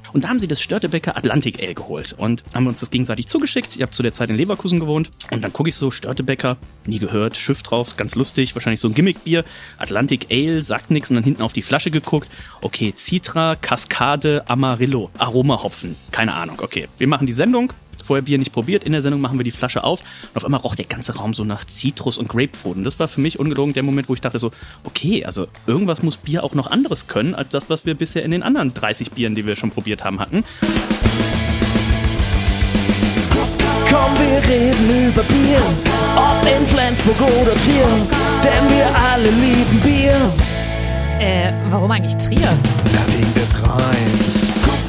Und da haben sie das Störtebeker Atlantic Ale geholt und haben uns das gegenseitig zugeschickt. Ich habe zu der Zeit in Leverkusen gewohnt und dann gucke ich so, Störtebeker, nie gehört, Schiff drauf, ganz lustig, wahrscheinlich so ein Gimmickbier. Atlantic Ale, sagt nichts und dann hinten auf die Flasche geguckt. Okay, Citra, Cascade, Amarillo, Aromahopfen, keine Ahnung. Okay, wir machen die Sendung. Vorher Bier nicht probiert, in der Sendung machen wir die Flasche auf und auf einmal roch der ganze Raum so nach Zitrus und Grapefruit. Und das war für mich ungelogen der Moment, wo ich dachte so, okay, also irgendwas muss Bier auch noch anderes können, als das, was wir bisher in den anderen 30 Bieren, die wir schon probiert haben, hatten. Komm, wir reden über Bier, ob in Flensburg oder Trier, denn wir alle lieben Bier. Warum eigentlich Trier? Ja, wegen des Reims.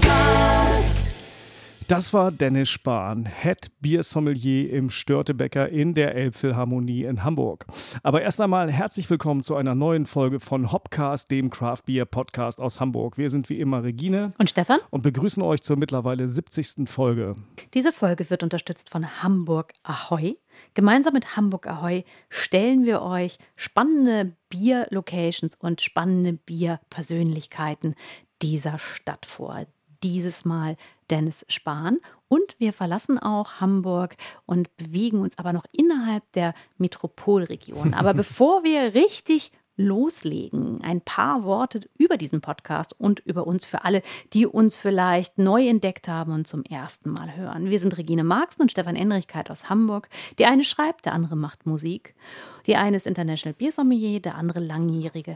Das war Dennis Spahn, Head Biersommelier im Störtebeker in der Elbphilharmonie in Hamburg. Aber erst einmal herzlich willkommen zu einer neuen Folge von Hopcast, dem Craft Beer Podcast aus Hamburg. Wir sind wie immer Regine und Stefan und begrüßen euch zur mittlerweile 70. Folge. Diese Folge wird unterstützt von Hamburg Ahoi. Gemeinsam mit Hamburg Ahoi stellen wir euch spannende Bier-Locations und spannende Bier-Persönlichkeiten dieser Stadt vor. Dieses Mal Dennis Spahn. Und wir verlassen auch Hamburg und bewegen uns aber noch innerhalb der Metropolregion. Aber bevor wir richtig loslegen, ein paar Worte über diesen Podcast und über uns für alle, die uns vielleicht neu entdeckt haben und zum ersten Mal hören. Wir sind Regine Marxen und Stefan Enrichkeit aus Hamburg. Die eine schreibt, der andere macht Musik. Die eine ist International Biersommelier, der andere langjähriger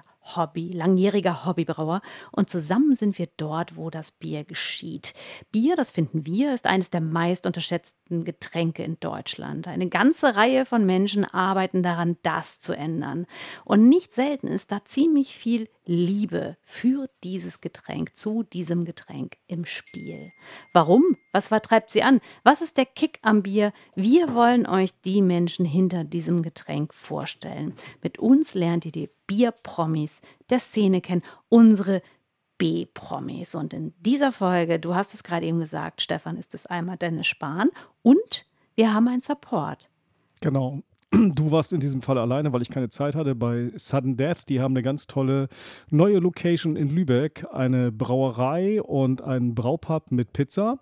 Hobbybrauer. Und zusammen sind wir dort, wo das Bier geschieht. Bier, das finden wir, ist eines der meist unterschätzten Getränke in Deutschland. Eine ganze Reihe von Menschen arbeiten daran, das zu ändern. Und nicht selten ist da ziemlich viel Liebe für dieses Getränk, zu diesem Getränk im Spiel. Warum? Was vertreibt sie an? Was ist der Kick am Bier? Wir wollen euch die Menschen hinter diesem Getränk vorstellen. Mit uns lernt ihr die Bierpromis der Szene kennen, unsere B-Promis. Und in dieser Folge, du hast es gerade eben gesagt, Stefan, ist es einmal Dennis Spahn und wir haben einen Support. Genau. Du warst in diesem Fall alleine, weil ich keine Zeit hatte, bei Sudden Death. Die haben eine ganz tolle neue Location in Lübeck, eine Brauerei und einen Braupub mit Pizza.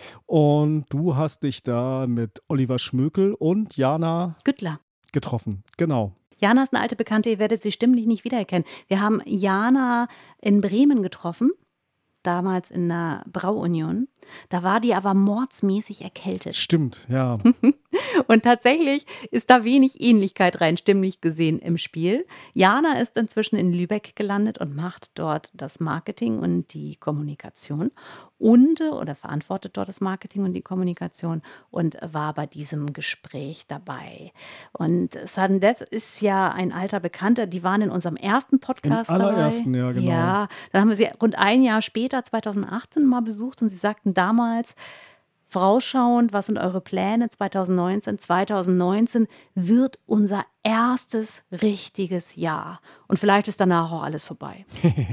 Und du hast dich da mit Oliver Schmökel und Jana Güttler getroffen. Genau. Jana ist eine alte Bekannte, ihr werdet sie stimmlich nicht wiedererkennen. Wir haben Jana in Bremen getroffen, damals in der Brauunion. Da war die aber mordsmäßig erkältet. Stimmt, ja. Und tatsächlich ist da wenig Ähnlichkeit rein stimmlich gesehen im Spiel. Jana ist inzwischen in Lübeck gelandet und macht dort das Marketing und die Kommunikation oder verantwortet dort das Marketing und die Kommunikation und war bei diesem Gespräch dabei. Und Sudden Death ist ja ein alter Bekannter, die waren in unserem ersten Podcast dabei. Im allerersten, ja, genau. Ja, dann haben wir sie rund ein Jahr später, 2018, mal besucht und sie sagten damals, vorausschauend, was sind eure Pläne 2019? 2019 wird unser erstes richtiges Jahr. Und vielleicht ist danach auch alles vorbei.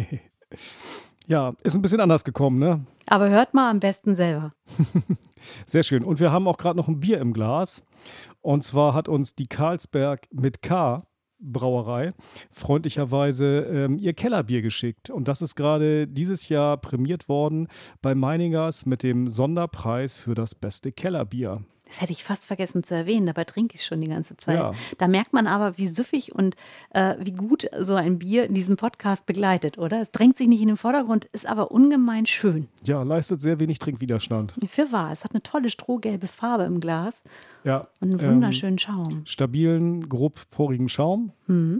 Ja, ist ein bisschen anders gekommen, ne? Aber hört mal am besten selber. Sehr schön. Und wir haben auch gerade noch ein Bier im Glas. Und zwar hat uns die Carlsberg mit K Brauerei freundlicherweise ihr Kellerbier geschickt. Und das ist gerade dieses Jahr prämiert worden bei Meiningers mit dem Sonderpreis für das beste Kellerbier. Das hätte ich fast vergessen zu erwähnen, dabei trinke ich es schon die ganze Zeit. Ja. Da merkt man aber, wie süffig und wie gut so ein Bier in diesem Podcast begleitet, oder? Es drängt sich nicht in den Vordergrund, ist aber ungemein schön. Ja, leistet sehr wenig Trinkwiderstand. Für wahr, es hat eine tolle strohgelbe Farbe im Glas. Ja. Und einen wunderschönen Schaum. Stabilen, grobporigen Schaum. Mhm.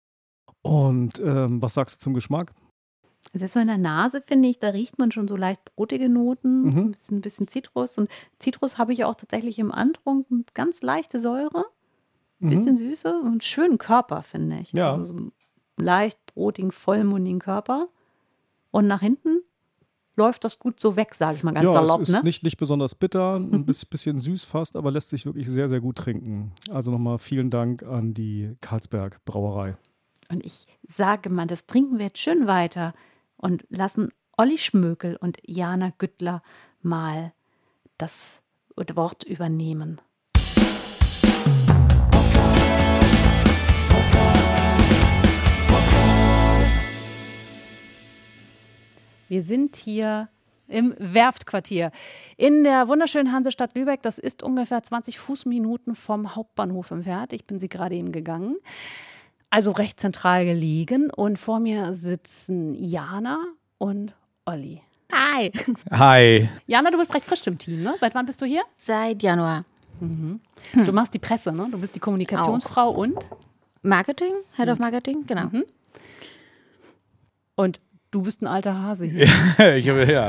Und was sagst du zum Geschmack? Also jetzt so in der Nase, finde ich, da riecht man schon so leicht brotige Noten, ein bisschen Zitrus. Und Zitrus habe ich auch tatsächlich im Antrunk, ganz leichte Säure, ein bisschen Süße und einen schönen Körper, finde ich. Ja. Also so einen leicht brotigen, vollmundigen Körper. Und nach hinten läuft das gut so weg, sage ich mal ganz salopp. Es ist ne? nicht besonders bitter, ein bisschen süß fast, aber lässt sich wirklich sehr, sehr gut trinken. Also nochmal vielen Dank an die Carlsberg Brauerei. Und ich sage mal, das trinken wir jetzt schön weiter und lassen Olli Schmökel und Jana Güttler mal das Wort übernehmen. Wir sind hier im Werftquartier in der wunderschönen Hansestadt Lübeck. Das ist ungefähr 20 Fußminuten vom Hauptbahnhof im Werth. Ich bin sie gerade eben gegangen. Also recht zentral gelegen. Und vor mir sitzen Jana und Olli. Hi. Hi. Jana, du bist recht frisch im Team, ne? Seit wann bist du hier? Seit Januar. Du machst die Presse, ne? Du bist die Kommunikationsfrau und? Marketing, Head of Marketing, genau. Und du bist ein alter Hase hier. Ich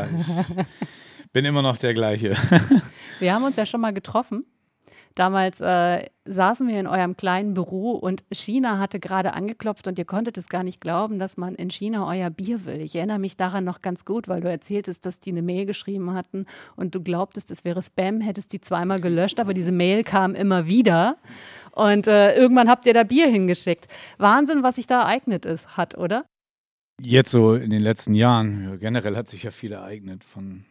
bin immer noch der gleiche. Wir haben uns ja schon mal getroffen. Damals saßen wir in eurem kleinen Büro und China hatte gerade angeklopft und ihr konntet es gar nicht glauben, dass man in China euer Bier will. Ich erinnere mich daran noch ganz gut, weil du erzähltest, dass die eine Mail geschrieben hatten und du glaubtest, es wäre Spam, hättest die zweimal gelöscht, aber diese Mail kam immer wieder und irgendwann habt ihr da Bier hingeschickt. Wahnsinn, was sich da ereignet hat, oder? Jetzt so in den letzten Jahren, ja, generell hat sich ja viel ereignet, von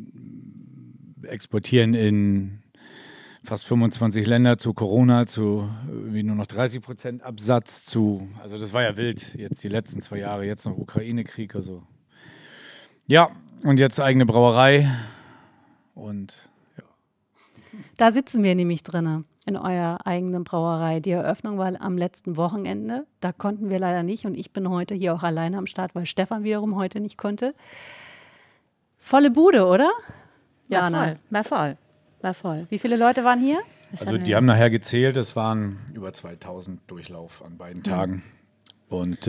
Exportieren in fast 25 Länder zu Corona, zu wie nur noch 30% Absatz zu, also das war ja wild, jetzt die letzten 2 Jahre, jetzt noch Ukraine-Krieg, also ja, und jetzt eigene Brauerei und ja. Da sitzen wir nämlich drinne in eurer eigenen Brauerei. Die Eröffnung war am letzten Wochenende, da konnten wir leider nicht und ich bin heute hier auch alleine am Start, weil Stefan wiederum heute nicht konnte. Volle Bude, oder? Jana. War voll. Wie viele Leute waren hier? Also die haben nachher gezählt, es waren über 2000 Durchlauf an beiden Tagen. Und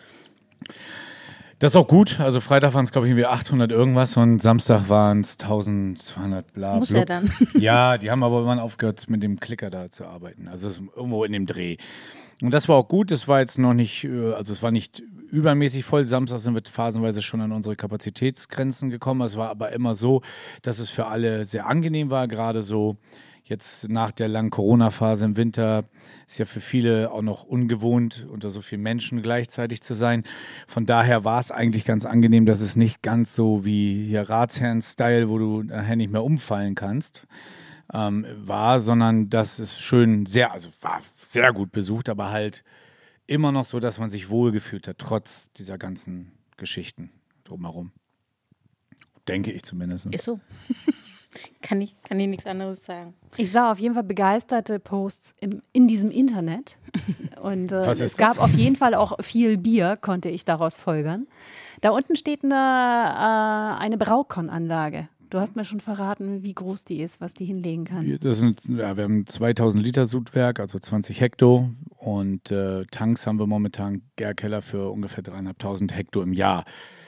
das ist auch gut. Also Freitag waren es, glaube ich, irgendwie 800 irgendwas und Samstag waren es 1200 bla. Muss der dann? Ja, die haben aber irgendwann aufgehört, mit dem Klicker da zu arbeiten. Also irgendwo in dem Dreh. Und das war auch gut. Das war jetzt noch nicht, also es war nicht übermäßig voll. Samstag sind wir phasenweise schon an unsere Kapazitätsgrenzen gekommen. Es war aber immer so, dass es für alle sehr angenehm war. Gerade so jetzt nach der langen Corona-Phase im Winter ist ja für viele auch noch ungewohnt, unter so vielen Menschen gleichzeitig zu sein. Von daher war es eigentlich ganz angenehm, dass es nicht ganz so wie hier Ratsherrn-Style, wo du nachher nicht mehr umfallen kannst, war, sondern dass es schön war sehr gut besucht, aber halt immer noch so, dass man sich wohlgefühlt hat, trotz dieser ganzen Geschichten drumherum. Denke ich zumindest. Ist so. Kann ich nichts anderes sagen. Ich sah auf jeden Fall begeisterte Posts in diesem Internet. Und es gab auf jeden Fall auch viel Bier, konnte ich daraus folgern. Da unten steht eine Braukon-Anlage. Du hast mir schon verraten, wie groß die ist, was die hinlegen kann. Wir haben 2000 Liter Sudwerk, also 20 Hektar. Und Tanks haben wir momentan Gärkeller für ungefähr 3.500 Hektar im Jahr.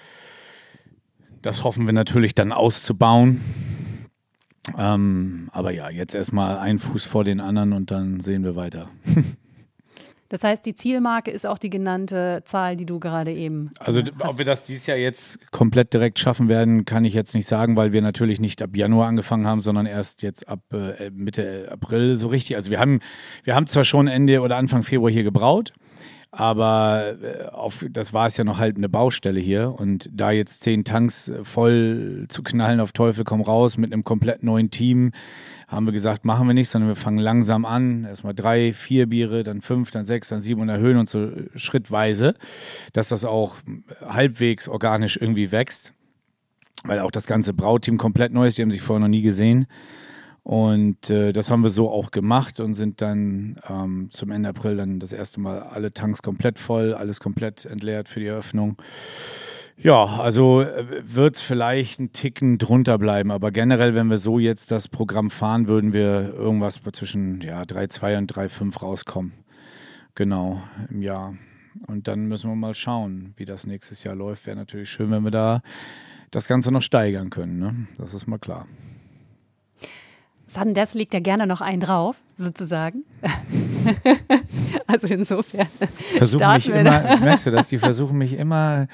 Das hoffen wir natürlich dann auszubauen. Aber ja, jetzt erstmal einen Fuß vor den anderen und dann sehen wir weiter. Das heißt, die Zielmarke ist auch die genannte Zahl, die du gerade eben Also ob wir das dieses Jahr jetzt komplett direkt schaffen werden, kann ich jetzt nicht sagen, weil wir natürlich nicht ab Januar angefangen haben, sondern erst jetzt ab Mitte April so richtig. Also wir haben zwar schon Ende oder Anfang Februar hier gebraut, aber das war es ja noch halt eine Baustelle hier und da jetzt 10 Tanks voll zu knallen auf Teufel komm raus mit einem komplett neuen Team, haben wir gesagt, machen wir nicht, sondern wir fangen langsam an, erstmal 3, 4 Biere, dann 5, dann 6, dann 7 und erhöhen uns so schrittweise, dass das auch halbwegs organisch irgendwie wächst, weil auch das ganze Brauteam komplett neu ist, die haben sich vorher noch nie gesehen. Und das haben wir so auch gemacht und sind dann zum Ende April dann das erste Mal alle Tanks komplett voll, alles komplett entleert für die Eröffnung. Ja, also wird es vielleicht einen Ticken drunter bleiben, aber generell, wenn wir so jetzt das Programm fahren, würden wir irgendwas zwischen 3,2 und 3,5 rauskommen. Genau, im Jahr. Und dann müssen wir mal schauen, wie das nächstes Jahr läuft. Wäre natürlich schön, wenn wir da das Ganze noch steigern können, ne? Das ist mal klar. Sudden Death legt ja gerne noch einen drauf, sozusagen. Also insofern. Merkst du das? Die versuchen mich immer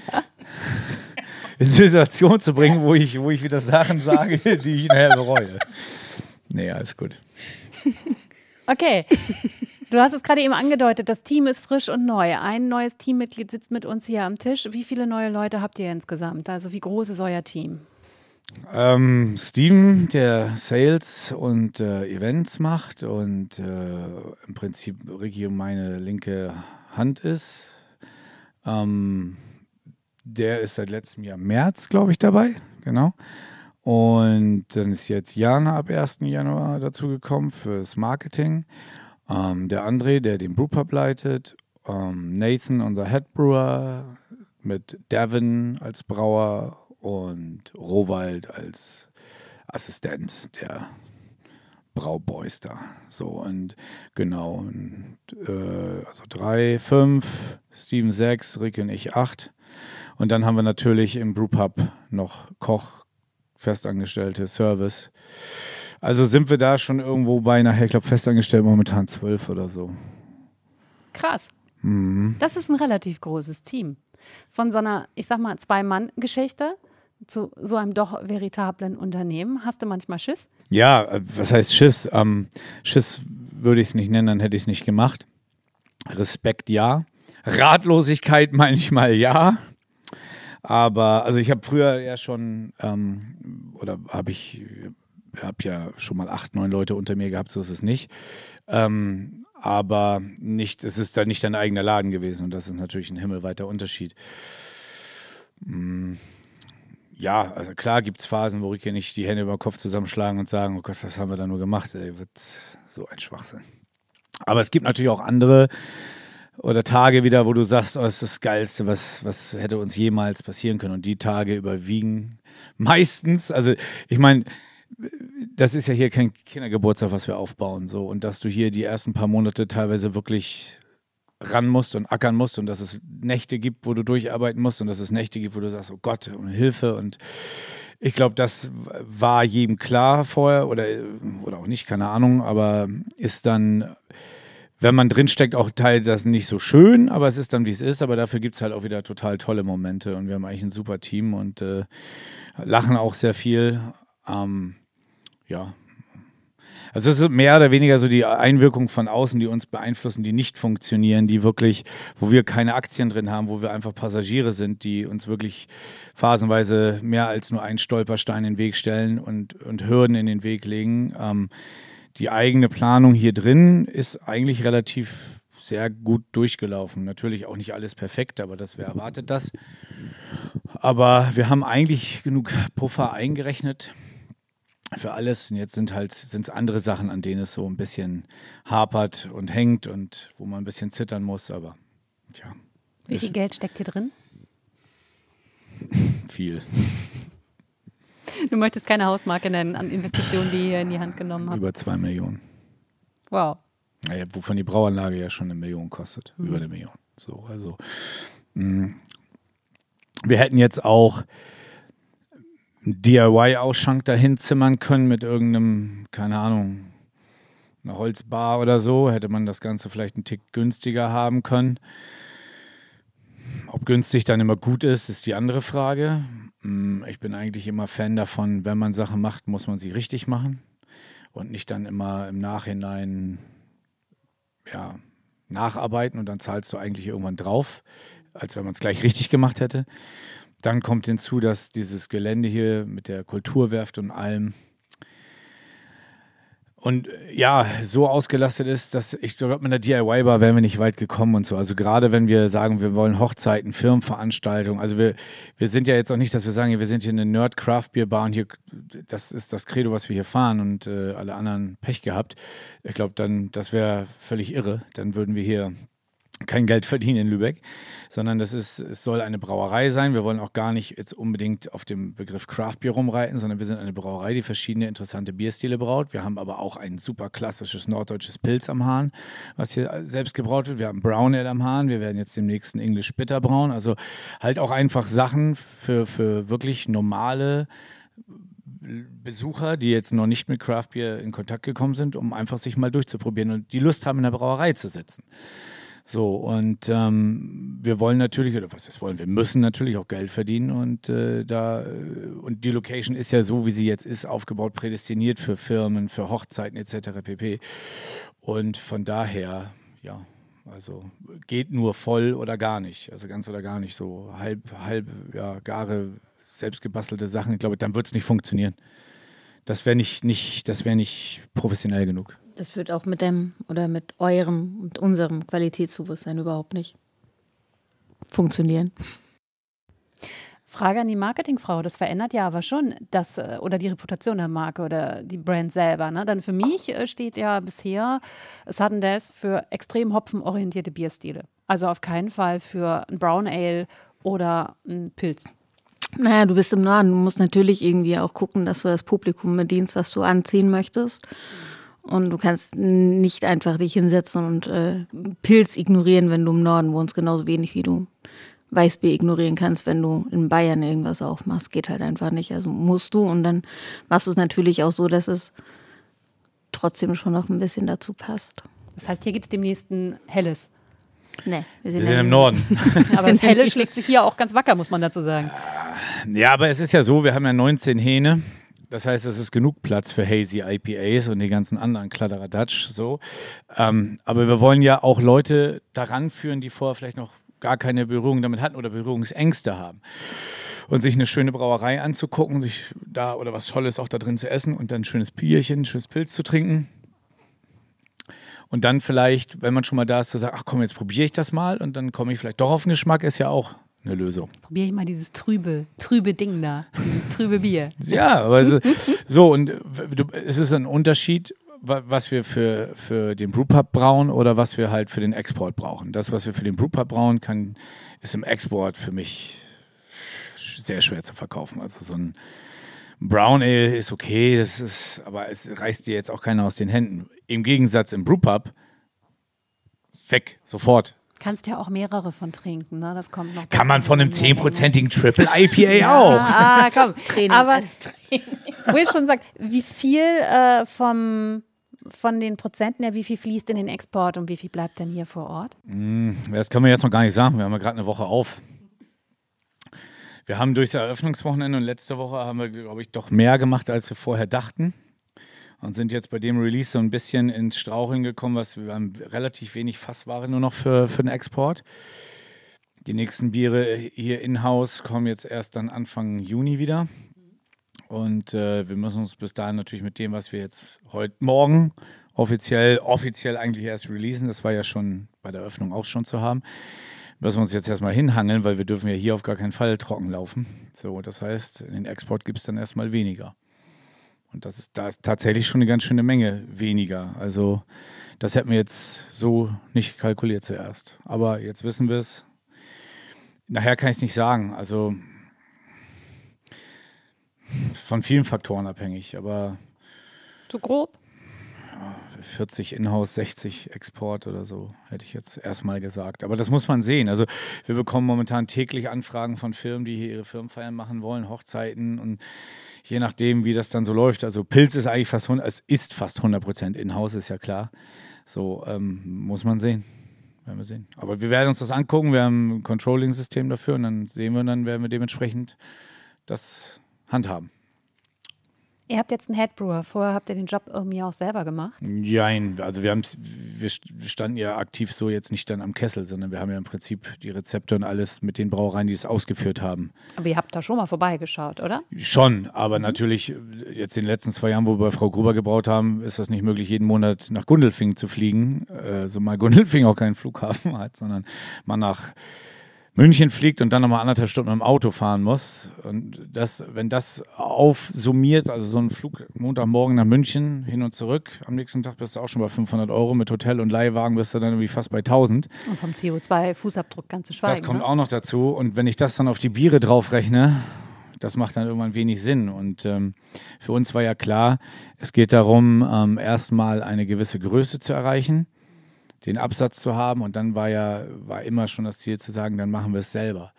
in Situation zu bringen, wo ich wieder Sachen sage, die ich nachher bereue. Nee, alles gut. Okay. Du hast es gerade eben angedeutet, das Team ist frisch und neu. Ein neues Teammitglied sitzt mit uns hier am Tisch. Wie viele neue Leute habt ihr insgesamt? Also wie groß ist euer Team? Steven, der Sales und Events macht und im Prinzip Ricky meine linke Hand ist. Der ist seit letztem Jahr März, glaube ich, dabei. genau. Und dann ist jetzt Jana ab 1. Januar dazu gekommen fürs Marketing. Der André, der den Brewpub leitet. Nathan, unser Head Brewer, mit Devin als Brauer und Rowald als Assistent der Brauboys da. So, und genau. Und, also 3, 5, Steven 6, Ricky und ich 8. Und dann haben wir natürlich im Brewpub noch Koch, Festangestellte, Service. Also sind wir da schon irgendwo bei nachher, ich glaube, festangestellt momentan 12 oder so. Krass. Das ist ein relativ großes Team. Von so einer, ich sag mal, 2-Mann-Geschichte zu so einem doch veritablen Unternehmen. Hast du manchmal Schiss? Ja, was heißt Schiss? Schiss würde ich es nicht nennen, dann hätte ich es nicht gemacht. Respekt ja. Ratlosigkeit manchmal ja. Aber, also ich habe früher ja schon, habe ja schon mal 8, 9 Leute unter mir gehabt, so ist es nicht. Aber nicht, es ist dann nicht dein eigener Laden gewesen und das ist natürlich ein himmelweiter Unterschied. Ja, also klar gibt es Phasen, wo Ricky nicht die Hände über den Kopf zusammenschlagen und sagen, oh Gott, was haben wir da nur gemacht? Ey, wird so ein Schwachsinn. Aber es gibt natürlich auch andere oder Tage wieder, wo du sagst, oh, das ist das Geilste, was hätte uns jemals passieren können. Und die Tage überwiegen meistens. Also ich meine, das ist ja hier kein Kindergeburtstag, was wir aufbauen. So. Und dass du hier die ersten paar Monate teilweise wirklich ran musst und ackern musst und dass es Nächte gibt, wo du durcharbeiten musst und dass es Nächte gibt, wo du sagst, oh Gott, und Hilfe. Und ich glaube, das war jedem klar vorher oder auch nicht, keine Ahnung, aber ist dann, wenn man drinsteckt, auch Teil das nicht so schön, aber es ist dann, wie es ist. Aber dafür gibt es halt auch wieder total tolle Momente und wir haben eigentlich ein super Team und lachen auch sehr viel. Ja. Also es ist mehr oder weniger so die Einwirkung von außen, die uns beeinflussen, die nicht funktionieren, die wirklich, wo wir keine Aktien drin haben, wo wir einfach Passagiere sind, die uns wirklich phasenweise mehr als nur einen Stolperstein in den Weg stellen und Hürden in den Weg legen. Die eigene Planung hier drin ist eigentlich relativ sehr gut durchgelaufen. Natürlich auch nicht alles perfekt, aber wer erwartet das? Aber wir haben eigentlich genug Puffer eingerechnet für alles. Und jetzt sind es andere Sachen, an denen es so ein bisschen hapert und hängt und wo man ein bisschen zittern muss. Aber tja. Wie viel Geld steckt hier drin? Viel. Du möchtest keine Hausmarke nennen an Investitionen, die ihr in die Hand genommen habt. Über 2 Millionen. Wow. Naja, wovon die Brauanlage ja schon 1 Million kostet. Über 1 Million. So, also. Wir hätten jetzt auch einen DIY-Ausschank dahin zimmern können mit irgendeinem, keine Ahnung, einer Holzbar oder so. Hätte man das Ganze vielleicht einen Tick günstiger haben können. Ob günstig dann immer gut ist die andere Frage. Ich bin eigentlich immer Fan davon, wenn man Sachen macht, muss man sie richtig machen und nicht dann immer im Nachhinein nacharbeiten und dann zahlst du eigentlich irgendwann drauf, als wenn man es gleich richtig gemacht hätte. Dann kommt hinzu, dass dieses Gelände hier mit der Kulturwerft und allem und ja, so ausgelastet ist, dass ich glaube, mit der DIY-Bar wären wir nicht weit gekommen und so. Also gerade wenn wir sagen, wir wollen Hochzeiten, Firmenveranstaltungen, also wir sind ja jetzt auch nicht, dass wir sagen, wir sind hier eine Nerd-Craft-Bier-Bar und hier, das ist das Credo, was wir hier fahren und alle anderen Pech gehabt. Ich glaube dann, das wäre völlig irre. Dann würden wir hier kein Geld verdienen in Lübeck, sondern es soll eine Brauerei sein. Wir wollen auch gar nicht jetzt unbedingt auf dem Begriff Craft-Bier rumreiten, sondern wir sind eine Brauerei, die verschiedene interessante Bierstile braut. Wir haben aber auch ein super klassisches norddeutsches Pilz am Hahn, was hier selbst gebraut wird. Wir haben Brown Ale am Hahn. Wir werden jetzt demnächst einen English Bitter brauen. Also halt auch einfach Sachen für wirklich normale Besucher, die jetzt noch nicht mit Craft-Bier in Kontakt gekommen sind, um einfach sich mal durchzuprobieren und die Lust haben, in der Brauerei zu sitzen. So, und wir wollen natürlich, oder was wollen, wir müssen natürlich auch Geld verdienen und und die Location ist ja so, wie sie jetzt ist, aufgebaut, prädestiniert für Firmen, für Hochzeiten etc. pp. Und von daher, ja, also geht nur voll oder gar nicht, also ganz oder gar nicht, so halb, gare, selbstgebastelte Sachen, ich glaube, dann wird es nicht funktionieren. Das wäre nicht professionell genug. Das wird auch mit eurem und unserem Qualitätsbewusstsein überhaupt nicht funktionieren. Frage an die Marketingfrau, das verändert ja aber schon das oder die Reputation der Marke oder die Brand selber. Ne? Dann für mich steht ja bisher Sudden Death für extrem hopfenorientierte Bierstile. Also auf keinen Fall für ein Brown Ale oder ein Pilz. Naja, du bist im Norden. Du musst natürlich irgendwie auch gucken, dass du das Publikum bedienst, was du anziehen möchtest. Und du kannst nicht einfach dich hinsetzen und Pilz ignorieren, wenn du im Norden wohnst. Genauso wenig wie du Weißbier ignorieren kannst, wenn du in Bayern irgendwas aufmachst. Geht halt einfach nicht. Also musst du. Und dann machst du es natürlich auch so, dass es trotzdem schon noch ein bisschen dazu passt. Das heißt, hier gibt es demnächst ein Helles. Nee, Wir sind im Norden. Aber das Helle schlägt sich hier auch ganz wacker, muss man dazu sagen. Ja, aber es ist ja so, wir haben ja 19 Hähne. Das heißt, es ist genug Platz für Hazy IPAs und die ganzen anderen Kladderadatsch. So. Aber wir wollen ja auch Leute daran führen, die vorher vielleicht noch gar keine Berührung damit hatten oder Berührungsängste haben. Und sich eine schöne Brauerei anzugucken, sich da oder was Tolles auch da drin zu essen und dann ein schönes Bierchen, ein schönes Pilz zu trinken. Und dann vielleicht, wenn man schon mal da ist, zu sagen, ach komm, jetzt probiere ich das mal und dann komme ich vielleicht doch auf den Geschmack, ist ja auch eine Lösung. Probiere ich mal dieses trübe Ding da, dieses trübe Bier. Ja, aber so, und es ist ein Unterschied, was wir für den Brewpub brauen oder was wir halt für den Export brauchen. Das, was wir für den Brewpub brauen, ist im Export für mich sehr schwer zu verkaufen. Also so ein Brown Ale ist okay, aber es reißt dir jetzt auch keiner aus den Händen. Im Gegensatz im Brewpub, weg, sofort. Kannst ja auch mehrere von trinken, ne? Das kommt noch. Kann man von einem 10%igen Triple IPA auch. Ah, komm. Training, aber alles Training. Will schon sagt, wie viel von den Prozenten her, wie viel fließt in den Export und wie viel bleibt denn hier vor Ort? Das können wir jetzt noch gar nicht sagen. Wir haben ja gerade eine Woche auf. Wir haben durchs Eröffnungswochenende und letzte Woche haben wir, glaube ich, doch mehr gemacht, als wir vorher dachten. Und sind jetzt bei dem Release so ein bisschen ins Straucheln gekommen, wir haben relativ wenig Fassware nur noch für den Export. Die nächsten Biere hier in-house kommen jetzt erst dann Anfang Juni wieder. Und wir müssen uns bis dahin natürlich mit dem, was wir jetzt morgen offiziell eigentlich erst releasen, das war ja schon bei der Eröffnung auch schon zu haben, müssen wir uns jetzt erstmal hinhangeln, weil wir dürfen ja hier auf gar keinen Fall trocken laufen. So, das heißt, in den Export gibt es dann erstmal weniger. Und da ist tatsächlich schon eine ganz schöne Menge weniger. Also das hätten wir jetzt so nicht kalkuliert zuerst. Aber jetzt wissen wir es. Nachher kann ich es nicht sagen. Also von vielen Faktoren abhängig. Aber So grob? 40 Inhouse, 60 Export oder so, hätte ich jetzt erstmal gesagt. Aber das muss man sehen. Also wir bekommen momentan täglich Anfragen von Firmen, die hier ihre Firmenfeiern machen wollen, Hochzeiten und je nachdem, wie das dann so läuft. Also Pilz ist eigentlich fast 100% Inhouse, ist ja klar. So muss man sehen. Werden wir sehen. Aber wir werden uns das angucken. Wir haben ein Controlling-System dafür und dann sehen wir und dann werden wir dementsprechend das handhaben. Ihr habt jetzt einen Headbrewer. Vorher habt ihr den Job irgendwie auch selber gemacht? Nein, also wir standen ja aktiv so jetzt nicht dann am Kessel, sondern wir haben ja im Prinzip die Rezepte und alles mit den Brauereien, die es ausgeführt haben. Aber ihr habt da schon mal vorbeigeschaut, oder? Schon, aber natürlich jetzt in den letzten 2 Jahren, wo wir bei Frau Gruber gebraut haben, ist das nicht möglich, jeden Monat nach Gundelfing zu fliegen. Mal Gundelfing auch keinen Flughafen hat, sondern man nach München fliegt und dann nochmal 1,5 Stunden mit dem Auto fahren muss. Und wenn das aufsummiert, also so ein Flug Montagmorgen nach München hin und zurück, am nächsten Tag bist du auch schon bei 500 Euro, mit Hotel und Leihwagen bist du dann irgendwie fast bei 1000. Und vom CO2-Fußabdruck ganz zu schweigen. Das kommt auch noch dazu. Und wenn ich das dann auf die Biere draufrechne, das macht dann irgendwann wenig Sinn. Und für uns war ja klar, es geht darum, erstmal eine gewisse Größe zu erreichen, den Absatz zu haben und dann war immer schon das Ziel zu sagen, dann machen wir es selber.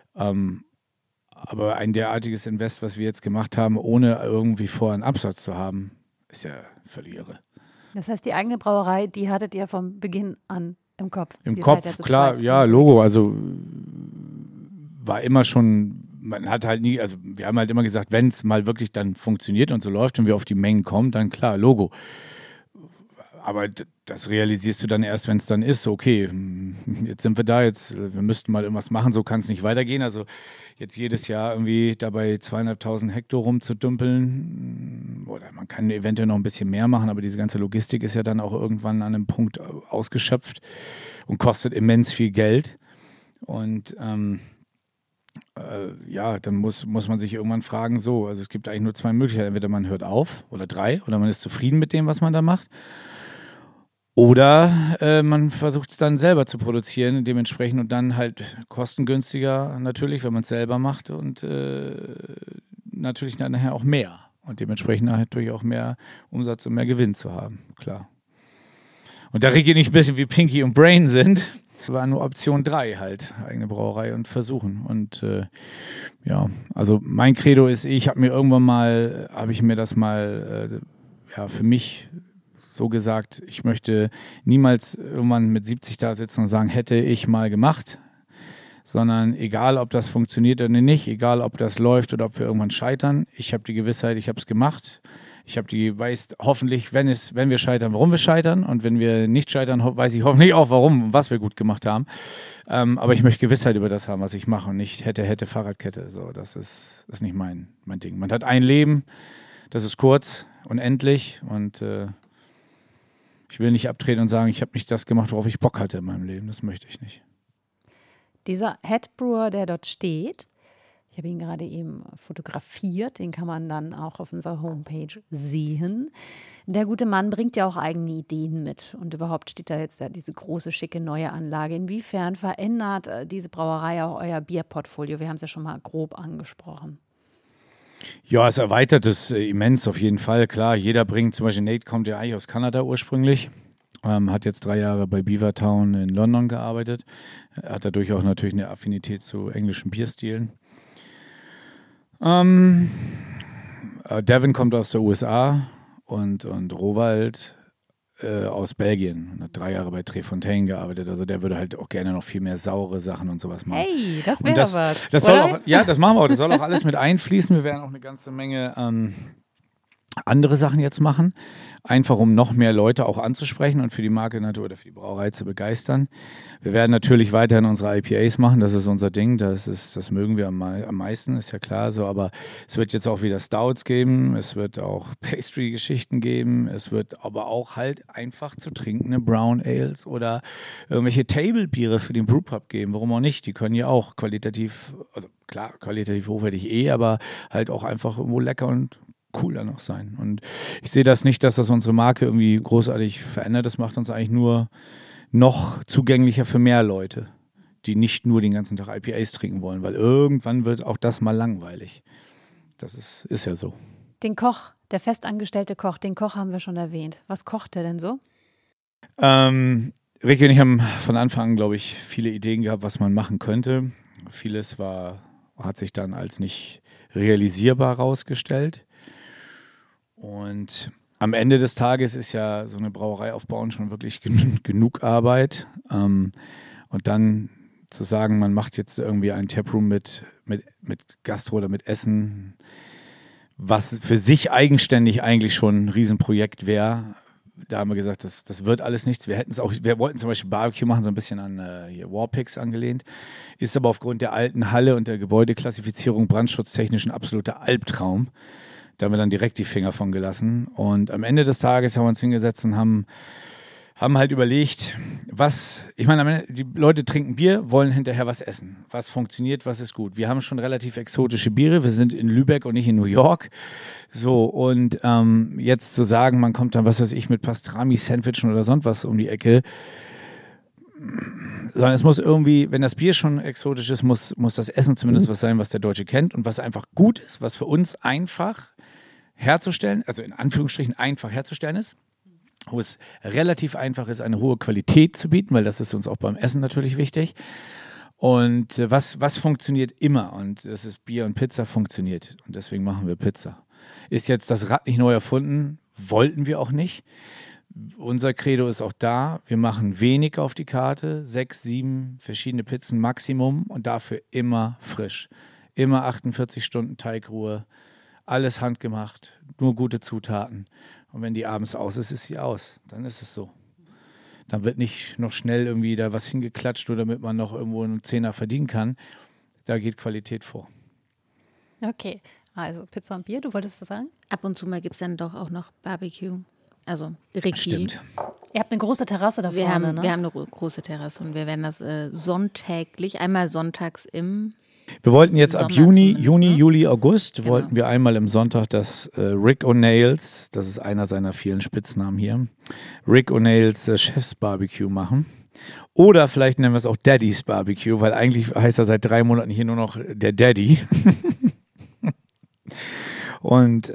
Aber ein derartiges Invest, was wir jetzt gemacht haben, ohne irgendwie vorher einen Absatz zu haben, ist ja völlig irre. Das heißt, die eigene Brauerei, die hattet ihr vom Beginn an im Kopf? Im Kopf, klar, ja, Logo, also war immer schon, man hat halt nie, also wir haben halt immer gesagt, wenn es mal wirklich dann funktioniert und so läuft und wir auf die Mengen kommen, dann klar, Logo. Aber das realisierst du dann erst, wenn es dann ist, okay, jetzt sind wir da, wir müssten mal irgendwas machen, so kann es nicht weitergehen. Also jetzt jedes Jahr irgendwie dabei 2.500 Hektar rumzudümpeln oder man kann eventuell noch ein bisschen mehr machen, aber diese ganze Logistik ist ja dann auch irgendwann an einem Punkt ausgeschöpft und kostet immens viel Geld. Und dann muss man sich irgendwann fragen, so, also es gibt eigentlich nur 2 Möglichkeiten. Entweder man hört auf oder 3 oder man ist zufrieden mit dem, was man da macht. Oder man versucht es dann selber zu produzieren, dementsprechend und dann halt kostengünstiger natürlich, wenn man es selber macht und natürlich dann nachher auch mehr und dementsprechend natürlich auch mehr Umsatz und mehr Gewinn zu haben, klar. Und da Ricky nicht ein bisschen wie Pinky und Brain sind, war nur Option 3 halt, eigene Brauerei und versuchen. Und also mein Credo ist, ich habe mir das mal für mich so gesagt, ich möchte niemals irgendwann mit 70 da sitzen und sagen, hätte ich mal gemacht, sondern egal, ob das funktioniert oder nicht, egal, ob das läuft oder ob wir irgendwann scheitern, ich habe die Gewissheit, ich habe es gemacht. Ich weiß hoffentlich, wenn wir scheitern, warum wir scheitern und wenn wir nicht scheitern, weiß ich hoffentlich auch, warum und was wir gut gemacht haben. Aber ich möchte Gewissheit über das haben, was ich mache und nicht hätte Fahrradkette. So, das ist nicht mein Ding. Man hat ein Leben, das ist kurz und endlich und ich will nicht abtreten und sagen, ich habe nicht das gemacht, worauf ich Bock hatte in meinem Leben. Das möchte ich nicht. Dieser Headbrewer, der dort steht, ich habe ihn gerade eben fotografiert, den kann man dann auch auf unserer Homepage sehen. Der gute Mann bringt ja auch eigene Ideen mit und überhaupt steht da jetzt diese große, schicke neue Anlage. Inwiefern verändert diese Brauerei auch euer Bierportfolio? Wir haben es ja schon mal grob angesprochen. Ja, es erweitert es immens auf jeden Fall, klar. Jeder bringt, zum Beispiel Nate kommt ja eigentlich aus Kanada ursprünglich, hat jetzt 3 Jahre bei Beavertown in London gearbeitet, hat dadurch auch natürlich eine Affinität zu englischen Bierstilen. Devin kommt aus der USA und Roald aus Belgien und hat 3 Jahre bei Trefontaine gearbeitet. Also der würde halt auch gerne noch viel mehr saure Sachen und sowas machen. Hey, das wäre was. Das soll auch, ja, das machen wir auch. Das soll auch alles mit einfließen. Wir werden auch eine ganze Menge andere Sachen jetzt machen, einfach um noch mehr Leute auch anzusprechen und für die Marke oder für die Brauerei zu begeistern. Wir werden natürlich weiterhin unsere IPAs machen, das ist unser Ding, das mögen wir am meisten, ist ja klar so, aber es wird jetzt auch wieder Stouts geben, es wird auch Pastry-Geschichten geben, es wird aber auch halt einfach zu trinkende Brown Ales oder irgendwelche Table-Biere für den Brewpub geben, warum auch nicht, die können ja auch qualitativ, also klar, qualitativ hochwertig aber halt auch einfach irgendwo lecker und cooler noch sein. Und ich sehe das nicht, dass das unsere Marke irgendwie großartig verändert. Das macht uns eigentlich nur noch zugänglicher für mehr Leute, die nicht nur den ganzen Tag IPAs trinken wollen, weil irgendwann wird auch das mal langweilig. Das ist ja so. Den Koch, der festangestellte Koch, den Koch haben wir schon erwähnt. Was kocht der denn so? Ricky und ich haben von Anfang an, glaube ich, viele Ideen gehabt, was man machen könnte. Vieles hat sich dann als nicht realisierbar herausgestellt. Und am Ende des Tages ist ja so eine Brauerei aufbauen schon wirklich genug Arbeit. Und dann zu sagen, man macht jetzt irgendwie ein Taproom mit Gastro oder mit Essen, was für sich eigenständig eigentlich schon ein Riesenprojekt wäre. Da haben wir gesagt, das wird alles nichts. Wir wollten zum Beispiel Barbecue machen, so ein bisschen an Warpix angelehnt. Ist aber aufgrund der alten Halle und der Gebäudeklassifizierung brandschutztechnisch ein absoluter Albtraum. Da haben wir dann direkt die Finger von gelassen. Und am Ende des Tages haben wir uns hingesetzt und haben halt überlegt, die Leute trinken Bier, wollen hinterher was essen. Was funktioniert, was ist gut. Wir haben schon relativ exotische Biere. Wir sind in Lübeck und nicht in New York. So, und jetzt zu sagen, man kommt dann, was weiß ich, mit Pastrami-Sandwichen oder sonst was um die Ecke. Sondern es muss irgendwie, wenn das Bier schon exotisch ist, muss das Essen zumindest was sein, was der Deutsche kennt und was einfach gut ist, was für uns einfach herzustellen, also in Anführungsstrichen einfach herzustellen ist, wo es relativ einfach ist, eine hohe Qualität zu bieten, weil das ist uns auch beim Essen natürlich wichtig. Und was funktioniert immer und das ist Bier und Pizza funktioniert und deswegen machen wir Pizza. Ist jetzt das Rad nicht neu erfunden, wollten wir auch nicht. Unser Credo ist auch da, wir machen wenig auf die Karte, 6, 7 verschiedene Pizzen Maximum und dafür immer frisch. Immer 48 Stunden Teigruhe, alles handgemacht, nur gute Zutaten. Und wenn die abends aus ist, ist sie aus. Dann ist es so. Dann wird nicht noch schnell irgendwie da was hingeklatscht, oder damit man noch irgendwo einen Zehner verdienen kann. Da geht Qualität vor. Okay, also Pizza und Bier, du wolltest das sagen? Ab und zu mal gibt es dann doch auch noch Barbecue. Also Ricky. Stimmt. Ihr habt eine große Terrasse da vorne, ne? Wir haben eine große Terrasse und wir werden das sonntäglich, einmal sonntags im Wir wollten jetzt ab Sommer Juni, zumindest, ne? Juli, August, Genau. wollten wir einmal im Sonntag das Rick O'Neills, das ist einer seiner vielen Spitznamen hier, Rick O'Neills Chef's Barbecue machen. Oder vielleicht nennen wir es auch Daddy's Barbecue, weil eigentlich heißt er seit 3 Monaten hier nur noch der Daddy. Und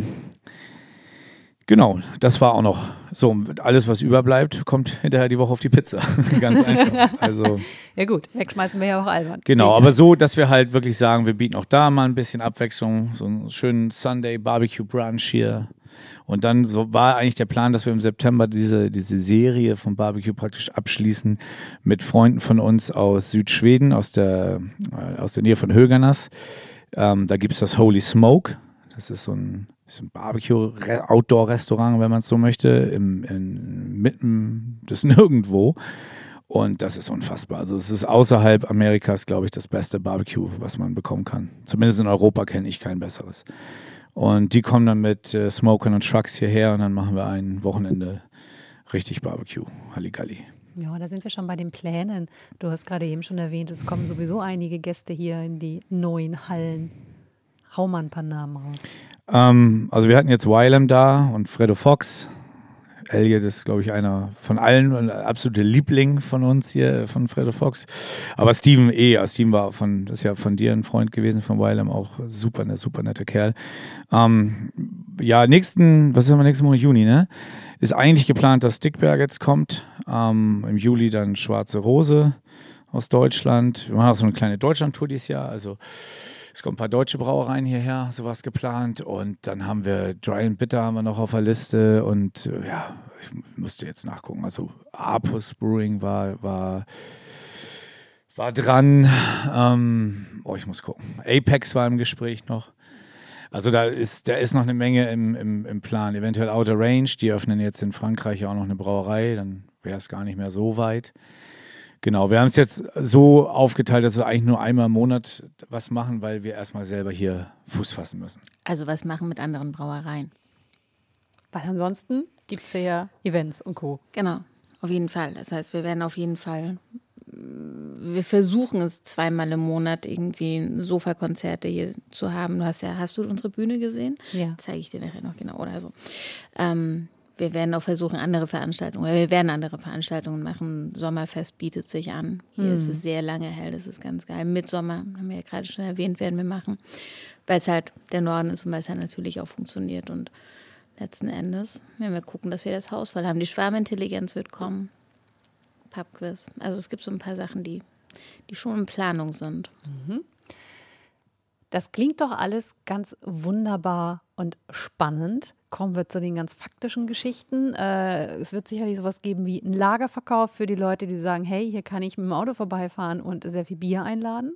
genau, das war auch noch so. Alles, was überbleibt, kommt hinterher die Woche auf die Pizza. Ganz einfach. Also, Ja gut, wegschmeißen wir ja auch albern. genau, Sicher. aber so, dass wir halt wirklich sagen, wir bieten auch da mal ein bisschen Abwechslung, so einen schönen Sunday Barbecue Brunch hier. Und dann so war eigentlich der Plan, dass wir im September diese Serie vom Barbecue praktisch abschließen mit Freunden von uns aus Südschweden, aus der Nähe von Höganäs. Da gibt es das Holy Smoke. Das ist so ein Barbecue-Outdoor-Restaurant, wenn man es so möchte, mitten des Nirgendwo. Und das ist unfassbar. Also es ist außerhalb Amerikas, glaube ich, das beste Barbecue, was man bekommen kann. Zumindest in Europa kenne ich kein besseres. Und die kommen dann mit Smokern und Trucks hierher und dann machen wir ein Wochenende richtig Barbecue. Halligalli. Ja, da sind wir schon bei den Plänen. Du hast gerade eben schon erwähnt, es kommen sowieso einige Gäste hier in die neuen Hallen. Hau mal ein paar Namen raus. Also wir hatten jetzt Wylam da und Fredo Fox. Elliot ist, glaube ich, einer von allen, ein absoluter Liebling von uns hier, von Fredo Fox. Aber Steven Steven das ist ja von dir ein Freund gewesen, von Wylam, auch super netter Kerl. Ja, was haben wir nächsten Monat? Juni, ne? Ist eigentlich geplant, dass Stickberg jetzt kommt. Im Juli dann Schwarze Rose aus Deutschland. Wir machen auch so eine kleine Deutschland-Tour dieses Jahr, also es kommen ein paar deutsche Brauereien hierher, sowas geplant. Und dann haben wir Dry and Bitter haben wir noch auf der Liste. Und ja, ich musste jetzt nachgucken. Also Apus Brewing war dran. Ich muss gucken. Apex war im Gespräch noch. Also da ist noch eine Menge im Plan. Eventuell Outer Range, die öffnen jetzt in Frankreich auch noch eine Brauerei. Dann wäre es gar nicht mehr so weit. Genau, wir haben es jetzt so aufgeteilt, dass wir eigentlich nur einmal im Monat was machen, weil wir erstmal selber hier Fuß fassen müssen. Also was machen mit anderen Brauereien. Weil ansonsten gibt es ja Events und Co. Genau, auf jeden Fall. Das heißt, wir versuchen es 2-mal im Monat irgendwie Sofakonzerte hier zu haben. Hast du unsere Bühne gesehen? Ja. Zeige ich dir nachher noch genau oder so. Wir werden auch versuchen, wir werden andere Veranstaltungen machen. Sommerfest bietet sich an. Hier ist es sehr lange hell, das ist ganz geil. Midsommer, haben wir ja gerade schon erwähnt, werden wir machen. Weil es halt der Norden ist und weil es halt natürlich auch funktioniert. Und letzten Endes werden wir gucken, dass wir das Haus voll haben. Die Schwarmintelligenz wird kommen. Pubquiz. Also es gibt so ein paar Sachen, die schon in Planung sind. Das klingt doch alles ganz wunderbar und spannend. Kommen wir zu den ganz faktischen Geschichten. Es wird sicherlich sowas geben wie einen Lagerverkauf für die Leute, die sagen, hey, hier kann ich mit dem Auto vorbeifahren und sehr viel Bier einladen.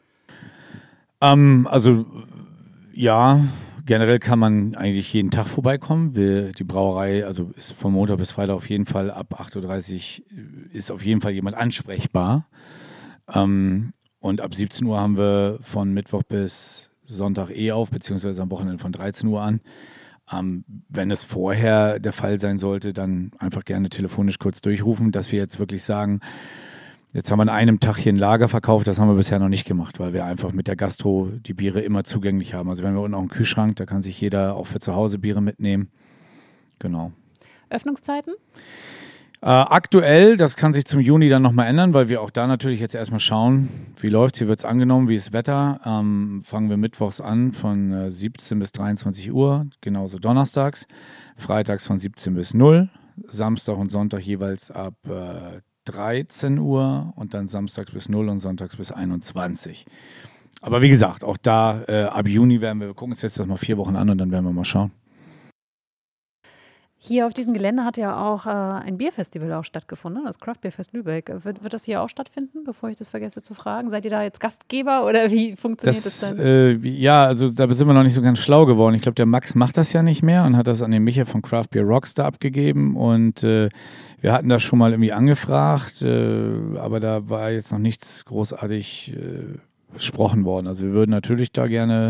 Also ja, generell kann man eigentlich jeden Tag vorbeikommen. Die Brauerei, also ist von Montag bis Freitag auf jeden Fall ab 8.30 Uhr ist auf jeden Fall jemand ansprechbar. Und ab 17 Uhr haben wir von Mittwoch bis Sonntag auf, beziehungsweise am Wochenende von 13 Uhr an. Wenn es vorher der Fall sein sollte, dann einfach gerne telefonisch kurz durchrufen, dass wir jetzt wirklich sagen, jetzt haben wir an einem Tag hier ein Lager verkauft, das haben wir bisher noch nicht gemacht, weil wir einfach mit der Gastro die Biere immer zugänglich haben. Also wir haben unten auch einen Kühlschrank, da kann sich jeder auch für zu Hause Biere mitnehmen. Genau. Öffnungszeiten? Aktuell, das kann sich zum Juni dann nochmal ändern, weil wir auch da natürlich jetzt erstmal schauen, wie läuft's, wie wird's angenommen, wie ist das Wetter. Fangen wir mittwochs an von 17 bis 23 Uhr, genauso donnerstags, freitags von 17 bis 0, Samstag und Sonntag jeweils ab 13 Uhr und dann samstags bis 0 und sonntags bis 21. Aber wie gesagt, auch da ab Juni wir gucken uns jetzt das mal 4 Wochen an und dann werden wir mal schauen. Hier auf diesem Gelände hat ja auch ein Bierfestival auch stattgefunden, das Craft Beer Fest Lübeck. Wird das hier auch stattfinden, bevor ich das vergesse zu fragen? Seid ihr da jetzt Gastgeber oder wie funktioniert das dann? Ja, also da sind wir noch nicht so ganz schlau geworden. Ich glaube, der Max macht das ja nicht mehr und hat das an den Micha von Craft Beer Rockstar abgegeben und wir hatten das schon mal irgendwie angefragt, aber da war jetzt noch nichts großartig besprochen worden. Also wir würden natürlich da gerne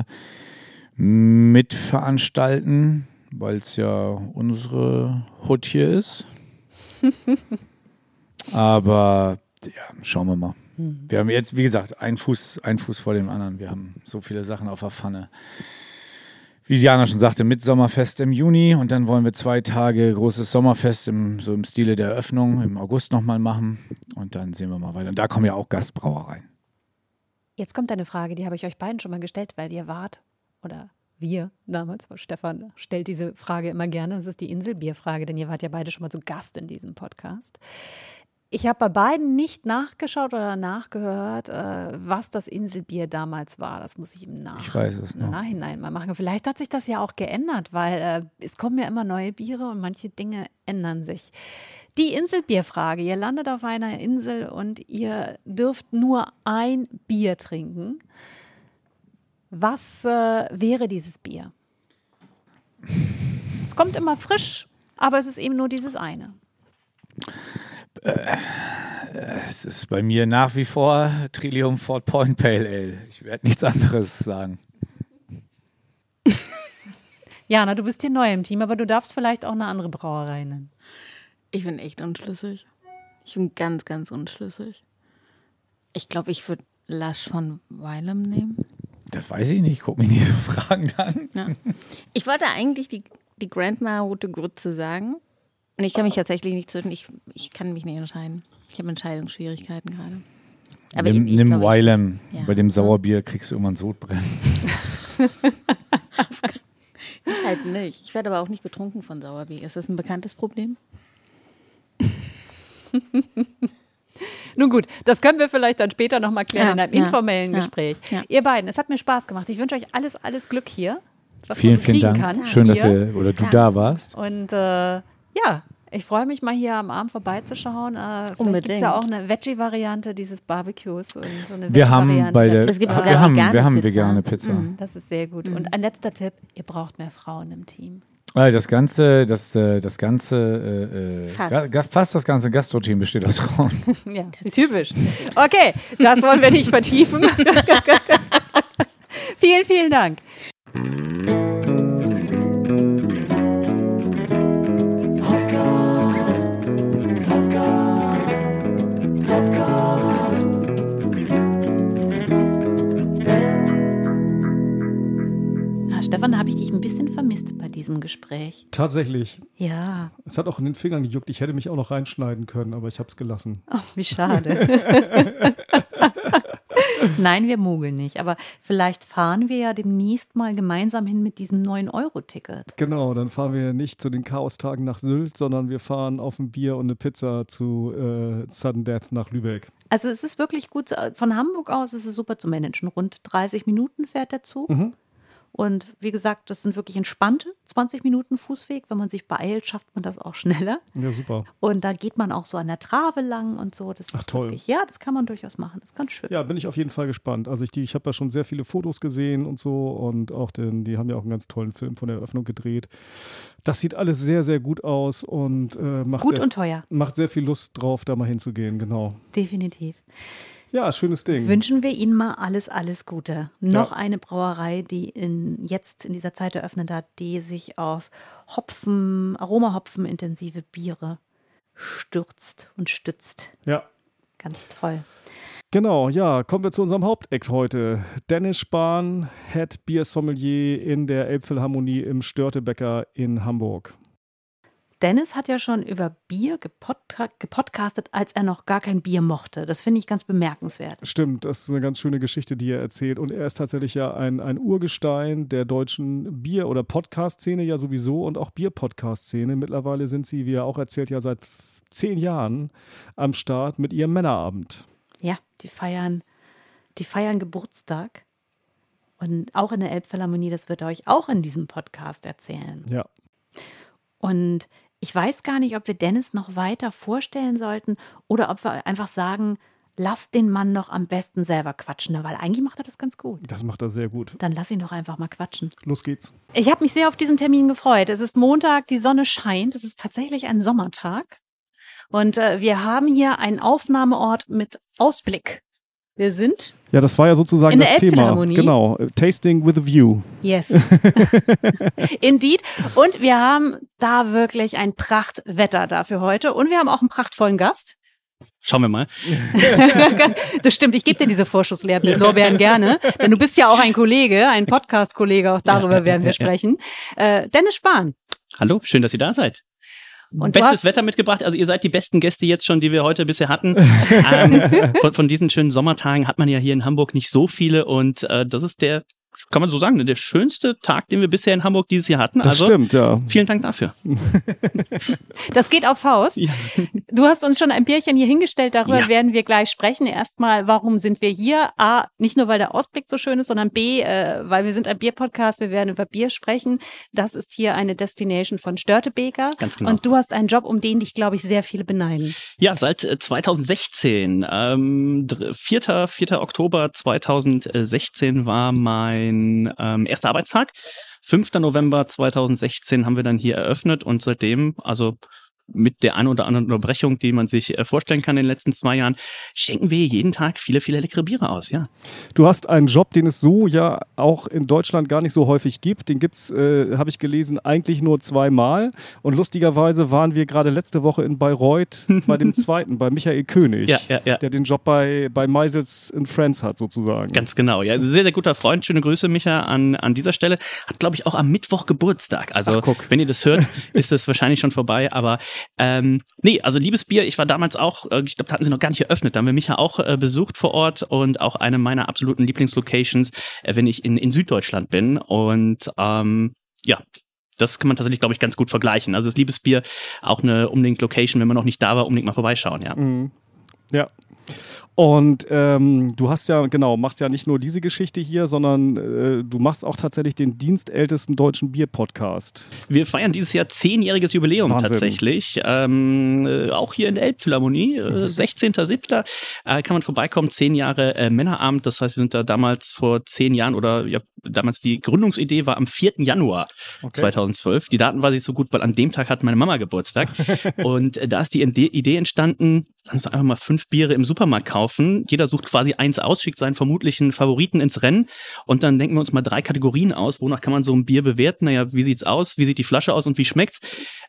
mitveranstalten, weil es ja unsere Hut hier ist. Aber ja, schauen wir mal. Wir haben jetzt, wie gesagt, einen Fuß vor dem anderen. Wir haben so viele Sachen auf der Pfanne. Wie Diana schon sagte, Mitsommerfest im Juni und dann wollen wir 2 Tage großes Sommerfest im Stile der Eröffnung im August nochmal machen und dann sehen wir mal weiter. Und da kommen ja auch Gastbrauereien. Jetzt kommt eine Frage, die habe ich euch beiden schon mal gestellt, weil ihr wart, oder wir damals, Stefan stellt diese Frage immer gerne, das ist die Inselbierfrage, denn ihr wart ja beide schon mal zu Gast in diesem Podcast. Ich habe bei beiden nicht nachgeschaut oder nachgehört, was das Inselbier damals war. Das muss ich im Nachhinein mal machen. Vielleicht hat sich das ja auch geändert, weil es kommen ja immer neue Biere und manche Dinge ändern sich. Die Inselbierfrage. Ihr landet auf einer Insel und ihr dürft nur ein Bier trinken. Was wäre dieses Bier? Es kommt immer frisch, aber es ist eben nur dieses eine. Es ist bei mir nach wie vor Trillium Fort Point Pale Ale. Ich werde nichts anderes sagen. Jana, du bist hier neu im Team, aber du darfst vielleicht auch eine andere Brauerei nennen. Ich bin echt unschlüssig. Ich bin ganz, ganz unschlüssig. Ich glaube, ich würde Lush von Weilem nehmen. Das weiß ich nicht. Guck mich nicht so fragend an. Ja. Ich wollte eigentlich die Grandma Rote Grütze sagen. Und ich kann mich tatsächlich nicht zwischen, ich kann mich nicht entscheiden. Ich habe Entscheidungsschwierigkeiten gerade. Aber nimm Weilem. Ja. Bei dem Sauerbier kriegst du immer ein Sodbrennen. Ich halt nicht. Ich werde aber auch nicht betrunken von Sauerbier. Ist das ein bekanntes Problem? Nun gut, das können wir vielleicht dann später nochmal klären in einem informellen Gespräch. Ja. Ihr beiden, es hat mir Spaß gemacht. Ich wünsche euch alles Glück hier. Was vielen Dank. Kann, schön, dass du da warst. Und ich freue mich mal hier am Abend vorbeizuschauen. Vielleicht gibt es ja auch eine Veggie-Variante dieses Barbecues. Und so eine wir haben vegane Pizza. Das ist sehr gut. Und ein letzter Tipp, ihr braucht mehr Frauen im Team. Das ganze Gastro-Team besteht aus Frauen. Ja, typisch. Okay, das wollen wir nicht vertiefen. Vielen Dank. Stefan, da habe ich dich ein bisschen vermisst bei diesem Gespräch. Tatsächlich. Ja. Es hat auch in den Fingern gejuckt. Ich hätte mich auch noch reinschneiden können, aber ich habe es gelassen. Ach, wie schade. Nein, wir mogeln nicht. Aber vielleicht fahren wir ja demnächst mal gemeinsam hin mit diesem 9-Euro-Ticket. Genau, dann fahren wir nicht zu den Chaostagen nach Sylt, sondern wir fahren auf ein Bier und eine Pizza zu Sudden Death nach Lübeck. Also es ist wirklich gut. Von Hamburg aus ist es super zu managen. Rund 30 Minuten fährt der Zug. Mhm. Und wie gesagt, das sind wirklich entspannte 20 Minuten Fußweg. Wenn man sich beeilt, schafft man das auch schneller. Ja, super. Und da geht man auch so an der Trave lang und so. Das ist toll. Wirklich, ja, das kann man durchaus machen. Das ist ganz schön. Ja, bin ich auf jeden Fall gespannt. Also ich habe da schon sehr viele Fotos gesehen und so. Und auch die haben ja auch einen ganz tollen Film von der Eröffnung gedreht. Das sieht alles sehr, sehr gut aus und macht sehr viel Lust drauf, da mal hinzugehen. Genau. Definitiv. Ja, schönes Ding. Wünschen wir Ihnen mal alles Gute. Noch eine Brauerei, die jetzt in dieser Zeit eröffnet hat, die sich auf Aromahopfen-intensive Biere stürzt und stützt. Ja. Ganz toll. Genau, ja, kommen wir zu unserem Hauptakt heute. Dennis Spahn, Head Bier Sommelier in der Elbphilharmonie im Störtebecker in Hamburg. Dennis hat ja schon über Bier gepodcastet, als er noch gar kein Bier mochte. Das finde ich ganz bemerkenswert. Stimmt, das ist eine ganz schöne Geschichte, die er erzählt. Und er ist tatsächlich ja ein Urgestein der deutschen Bier- oder Podcast-Szene ja sowieso und auch Bier-Podcast-Szene. Mittlerweile sind sie, wie er auch erzählt, ja seit 10 Jahren am Start mit ihrem Männerabend. Ja, die feiern Geburtstag. Und auch in der Elbphilharmonie, das wird er euch auch in diesem Podcast erzählen. Ja. Und ich weiß gar nicht, ob wir Dennis noch weiter vorstellen sollten oder ob wir einfach sagen, lass den Mann doch am besten selber quatschen, weil eigentlich macht er das ganz gut. Das macht er sehr gut. Dann lass ihn doch einfach mal quatschen. Los geht's. Ich habe mich sehr auf diesen Termin gefreut. Es ist Montag, die Sonne scheint, es ist tatsächlich ein Sommertag und wir haben hier einen Aufnahmeort mit Ausblick. Wir sind ja, das war ja sozusagen in das der Thema. Elbphilharmonie. Genau, Tasting with a View. Yes. Indeed. Und wir haben da wirklich ein Prachtwetter dafür heute. Und wir haben auch einen prachtvollen Gast. Schauen wir mal. Das stimmt, ich gebe dir diese Vorschusslorbeeren gerne, denn du bist ja auch ein Kollege, ein Podcast-Kollege, auch darüber werden wir sprechen. Dennis Spahn. Hallo, schön, dass ihr da seid. Und Bestes Wetter mitgebracht, also ihr seid die besten Gäste jetzt schon, die wir heute bisher hatten. Von diesen schönen Sommertagen hat man ja hier in Hamburg nicht so viele und das ist der, kann man so sagen, der schönste Tag, den wir bisher in Hamburg dieses Jahr hatten. Das stimmt, ja. Vielen Dank dafür. Das geht aufs Haus. Ja. Du hast uns schon ein Bierchen hier hingestellt, darüber werden wir gleich sprechen. Erstmal, warum sind wir hier? A, nicht nur, weil der Ausblick so schön ist, sondern B, weil wir sind ein Bierpodcast, wir werden über Bier sprechen. Das ist hier eine Destination von Störtebeker. Ganz genau. Und du hast einen Job, um den dich, glaube ich, sehr viele beneiden. Ja, seit 2016, 4. Oktober 2016 war mein erster Arbeitstag. 5. November 2016 haben wir dann hier eröffnet und seitdem, also mit der ein oder anderen Unterbrechung, die man sich vorstellen kann in den letzten 2 Jahren, schenken wir jeden Tag viele, viele leckere Biere aus, ja. Du hast einen Job, den es so ja auch in Deutschland gar nicht so häufig gibt. Den gibt's, habe ich gelesen, eigentlich nur 2-mal. Und lustigerweise waren wir gerade letzte Woche in Bayreuth bei dem zweiten, bei Michael König, der den Job bei Meisels in Friends hat sozusagen. Ganz genau, ja. Sehr, sehr guter Freund. Schöne Grüße, Micha, an dieser Stelle. Hat, glaube ich, auch am Mittwoch Geburtstag. Also, wenn ihr das hört, ist das wahrscheinlich schon vorbei, aber nee, also Liebesbier, ich war damals auch, ich glaube, da hatten sie noch gar nicht eröffnet, da haben wir mich ja auch besucht vor Ort und auch eine meiner absoluten Lieblingslocations, wenn ich in Süddeutschland bin und ja, das kann man tatsächlich, glaube ich, ganz gut vergleichen. Also das Liebesbier, auch eine unbedingt Location, wenn man noch nicht da war, unbedingt mal vorbeischauen, ja. Mhm. Ja. Und du hast ja, genau, machst ja nicht nur diese Geschichte hier, sondern du machst auch tatsächlich den dienstältesten deutschen Bier-Podcast. Wir feiern dieses Jahr 10-jähriges Jubiläum. Wahnsinn. Tatsächlich. Auch hier in der Elbphilharmonie, 16.07. Kann man vorbeikommen, 10 Jahre Männerabend. Das heißt, wir sind da damals vor 10 Jahren oder ja, damals die Gründungsidee war am 4. Januar 2012. Die Daten weiß ich so gut, weil an dem Tag hat meine Mama Geburtstag. Und da ist die Idee entstanden, lass uns doch einfach mal 5 Biere im Supermarkt kaufen. Jeder sucht quasi eins aus, schickt seinen vermutlichen Favoriten ins Rennen und dann denken wir uns mal 3 Kategorien aus. Wonach kann man so ein Bier bewerten? Naja, wie sieht's aus? Wie sieht die Flasche aus und wie schmeckt's?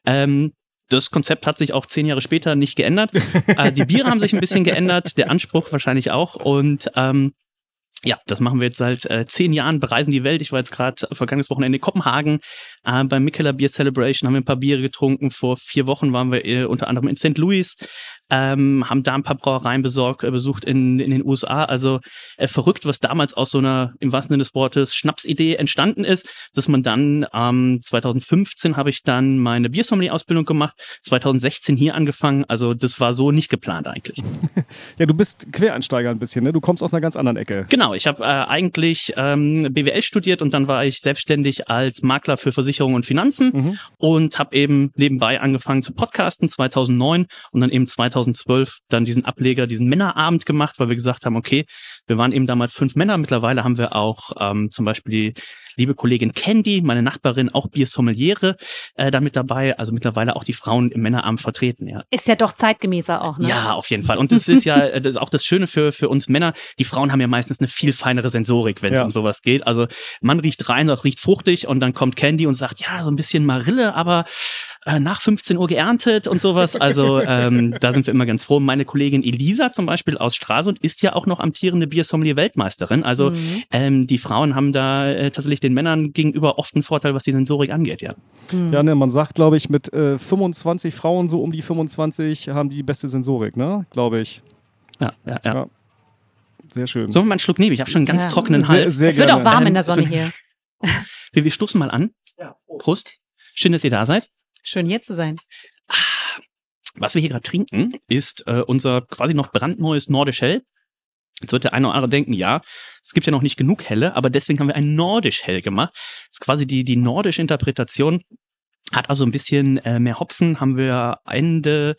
Das Konzept hat sich auch 10 Jahre später nicht geändert. Die Biere haben sich ein bisschen geändert, der Anspruch wahrscheinlich auch und ja, das machen wir jetzt seit 10 Jahren, bereisen die Welt. Ich war jetzt gerade vergangenes Wochenende in Kopenhagen. Beim Mikkeller Beer Celebration haben wir ein paar Biere getrunken. Vor 4 Wochen waren wir unter anderem in St. Louis, haben da ein paar Brauereien besucht in den USA. Also verrückt, was damals aus so einer, im wahrsten Sinne des Wortes, Schnapsidee entstanden ist, dass man dann 2015 habe ich dann meine Biersommelier-Ausbildung gemacht, 2016 hier angefangen. Also das war so nicht geplant eigentlich. Ja, du bist Quereinsteiger ein bisschen, ne? Du kommst aus einer ganz anderen Ecke. Genau, ich habe eigentlich BWL studiert und dann war ich selbstständig als Makler für Versicherungen und Finanzen und habe eben nebenbei angefangen zu podcasten 2009 und dann eben 2012 dann diesen Ableger, diesen Männerabend gemacht, weil wir gesagt haben, okay, wir waren eben damals 5 Männer, mittlerweile haben wir auch zum Beispiel die liebe Kollegin Candy, meine Nachbarin, auch Biersommeliere da mit dabei, also mittlerweile auch die Frauen im Männerabend vertreten. Ja. Ist ja doch zeitgemäßer auch, ne? Ja, auf jeden Fall. Und das ist ja das ist auch das Schöne für uns Männer, die Frauen haben ja meistens eine viel feinere Sensorik, wenn es um sowas geht. Also man riecht rein, das riecht fruchtig und dann kommt Candy und sagt, ja, so ein bisschen Marille, aber nach 15 Uhr geerntet und sowas. Also da sind wir immer ganz froh. Meine Kollegin Elisa zum Beispiel aus Stralsund ist ja auch noch amtierende Biersommelier-Weltmeisterin. Also die Frauen haben da tatsächlich den Männern gegenüber oft einen Vorteil, was die Sensorik angeht, ja. Ja, ne, man sagt, glaube ich, mit 25 Frauen, so um die 25, haben die beste Sensorik, ne? Glaube ich. Ja. Sehr schön. Sollen wir mal einen Schluck nehmen? Ich habe schon einen ganz trockenen Hals. Sehr es wird auch warm in der Sonne hier. Wir stoßen mal an. Ja. Prost. Schön, dass ihr da seid. Schön hier zu sein. Was wir hier gerade trinken, ist unser quasi noch brandneues Nordisch Hell. Jetzt wird der eine oder andere denken, ja, es gibt ja noch nicht genug Helle, aber deswegen haben wir ein Nordisch Hell gemacht. Das ist quasi die nordische Interpretation. Hat also ein bisschen mehr Hopfen. Haben wir Ende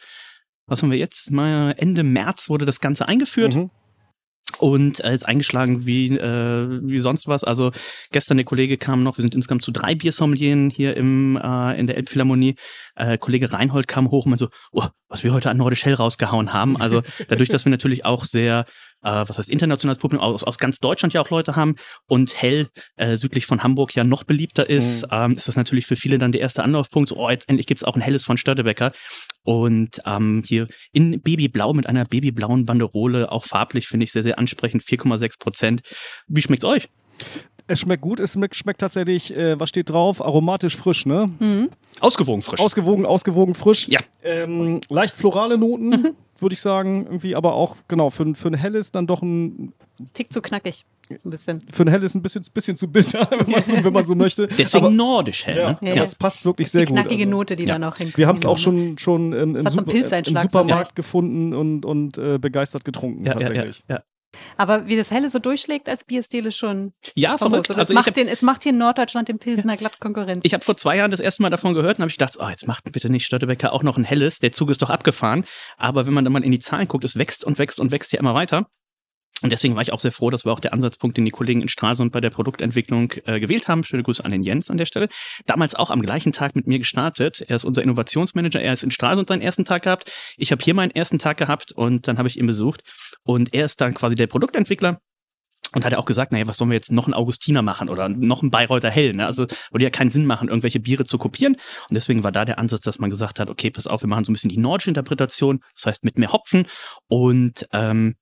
März wurde das Ganze eingeführt. Und ist eingeschlagen wie sonst was. Also gestern der Kollege kam noch, wir sind insgesamt zu 3 Biersommelieren hier in der Elbphilharmonie. Kollege Reinhold kam hoch und meinte so, was wir heute an Nordisch Hell rausgehauen haben. Also dadurch, dass wir natürlich auch sehr was heißt internationales Publikum, aus ganz Deutschland ja auch Leute haben und Hell südlich von Hamburg ja noch beliebter ist, ist das natürlich für viele dann der erste Anlaufpunkt, so, oh, jetzt endlich gibt's auch ein Helles von Störtebeker. Und hier in Babyblau mit einer babyblauen Banderole, auch farblich, finde ich sehr, sehr ansprechend, 4,6%. Wie schmeckt's euch? Es schmeckt gut, es schmeckt tatsächlich, was steht drauf? Aromatisch frisch, ne? Ausgewogen frisch. Ausgewogen frisch. Ja. Leicht florale Noten, würde ich sagen, irgendwie, aber auch, genau, für ein Helles dann doch ein Tick zu knackig. So ein bisschen. Für ein Helles ein bisschen zu bitter, wenn man so möchte. Deswegen aber, nordisch hell. Ja, Ne? das passt wirklich sehr gut. Die knackige Note, die dann auch hinkommt. Wir haben es auch schon im Supermarkt so gefunden und begeistert getrunken, tatsächlich. Ja. Aber wie das Helle so durchschlägt als Bierstil ist schon verrückt. Also es macht hier in Norddeutschland dem Pilsner glatt Konkurrenz. Ich habe vor 2 Jahren das erste Mal davon gehört und habe ich gedacht, jetzt macht bitte nicht Störtebeker auch noch ein Helles, der Zug ist doch abgefahren. Aber wenn man dann mal in die Zahlen guckt, es wächst und wächst und wächst ja immer weiter. Und deswegen war ich auch sehr froh, das war auch der Ansatzpunkt, den die Kollegen in Stralsund bei der Produktentwicklung gewählt haben. Schöne Grüße an den Jens an der Stelle. Damals auch am gleichen Tag mit mir gestartet. Er ist unser Innovationsmanager, er ist in Stralsund seinen ersten Tag gehabt. Ich habe hier meinen ersten Tag gehabt und dann habe ich ihn besucht. Und er ist dann quasi der Produktentwickler. Und hat er auch gesagt, was sollen wir jetzt noch einen Augustiner machen oder noch einen Bayreuther Hell, ne? Also würde ja keinen Sinn machen, irgendwelche Biere zu kopieren. Und deswegen war da der Ansatz, dass man gesagt hat, okay, pass auf, wir machen so ein bisschen die nordische Interpretation, das heißt mit mehr Hopfen und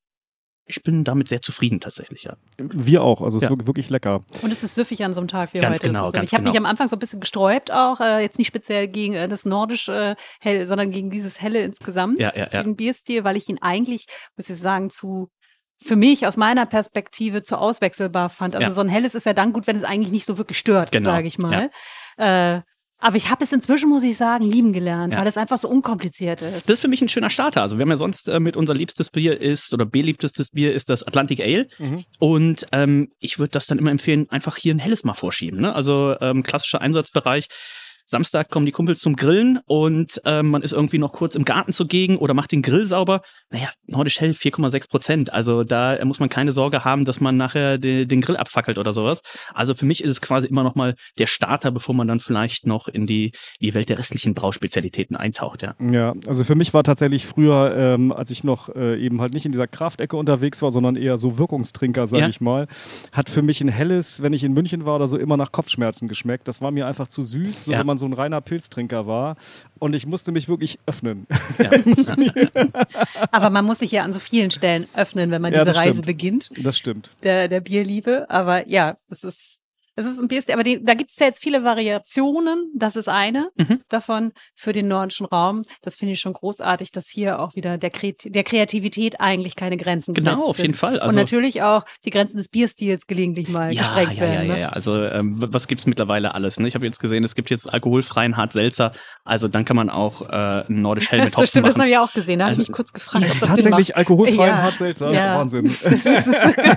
ich bin damit sehr zufrieden tatsächlich, ja. Wir auch, also es ist wirklich lecker. Und es ist süffig an so einem Tag wie ganz heute. Genau, ich habe mich am Anfang so ein bisschen gesträubt auch, jetzt nicht speziell gegen das nordische Hell, sondern gegen dieses Helle insgesamt, gegen Bierstil, weil ich ihn eigentlich, muss ich sagen, für mich aus meiner Perspektive zu auswechselbar fand. Also so ein Helles ist ja dann gut, wenn es eigentlich nicht so wirklich stört, sage ich mal. Ja. Aber ich habe es inzwischen, muss ich sagen, lieben gelernt, weil es einfach so unkompliziert ist. Das ist für mich ein schöner Starter. Also wir haben ja sonst mit unser liebstes Bier beliebtestes Bier ist das Atlantic Ale. Und ich würde das dann immer empfehlen, einfach hier ein Helles mal vorschieben. Ne? Also klassischer Einsatzbereich. Samstag kommen die Kumpels zum Grillen und man ist irgendwie noch kurz im Garten zugegen oder macht den Grill sauber. Nordisch Hell 4,6%. Also da muss man keine Sorge haben, dass man nachher den Grill abfackelt oder sowas. Also für mich ist es quasi immer noch mal der Starter, bevor man dann vielleicht noch in die Welt der restlichen Brauspezialitäten eintaucht. Ja, also für mich war tatsächlich früher, als ich noch eben halt nicht in dieser Kraftecke unterwegs war, sondern eher so Wirkungstrinker, sage ich mal, hat für mich ein Helles, wenn ich in München war oder so, immer nach Kopfschmerzen geschmeckt. Das war mir einfach zu süß, so wenn man so ein reiner Pilztrinker war. Und ich musste mich wirklich öffnen. Ja. Aber man muss sich ja an so vielen Stellen öffnen, wenn man diese Reise beginnt. Das stimmt. Der Bierliebe. Aber ja, es ist ein Bierstil. Aber da gibt es ja jetzt viele Variationen. Das ist eine davon für den nordischen Raum. Das finde ich schon großartig, dass hier auch wieder der Kreativität eigentlich keine Grenzen gesetzt sind. Genau, auf jeden Fall. Also, und natürlich auch die Grenzen des Bierstils gelegentlich mal gesprengt werden. Ja. Also was gibt's mittlerweile alles? Ne? Ich habe jetzt gesehen, es gibt jetzt alkoholfreien Hart-Seltzer. Also dann kann man auch ein Nordisch Hell mit Hopfen stimmt, machen. Das habe ich auch gesehen. Da habe ich mich kurz gefragt. Ja, tatsächlich alkoholfreien Hart-Seltzer. Ja. Wahnsinn. Das ist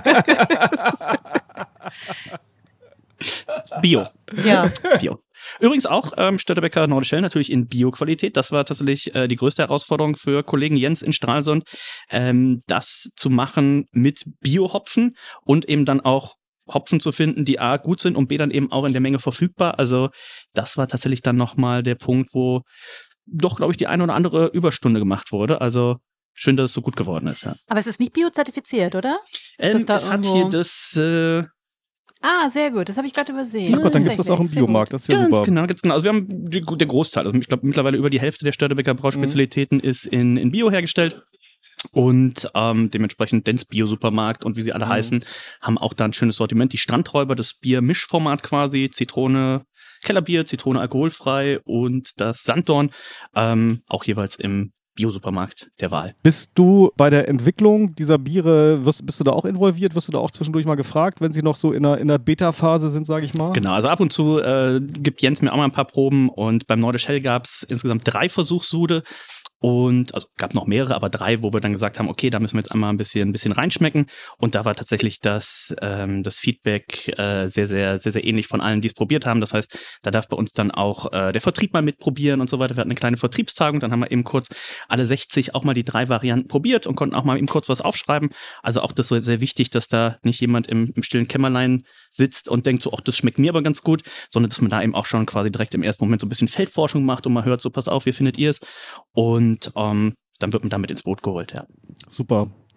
Bio. Ja. Bio. Übrigens auch Störtebeker Nordisch Hell natürlich in Bio-Qualität. Das war tatsächlich die größte Herausforderung für Kollegen Jens in Stralsund, das zu machen mit Bio-Hopfen und eben dann auch Hopfen zu finden, die A, gut sind und B, dann eben auch in der Menge verfügbar. Also das war tatsächlich dann nochmal der Punkt, wo doch, glaube ich, die eine oder andere Überstunde gemacht wurde. Also schön, dass es so gut geworden ist. Ja. Aber es ist nicht biozertifiziert, oder? Ist das da es hat hier das... sehr gut. Das habe ich gerade übersehen. Ach Gott, dann gibt es das auch im Biomarkt. Das ist ja super. Genau. Also wir haben der Großteil, also ich glaube mittlerweile über die Hälfte der Störtebeker Brauspezialitäten ist in Bio hergestellt. Und dementsprechend Dens Bio-Supermarkt und wie sie alle heißen, haben auch da ein schönes Sortiment. Die Strandräuber, das Bier-Mischformat quasi, Zitrone, Kellerbier, Zitrone alkoholfrei und das Sanddorn, auch jeweils im Bio-Supermarkt der Wahl. Bist du bei der Entwicklung dieser Biere, bist du da auch involviert? Wirst du da auch zwischendurch mal gefragt, wenn sie noch so in der Beta-Phase sind, sage ich mal? Genau, also ab und zu gibt Jens mir auch mal ein paar Proben und beim Nordisch Hell gab es insgesamt 3 Versuchssude. Und also gab noch mehrere, aber 3, wo wir dann gesagt haben, okay, da müssen wir jetzt einmal ein bisschen reinschmecken. Und da war tatsächlich das Feedback sehr, sehr, sehr, sehr ähnlich von allen, die es probiert haben. Das heißt, da darf bei uns dann auch der Vertrieb mal mitprobieren und so weiter. Wir hatten eine kleine Vertriebstagung, dann haben wir eben kurz alle 60 auch mal die 3 Varianten probiert und konnten auch mal eben kurz was aufschreiben. Also auch das so sehr wichtig, dass da nicht jemand im stillen Kämmerlein sitzt und denkt so, ach, das schmeckt mir aber ganz gut, sondern dass man da eben auch schon quasi direkt im ersten Moment so ein bisschen Feldforschung macht und mal hört, so passt auf, wie findet ihr es? Und dann wird man damit ins Boot geholt, ja. Super.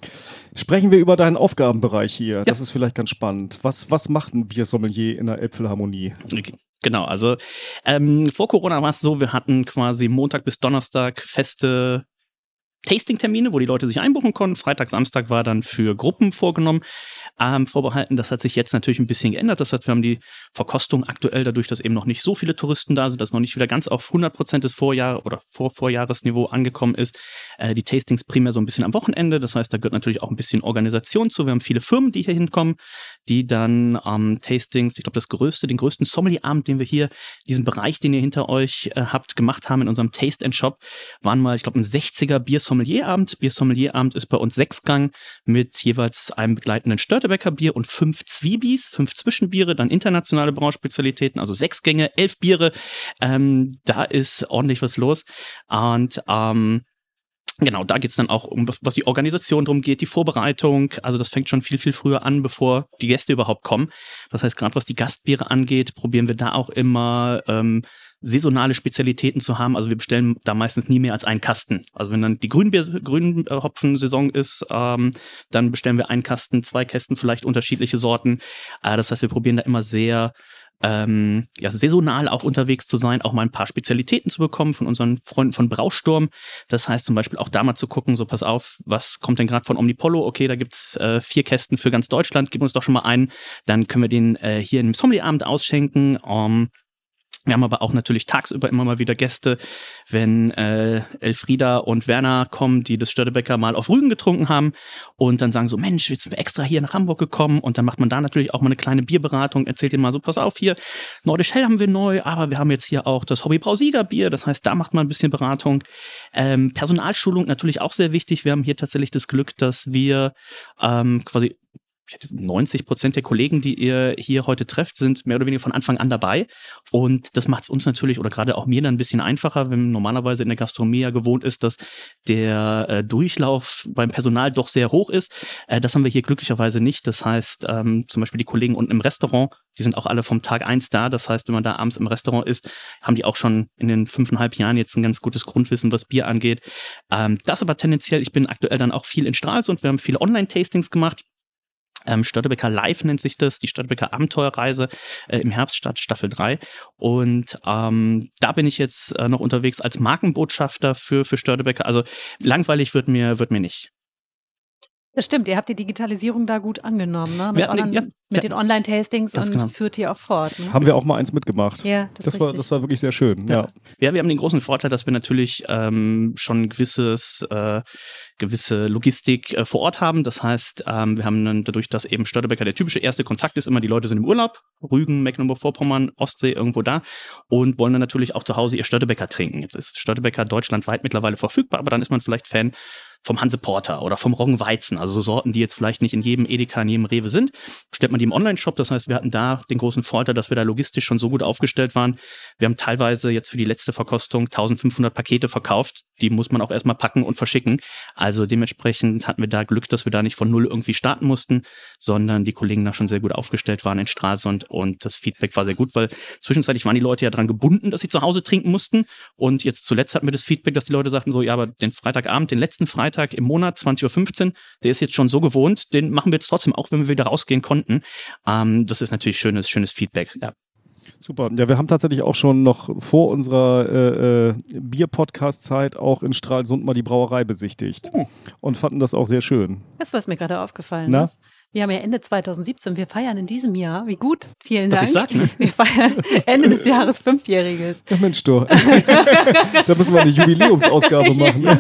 Sprechen wir über deinen Aufgabenbereich hier. Ja. Das ist vielleicht ganz spannend. Was macht ein Biersommelier in der Elbphilharmonie? Genau, also vor Corona war es so, wir hatten quasi Montag bis Donnerstag feste Tasting-Termine, wo die Leute sich einbuchen konnten. Freitag, Samstag war dann für Gruppen vorgenommen. Vorbehalten. Das hat sich jetzt natürlich ein bisschen geändert. Das heißt, wir haben die Verkostung aktuell dadurch, dass eben noch nicht so viele Touristen da sind, dass noch nicht wieder ganz auf 100% des Vorjahresniveau angekommen ist. Die Tastings primär so ein bisschen am Wochenende. Das heißt, da gehört natürlich auch ein bisschen Organisation zu. Wir haben viele Firmen, die hier hinkommen, die dann Tastings, ich glaube, den größten Sommelier-Abend, den wir hier, diesen Bereich, den ihr hinter euch habt, gemacht haben in unserem Taste and Shop, waren mal, ich glaube, ein 60er Bier-Sommelier-Abend. Bier-Sommelier-Abend ist bei uns 6-Gang mit jeweils einem begleitenden Störtebeker Bier und 5 Zwiebis, 5 Zwischenbiere, dann internationale Brauspezialitäten, also 6 Gänge, 11 Biere. Da ist ordentlich was los. Und genau, da geht's dann auch um, was die Organisation drum geht, die Vorbereitung. Also das fängt schon viel, viel früher an, bevor die Gäste überhaupt kommen. Das heißt, gerade was die Gastbiere angeht, probieren wir da auch immer saisonale Spezialitäten zu haben. Also wir bestellen da meistens nie mehr als einen Kasten. Also wenn dann die Grünhopfen-Saison ist, dann bestellen wir einen Kasten, 2 Kästen, vielleicht unterschiedliche Sorten. Das heißt, wir probieren da immer sehr saisonal auch unterwegs zu sein, auch mal ein paar Spezialitäten zu bekommen von unseren Freunden von Brausturm. Das heißt zum Beispiel auch da mal zu gucken, so pass auf, was kommt denn gerade von Omnipollo? Okay, da gibt's 4 Kästen für ganz Deutschland, gib uns doch schon mal einen. Dann können wir den hier im Sommelierabend ausschenken. Wir haben aber auch natürlich tagsüber immer mal wieder Gäste, wenn Elfrieda und Werner kommen, die das Störtebeker mal auf Rügen getrunken haben und dann sagen so, Mensch, jetzt sind wir extra hier nach Hamburg gekommen und dann macht man da natürlich auch mal eine kleine Bierberatung, erzählt ihnen mal so, pass auf hier, Nordisch Hell haben wir neu, aber wir haben jetzt hier auch das Hobbybrausiegerbier, das heißt, da macht man ein bisschen Beratung. Personalschulung natürlich auch sehr wichtig, wir haben hier tatsächlich das Glück, dass wir quasi 90% der Kollegen, die ihr hier heute trefft, sind mehr oder weniger von Anfang an dabei. Und das macht es uns natürlich, oder gerade auch mir dann ein bisschen einfacher, wenn man normalerweise in der Gastronomie ja gewohnt ist, dass der Durchlauf beim Personal doch sehr hoch ist. Das haben wir hier glücklicherweise nicht. Das heißt, zum Beispiel die Kollegen unten im Restaurant, die sind auch alle vom Tag 1 da. Das heißt, wenn man da abends im Restaurant ist, haben die auch schon in den 5,5 Jahren jetzt ein ganz gutes Grundwissen, was Bier angeht. Das aber tendenziell, ich bin aktuell dann auch viel in Stralsund. Wir haben viele Online-Tastings gemacht. Störtebeker Live nennt sich das, die Störtebeker Abenteuerreise im Herbst statt Staffel 3. Und da bin ich jetzt noch unterwegs als Markenbotschafter für Störtebeker. Also langweilig wird mir nicht. Das stimmt, ihr habt die Digitalisierung da gut angenommen, ne? Mit den Online-Tastings und führt die auch fort. Ne? Haben wir auch mal eins mitgemacht. Ja, das war wirklich sehr schön. Ja, wir haben den großen Vorteil, dass wir natürlich schon gewisse Logistik vor Ort haben. Das heißt, wir haben dann dadurch, dass eben Störtebeker der typische erste Kontakt ist, immer die Leute sind im Urlaub, Rügen, Mecklenburg-Vorpommern, Ostsee, irgendwo da und wollen dann natürlich auch zu Hause ihr Störtebeker trinken. Jetzt ist Störtebeker deutschlandweit mittlerweile verfügbar, aber dann ist man vielleicht Fan vom Hanse Porter oder vom Roggenweizen, also so Sorten, die jetzt vielleicht nicht in jedem Edeka, in jedem Rewe sind, stellt man die im Online-Shop. Das heißt, wir hatten da den großen Vorteil, dass wir da logistisch schon so gut aufgestellt waren. Wir haben teilweise jetzt für die letzte Verkostung 1500 Pakete verkauft. Die muss man auch erstmal packen und verschicken. Also dementsprechend hatten wir da Glück, dass wir da nicht von null irgendwie starten mussten, sondern die Kollegen da schon sehr gut aufgestellt waren in Stralsund und das Feedback war sehr gut, weil zwischenzeitlich waren die Leute ja dran gebunden, dass sie zu Hause trinken mussten und jetzt zuletzt hatten wir das Feedback, dass die Leute sagten so, ja, aber den Freitagabend, den letzten Freitag im Monat, 20.15 Uhr, der ist jetzt schon so gewohnt, den machen wir jetzt trotzdem auch, wenn wir wieder rausgehen konnten. Das ist natürlich schönes Feedback, ja. Super. Ja, wir haben tatsächlich auch schon noch vor unserer Bier-Podcast-Zeit auch in Stralsund mal die Brauerei besichtigt und fanden das auch sehr schön. Das, was mir gerade aufgefallen ist. Wir haben ja Ende 2017, wir feiern in diesem Jahr, wie gut, vielen Dank. Wir feiern Ende des Jahres 5-Jähriges. Ja Mensch, du. Da müssen wir eine Jubiläumsausgabe machen. Ne?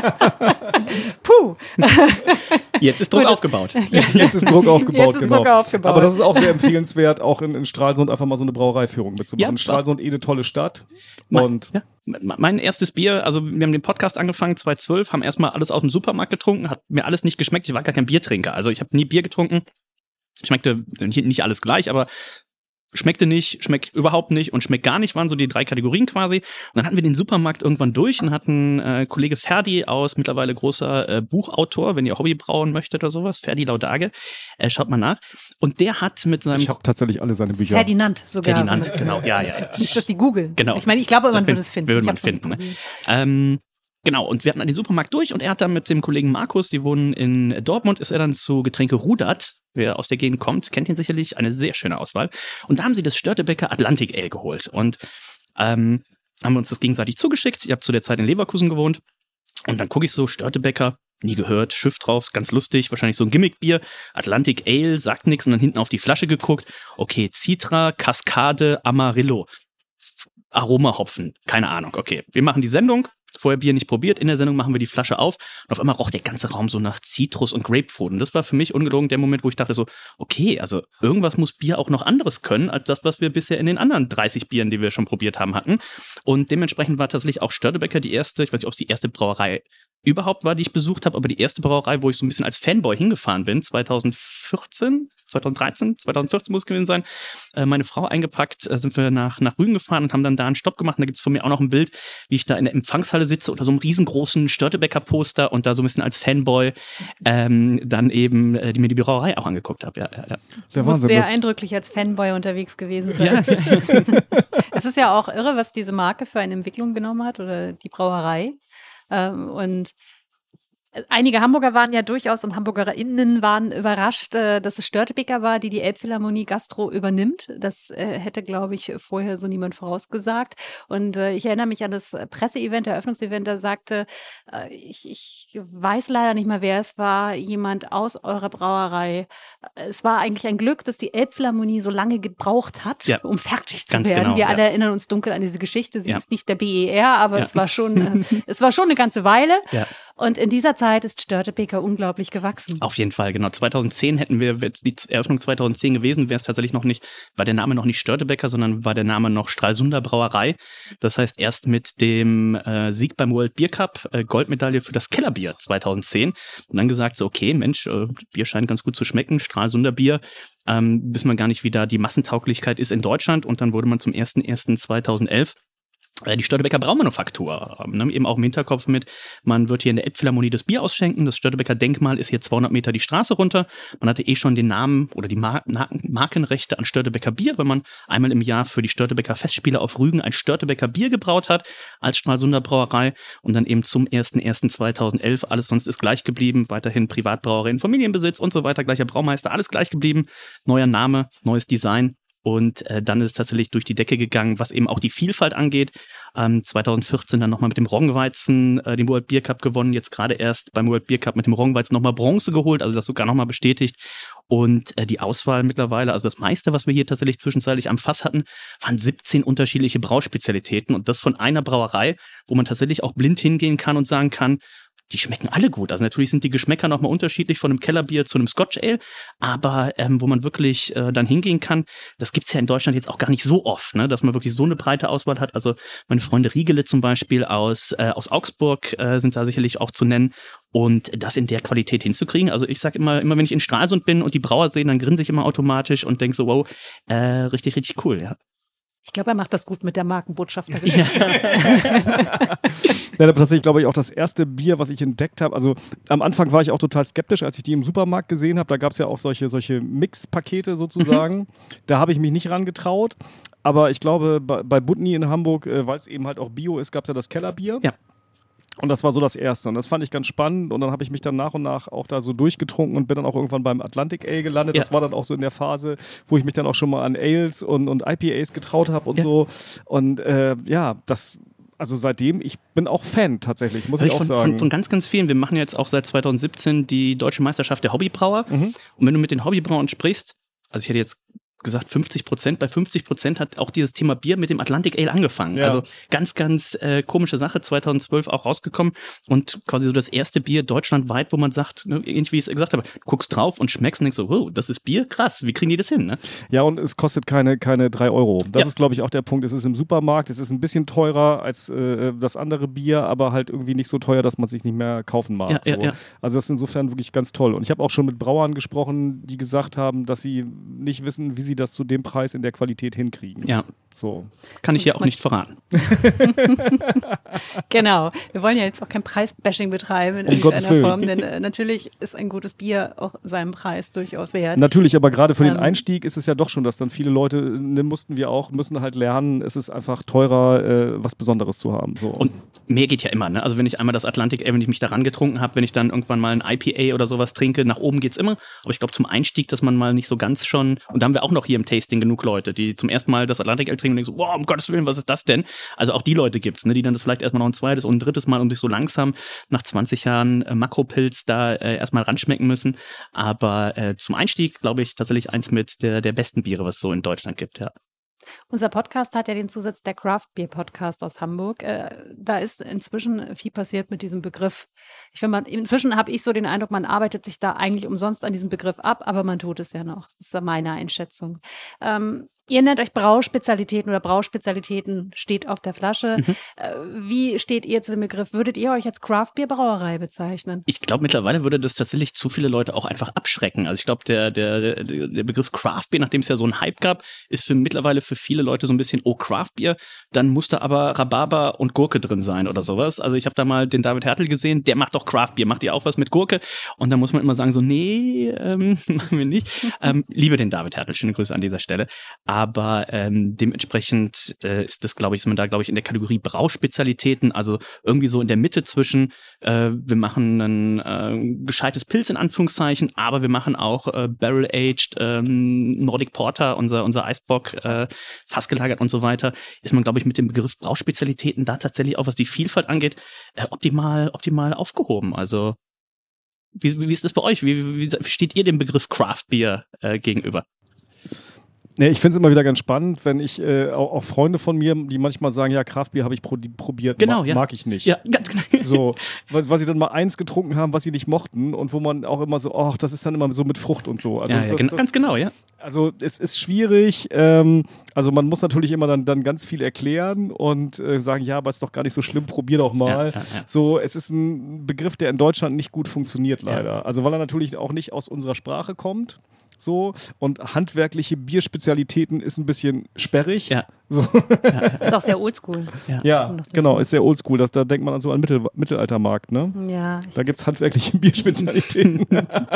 Puh. Jetzt ist Druck aufgebaut. Jetzt ist Druck aufgebaut, genau. Druck aufgebaut. Aber das ist auch sehr empfehlenswert, auch in Stralsund einfach mal so eine Brauereiführung mitzumachen. Ja, Stralsund eine tolle Stadt. Mein erstes Bier, also wir haben den Podcast angefangen 2012, haben erstmal alles aus dem Supermarkt getrunken, hat mir alles nicht geschmeckt, ich war gar kein Biertrinker, also ich habe nie Bier getrunken, schmeckte nicht alles gleich, aber schmeckte nicht, schmeckt überhaupt nicht und schmeckt gar nicht, waren so die 3 Kategorien quasi. Und dann hatten wir den Supermarkt irgendwann durch und hatten Kollege Ferdi aus, mittlerweile großer Buchautor, wenn ihr Hobby brauen möchtet oder sowas, Ferdi Laudage, schaut mal nach. Und der hat mit seinem... Ich habe tatsächlich alle seine Bücher. Ferdinand sogar. Ferdinand, genau, ja. Nicht, dass die googeln. Genau. Ich meine, ich glaube, man würde es finden. Würde man finden, ne? Genau, und wir hatten dann den Supermarkt durch und er hat dann mit dem Kollegen Markus, die wohnen in Dortmund, ist er dann zu Getränke Rudert, wer aus der Gegend kommt, kennt ihn sicherlich, eine sehr schöne Auswahl. Und da haben sie das Störtebeker Atlantic Ale geholt und haben wir uns das gegenseitig zugeschickt. Ich habe zu der Zeit in Leverkusen gewohnt und dann gucke ich so, Störtebeker, nie gehört, Schiff drauf, ganz lustig, wahrscheinlich so ein Gimmickbier, Atlantic Ale, sagt nichts und dann hinten auf die Flasche geguckt, okay, Citra, Cascade, Amarillo, Aromahopfen, keine Ahnung, okay, wir machen die Sendung, vorher Bier nicht probiert, in der Sendung machen wir die Flasche auf und auf einmal roch der ganze Raum so nach Zitrus und Grapefruit und das war für mich ungelogen der Moment, wo ich dachte so, okay, also irgendwas muss Bier auch noch anderes können, als das, was wir bisher in den anderen 30 Bieren, die wir schon probiert haben, hatten und dementsprechend war tatsächlich auch Störtebeker die erste, ich weiß nicht, ob es die erste Brauerei überhaupt war, die ich besucht habe, aber die erste Brauerei, wo ich so ein bisschen als Fanboy hingefahren bin, 2014 muss es gewesen sein, meine Frau eingepackt, sind wir nach Rügen gefahren und haben dann da einen Stopp gemacht und da gibt es von mir auch noch ein Bild, wie ich da in der Empfangshalle sitze unter so einem riesengroßen Störtebeker-Poster und da so ein bisschen als Fanboy dann eben mir die Brauerei auch angeguckt habe. Ja. Du musst sehr eindrücklich als Fanboy unterwegs gewesen sein. Ja. Es ist ja auch irre, was diese Marke für eine Entwicklung genommen hat oder die Brauerei. Und einige Hamburger waren ja durchaus und HamburgerInnen waren überrascht, dass es Störtebeker war, die Elbphilharmonie Gastro übernimmt. Das hätte, glaube ich, vorher so niemand vorausgesagt. Und ich erinnere mich an das Presseevent, Eröffnungsevent, da sagte, ich weiß leider nicht mehr, wer es war, jemand aus eurer Brauerei. Es war eigentlich ein Glück, dass die Elbphilharmonie so lange gebraucht hat, um fertig zu werden. Genau, wir alle erinnern uns dunkel an diese Geschichte. Sie ist nicht der BER, aber es war schon eine ganze Weile. Ja. Und in dieser Zeit ist Störtebeker unglaublich gewachsen. Auf jeden Fall, genau. 2010 hätten wir, wäre die Eröffnung 2010 gewesen, wäre es tatsächlich noch nicht, war der Name noch nicht Störtebeker, sondern war der Name noch Stralsunder Brauerei. Das heißt, erst mit dem Sieg beim World Beer Cup, Goldmedaille für das Kellerbier 2010. Und dann gesagt so, okay, Mensch, Bier scheint ganz gut zu schmecken, Stralsunder Bier. Wissen wir gar nicht, wie da die Massentauglichkeit ist in Deutschland. Und dann wurde man zum 01.01.2011 die Störtebeker Braumanufaktur, eben auch im Hinterkopf mit, man wird hier in der Elbphilharmonie das Bier ausschenken, das Störtebeker Denkmal ist hier 200 Meter die Straße runter, man hatte schon den Namen oder die Markenrechte an Störtebeker Bier, weil man einmal im Jahr für die Störtebeker Festspiele auf Rügen ein Störtebeker Bier gebraut hat, als Stralsunder Brauerei und dann eben zum 01.01.2011, alles sonst ist gleich geblieben, weiterhin Privatbrauerei in Familienbesitz und so weiter, gleicher Braumeister, alles gleich geblieben, neuer Name, neues Design. Und dann ist es tatsächlich durch die Decke gegangen, was eben auch die Vielfalt angeht. 2014 dann nochmal mit dem Roggenweizen den World Beer Cup gewonnen. Jetzt gerade erst beim World Beer Cup mit dem Roggenweizen nochmal Bronze geholt, also das sogar nochmal bestätigt. Und die Auswahl mittlerweile, also das meiste, was wir hier tatsächlich zwischenzeitlich am Fass hatten, waren 17 unterschiedliche Brauspezialitäten. Und das von einer Brauerei, wo man tatsächlich auch blind hingehen kann und sagen kann, die schmecken alle gut. Also natürlich sind die Geschmäcker nochmal unterschiedlich von einem Kellerbier zu einem Scotch Ale, aber wo man wirklich dann hingehen kann, das gibt's ja in Deutschland jetzt auch gar nicht so oft, ne, dass man wirklich so eine breite Auswahl hat. Also meine Freunde Riegele zum Beispiel aus Augsburg sind da sicherlich auch zu nennen. Und das in der Qualität hinzukriegen, also ich sag immer wenn ich in Stralsund bin und die Brauer sehe, dann grinse ich immer automatisch und denke so, wow, richtig, richtig cool, ja. Ich glaube, er macht das gut mit der Markenbotschaftergeschichte. Ja, tatsächlich glaube ich auch das erste Bier, was ich entdeckt habe. Also am Anfang war ich auch total skeptisch, als ich die im Supermarkt gesehen habe. Da gab es ja auch solche Mix-Pakete sozusagen. Da habe ich mich nicht rangetraut. Aber ich glaube, bei Butni in Hamburg, weil es eben halt auch Bio ist, gab es ja das Kellerbier. Ja. Und das war so das Erste. Und das fand ich ganz spannend. Und dann habe ich mich dann nach und nach auch da so durchgetrunken und bin dann auch irgendwann beim Atlantic Ale gelandet. Ja. Das war dann auch so in der Phase, wo ich mich dann auch schon mal an Ales und IPAs getraut habe und so. Und also seitdem, ich bin auch Fan tatsächlich, muss ich auch sagen. Von ganz, ganz vielen. Wir machen jetzt auch seit 2017 die Deutsche Meisterschaft der Hobbybrauer. Und wenn du mit den Hobbybrauern sprichst, also ich hätte jetzt gesagt 50%, bei 50% hat auch dieses Thema Bier mit dem Atlantic Ale angefangen. Ja. Also ganz, ganz komische Sache, 2012 auch rausgekommen und quasi so das erste Bier deutschlandweit, wo man sagt, ne, ähnlich wie ich es gesagt habe, du guckst drauf und schmeckst und denkst so, wow, das ist Bier, krass, wie kriegen die das hin? Ne? Ja, und es kostet keine 3 Euro. Das ist, glaube ich, auch der Punkt. Es ist im Supermarkt, es ist ein bisschen teurer als das andere Bier, aber halt irgendwie nicht so teuer, dass man es sich nicht mehr kaufen mag. Ja, so. Ja. Also das ist insofern wirklich ganz toll. Und ich habe auch schon mit Brauern gesprochen, die gesagt haben, dass sie nicht wissen, wie sie das zu dem Preis in der Qualität hinkriegen. Ja. So. Kann ich ja auch nicht verraten. Genau. Wir wollen ja jetzt auch kein Preisbashing betreiben in irgendeiner Form, denn natürlich ist ein gutes Bier auch seinen Preis durchaus wert. Natürlich, aber gerade für den Einstieg ist es ja doch schon, dass dann viele Leute, müssen halt lernen, es ist einfach teurer, was Besonderes zu haben. So. Und mehr geht ja immer, ne? Also wenn ich einmal das Atlantic Ale, wenn ich mich daran getrunken habe, wenn ich dann irgendwann mal ein IPA oder sowas trinke, nach oben geht's immer. Aber ich glaube zum Einstieg, dass man mal nicht so ganz schon, und da haben wir auch noch hier im Tasting genug Leute, die zum ersten Mal das Atlantic Ale trinken und denken so, wow, um Gottes Willen, was ist das denn? Also auch die Leute gibt's, ne? Die dann das vielleicht erstmal noch ein zweites und ein drittes Mal und sich so langsam nach 20 Jahren Makropilz da erstmal ranschmecken müssen. Aber zum Einstieg, glaube ich, tatsächlich eins mit der besten Biere, was es so in Deutschland gibt, ja. Unser Podcast hat ja den Zusatz der Craft Beer Podcast aus Hamburg. Da ist inzwischen viel passiert mit diesem Begriff. Inzwischen habe ich so den Eindruck, man arbeitet sich da eigentlich umsonst an diesem Begriff ab, aber man tut es ja noch. Das ist ja meine Einschätzung. Ihr nennt euch Brauspezialitäten oder Brauspezialitäten steht auf der Flasche. Wie steht ihr zu dem Begriff? Würdet ihr euch als Craft-Bier-Brauerei bezeichnen? Ich glaube, mittlerweile würde das tatsächlich zu viele Leute auch einfach abschrecken. Also ich glaube, der Begriff Craft-Bier, nachdem es ja so einen Hype gab, ist mittlerweile für viele Leute so ein bisschen, oh, Craft-Bier, dann muss da aber Rhabarber und Gurke drin sein oder sowas. Also ich habe da mal den David Hertel gesehen, der macht doch Craft-Bier, macht ihr auch was mit Gurke? Und da muss man immer sagen so, nee, machen wir nicht. Liebe den David Hertel, schöne Grüße an dieser Stelle. Aber dementsprechend ist man da, glaube ich, in der Kategorie Brauspezialitäten, also irgendwie so in der Mitte zwischen, wir machen ein gescheites Pilz in Anführungszeichen, aber wir machen auch Barrel-Aged Nordic Porter, unser Eisbock, fassgelagert und so weiter, ist man, glaube ich, mit dem Begriff Brauspezialitäten da tatsächlich auch, was die Vielfalt angeht, optimal aufgehoben. Also wie ist das bei euch? Wie steht ihr dem Begriff Craft Beer gegenüber? Ja, ich finde es immer wieder ganz spannend, wenn ich auch Freunde von mir, die manchmal sagen, ja, Craft-Bier habe ich probiert, genau, ja. Mag ich nicht. Ja, ganz genau. So, weil sie dann mal eins getrunken haben, was sie nicht mochten und wo man auch immer so, ach, das ist dann immer so mit Frucht und so. Also ganz genau, ja. Also es ist schwierig, also man muss natürlich immer dann ganz viel erklären und sagen, ja, aber ist doch gar nicht so schlimm, probier doch mal. Ja. So, es ist ein Begriff, der in Deutschland nicht gut funktioniert leider. Ja. Also weil er natürlich auch nicht aus unserer Sprache kommt. So, und handwerkliche Bierspezialitäten ist ein bisschen sperrig. Ja. So. Ja. Ist auch sehr oldschool. Ja, genau, ist sehr oldschool. Da denkt man an so einen Mittelaltermarkt, ne? Ja. Da gibt es handwerkliche Bierspezialitäten.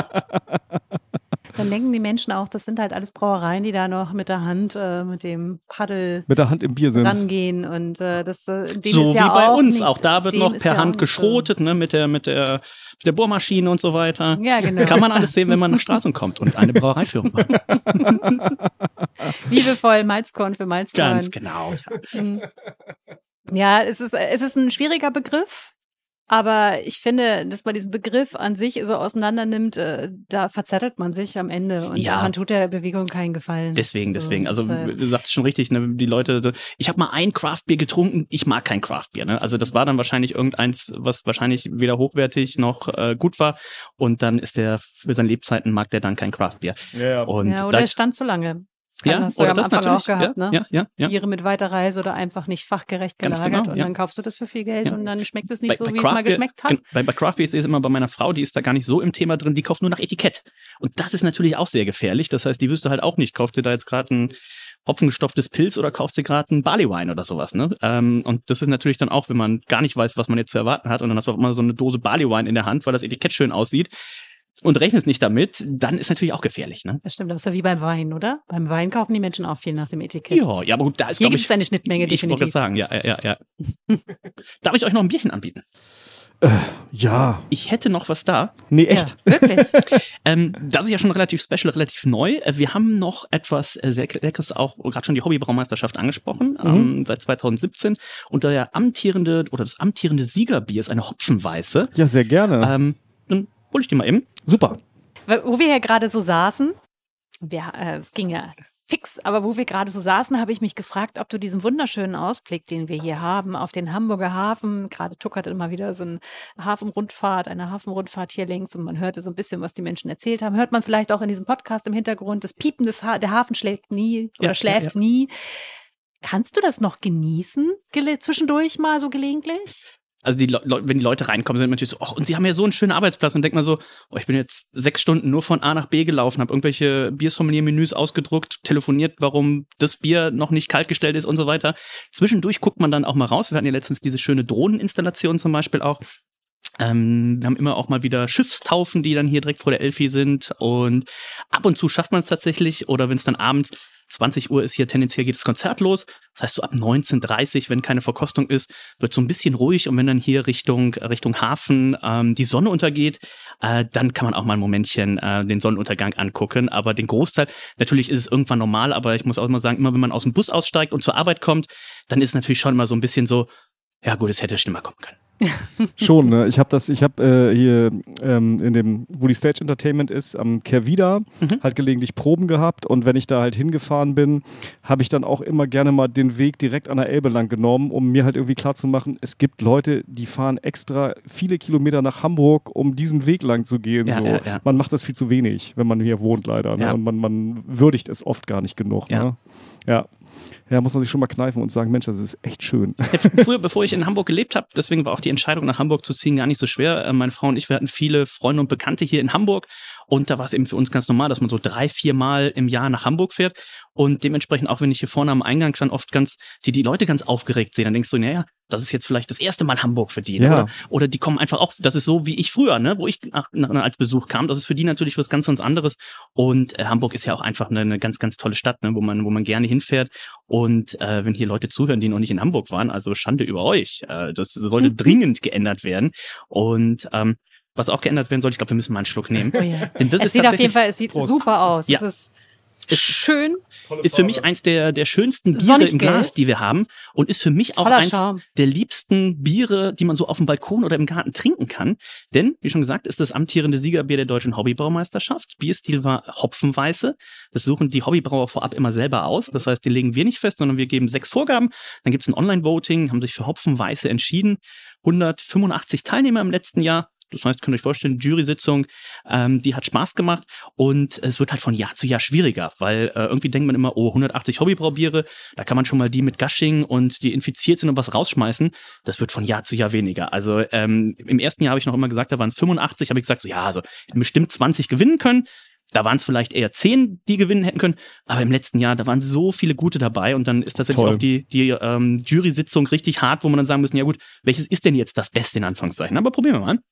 Dann denken die Menschen auch, das sind halt alles Brauereien, die da noch mit der Hand, mit dem Paddel mit der Hand im Bier sind. Rangehen und das so ist wie ja bei auch uns. nicht, auch da wird noch per Hand geschrotet, ne, mit der Bohrmaschine und so weiter. Ja, genau. Kann man alles sehen, wenn man nach Straßen kommt und eine Brauereiführung macht. Liebevoll Malzkorn für Malzkorn. Ganz genau. Ja, es ist ein schwieriger Begriff. Aber ich finde, dass man diesen Begriff an sich so auseinander nimmt, da verzettelt man sich am Ende und man tut der Bewegung keinen Gefallen. Deswegen. Also du sagst schon richtig, ne, die Leute, ich habe mal ein Craftbier getrunken, ich mag kein Craftbier. Ne? Also das war dann wahrscheinlich irgendeins, was wahrscheinlich weder hochwertig noch gut war und dann ist der für seine Lebzeiten mag der dann kein Craftbier. Ja. Und oder er stand zu lange. Hast du ja am Anfang auch gehabt, ne? Ja. Biere mit Weiterreise oder einfach nicht fachgerecht gelagert genau, und dann kaufst du das für viel Geld und dann schmeckt es nicht so, wie es mal geschmeckt hat. Bei Craft Beer ist es immer bei meiner Frau, die ist da gar nicht so im Thema drin, die kauft nur nach Etikett. Und das ist natürlich auch sehr gefährlich. Das heißt, die wüsste halt auch nicht, kauft sie da jetzt gerade ein hopfengestopftes Pilz oder kauft sie gerade einen Barley Wine oder sowas. Ne? Und das ist natürlich dann auch, wenn man gar nicht weiß, was man jetzt zu erwarten hat und dann hast du auch immer so eine Dose Barley Wine in der Hand, weil das Etikett schön aussieht. Und rechnest nicht damit, dann ist natürlich auch gefährlich, ne? Das stimmt, das ist ja wie beim Wein, oder? Beim Wein kaufen die Menschen auch viel nach dem Etikett. Ja, aber gut, da ist, hier gibt es eine Schnittmenge, definitiv. Ich wollte sagen, ja. Darf ich euch noch ein Bierchen anbieten? Ja. Ich hätte noch was da. Nee, echt? Ja, wirklich? Das ist ja schon relativ special, relativ neu. Wir haben noch etwas sehr Leckeres, auch gerade schon die Hobbybraumeisterschaft angesprochen, seit 2017. Und das amtierende Siegerbier ist eine Hopfenweiße. Ja, sehr gerne. Dann hol ich die mal eben. Super. Wo wir hier gerade so saßen, es ging ja fix, aber wo wir gerade so saßen, habe ich mich gefragt, ob du diesen wunderschönen Ausblick, den wir hier haben, auf den Hamburger Hafen, gerade tuckert immer wieder so eine Hafenrundfahrt hier links und man hörte so ein bisschen, was die Menschen erzählt haben. Hört man vielleicht auch in diesem Podcast im Hintergrund, das Piepen der Hafen schläft nie oder schläft nie. Kannst du das noch genießen, zwischendurch mal so gelegentlich? Also wenn die Leute reinkommen, sind natürlich so, und sie haben ja so einen schönen Arbeitsplatz und denkt man so, ich bin jetzt 6 Stunden nur von A nach B gelaufen, habe irgendwelche Biersommelier-Menüs ausgedruckt, telefoniert, warum das Bier noch nicht kaltgestellt ist und so weiter. Zwischendurch guckt man dann auch mal raus. Wir hatten ja letztens diese schöne Drohneninstallation zum Beispiel auch. Wir haben immer auch mal wieder Schiffstaufen, die dann hier direkt vor der Elfi sind und ab und zu schafft man es tatsächlich oder wenn es dann abends 20 Uhr ist hier tendenziell geht das Konzert los. Das heißt, so ab 19:30, wenn keine Verkostung ist, wird so ein bisschen ruhig. Und wenn dann hier Richtung Hafen die Sonne untergeht, dann kann man auch mal ein Momentchen den Sonnenuntergang angucken. Aber den Großteil, natürlich ist es irgendwann normal, aber ich muss auch immer sagen, immer wenn man aus dem Bus aussteigt und zur Arbeit kommt, dann ist es natürlich schon immer so ein bisschen so, ja gut, es hätte schlimmer kommen können. Schon, ne? Ich habe hier in dem, wo die Stage Entertainment ist, am Kehrwieder halt gelegentlich Proben gehabt und wenn ich da halt hingefahren bin, habe ich dann auch immer gerne mal den Weg direkt an der Elbe lang genommen, um mir halt irgendwie klarzumachen, es gibt Leute, die fahren extra viele Kilometer nach Hamburg, um diesen Weg lang zu gehen. Ja, so. ja. Man macht das viel zu wenig, wenn man hier wohnt leider. Ne? Ja. Und man würdigt es oft gar nicht genug. Ja. Ne? Ja, muss man sich schon mal kneifen und sagen, Mensch, das ist echt schön. Früher, bevor ich in Hamburg gelebt habe, deswegen war auch die Entscheidung, nach Hamburg zu ziehen, gar nicht so schwer. Meine Frau und ich, wir hatten viele Freunde und Bekannte hier in Hamburg und da war es eben für uns ganz normal, dass man so 3-4 Mal im Jahr nach Hamburg fährt und dementsprechend, auch wenn ich hier vorne am Eingang stand, oft die Leute ganz aufgeregt sehen, dann denkst du, naja, das ist jetzt vielleicht das erste Mal Hamburg für die. Ja. Oder die kommen einfach auch, das ist so wie ich früher, ne, wo ich als Besuch kam, das ist für die natürlich was ganz, ganz anderes. Und Hamburg ist ja auch einfach eine ganz, ganz tolle Stadt, ne, wo man gerne hinfährt. Und wenn hier Leute zuhören, die noch nicht in Hamburg waren, also Schande über euch. Das sollte dringend geändert werden. Und was auch geändert werden soll, ich glaube, wir müssen mal einen Schluck nehmen. Oh ja. Denn das Es ist sieht auf jeden tatsächlich, Fall, es sieht Prost. super aus. Ja. Es ist schön. ist für mich eins der schönsten Biere Sonnig im Glas, gelb. die wir haben und ist für mich auch Toller eins Schaum. der liebsten Biere, die man so auf dem Balkon oder im Garten trinken kann. Denn, wie schon gesagt, ist das amtierende Siegerbier der Deutschen Hobbybraumeisterschaft. Bierstil war Hopfenweiße. Das suchen die Hobbybrauer vorab immer selber aus. Das heißt, die legen wir nicht fest, sondern wir geben 6 Vorgaben. Dann gibt es ein Online-Voting, haben sich für Hopfenweiße entschieden. 185 Teilnehmer im letzten Jahr. Das heißt, könnt ihr euch vorstellen, Jury-Sitzung, die hat Spaß gemacht und es wird halt von Jahr zu Jahr schwieriger, weil irgendwie denkt man immer, 180 Hobbybraubiere, da kann man schon mal die mit Gushing und die infiziert sind und was rausschmeißen. Das wird von Jahr zu Jahr weniger. Also im ersten Jahr habe ich noch immer gesagt, da waren es 85, habe ich gesagt, so ja, also bestimmt 20 gewinnen können. Da waren es vielleicht eher 10, die gewinnen hätten können, aber im letzten Jahr, da waren so viele gute dabei und dann ist tatsächlich Toll. auch die Jury-Sitzung richtig hart, wo man dann sagen müssen, ja gut, welches ist denn jetzt das Beste in Anführungszeichen? Aber probieren wir mal.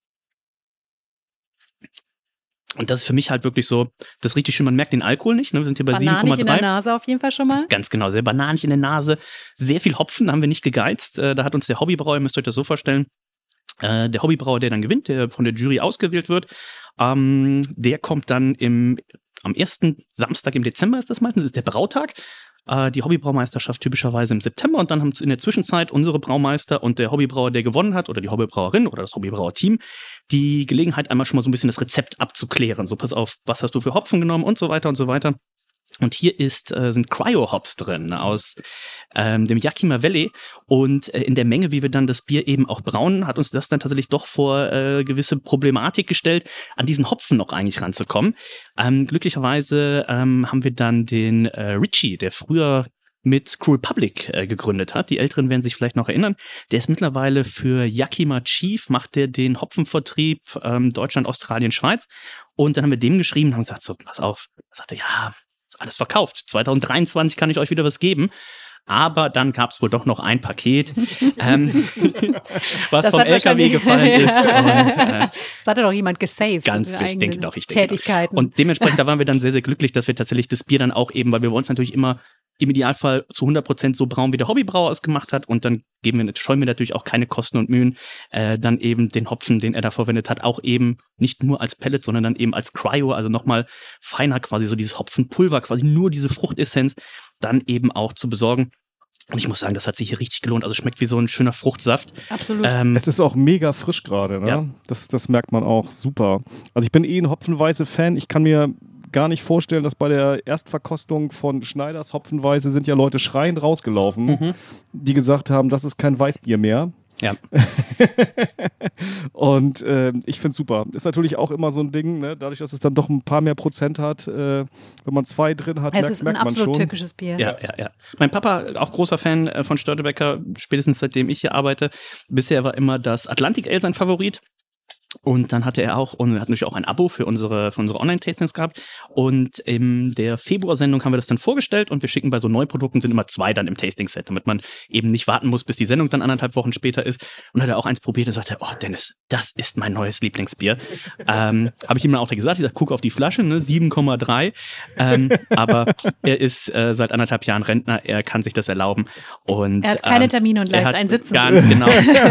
Und das ist für mich halt wirklich so, das ist richtig schön, man merkt den Alkohol nicht, ne? Wir sind hier bei 7,3. Bananig in der Nase auf jeden Fall schon mal. Ganz genau, sehr bananig in der Nase, sehr viel Hopfen, da haben wir nicht gegeizt. Da hat uns der Hobbybrauer, ihr müsst euch das so vorstellen, der Hobbybrauer, der dann gewinnt, der von der Jury ausgewählt wird, der kommt dann am ersten Samstag im Dezember ist das meistens, ist der Brautag. Die Hobbybraumeisterschaft typischerweise im September und dann haben in der Zwischenzeit unsere Braumeister und der Hobbybrauer, der gewonnen hat, oder die Hobbybrauerin oder das Hobbybrauerteam, die Gelegenheit, einmal schon mal so ein bisschen das Rezept abzuklären. So, pass auf, was hast du für Hopfen genommen und so weiter und so weiter. Und hier sind Cryo-Hops drin aus dem Yakima Valley. Und in der Menge, wie wir dann das Bier eben auch brauen, hat uns das dann tatsächlich doch vor gewisse Problematik gestellt, an diesen Hopfen noch eigentlich ranzukommen. Glücklicherweise haben wir dann den Richie, der früher mit Crew Republic gegründet hat. Die Älteren werden sich vielleicht noch erinnern. Der ist mittlerweile für Yakima Chief, macht der den Hopfenvertrieb Deutschland, Australien, Schweiz. Und dann haben wir dem geschrieben und haben gesagt, so, pass auf. Er sagte, ja, ist alles verkauft. 2023 kann ich euch wieder was geben. Aber dann gab es wohl doch noch ein Paket, was Das vom hat LKW gefallen ist. Und, Das hatte doch jemand gesaved. ganz für richtig, ich denke eigene doch, ich denke Tätigkeiten. doch. Und dementsprechend, da waren wir dann sehr, sehr glücklich, dass wir tatsächlich das Bier dann auch eben, weil wir wollen es natürlich immer im Idealfall zu 100% so brauen, wie der Hobbybrauer es gemacht hat. Und dann scheuen wir natürlich auch keine Kosten und Mühen, dann eben den Hopfen, den er da verwendet hat, auch eben nicht nur als Pellet, sondern dann eben als Cryo, also nochmal feiner quasi so dieses Hopfenpulver, quasi nur diese Fruchtessenz, dann eben auch zu besorgen. Und ich muss sagen, das hat sich hier richtig gelohnt. Also schmeckt wie so ein schöner Fruchtsaft. Absolut. Es ist auch mega frisch gerade, ne? Ja. Das merkt man auch super. Also ich bin ein Hopfenweiße-Fan. Ich kann mir gar nicht vorstellen, dass bei der Erstverkostung von Schneiders Hopfenweiße sind ja Leute schreiend rausgelaufen, die gesagt haben, das ist kein Weißbier mehr. Ja. Und ich finde es super. Ist natürlich auch immer so ein Ding, ne? Dadurch, dass es dann doch ein paar mehr Prozent hat, wenn man 2 drin hat, Es ist ein merkt man absolut schon. türkisches Bier. Ja. Mein Papa, auch großer Fan von Störtebeker, spätestens seitdem ich hier arbeite. Bisher war immer das Atlantic Ale sein Favorit. Und dann hatte er hat natürlich auch ein Abo für unsere Online-Tastings gehabt. Und in der Februarsendung haben wir das dann vorgestellt und wir schicken bei so Neuprodukten sind immer 2 dann im Tasting-Set, damit man eben nicht warten muss, bis die Sendung dann 1,5 Wochen später ist. Und hat er auch eins probiert und sagte, oh Dennis, das ist mein neues Lieblingsbier. Habe ich ihm dann auch gesagt, ich sag, guck auf die Flasche, ne, 7,3. Aber er ist seit 1,5 Jahren Rentner, er kann sich das erlauben. Und, er hat keine Termine und leicht ein Sitzen. Ganz genau.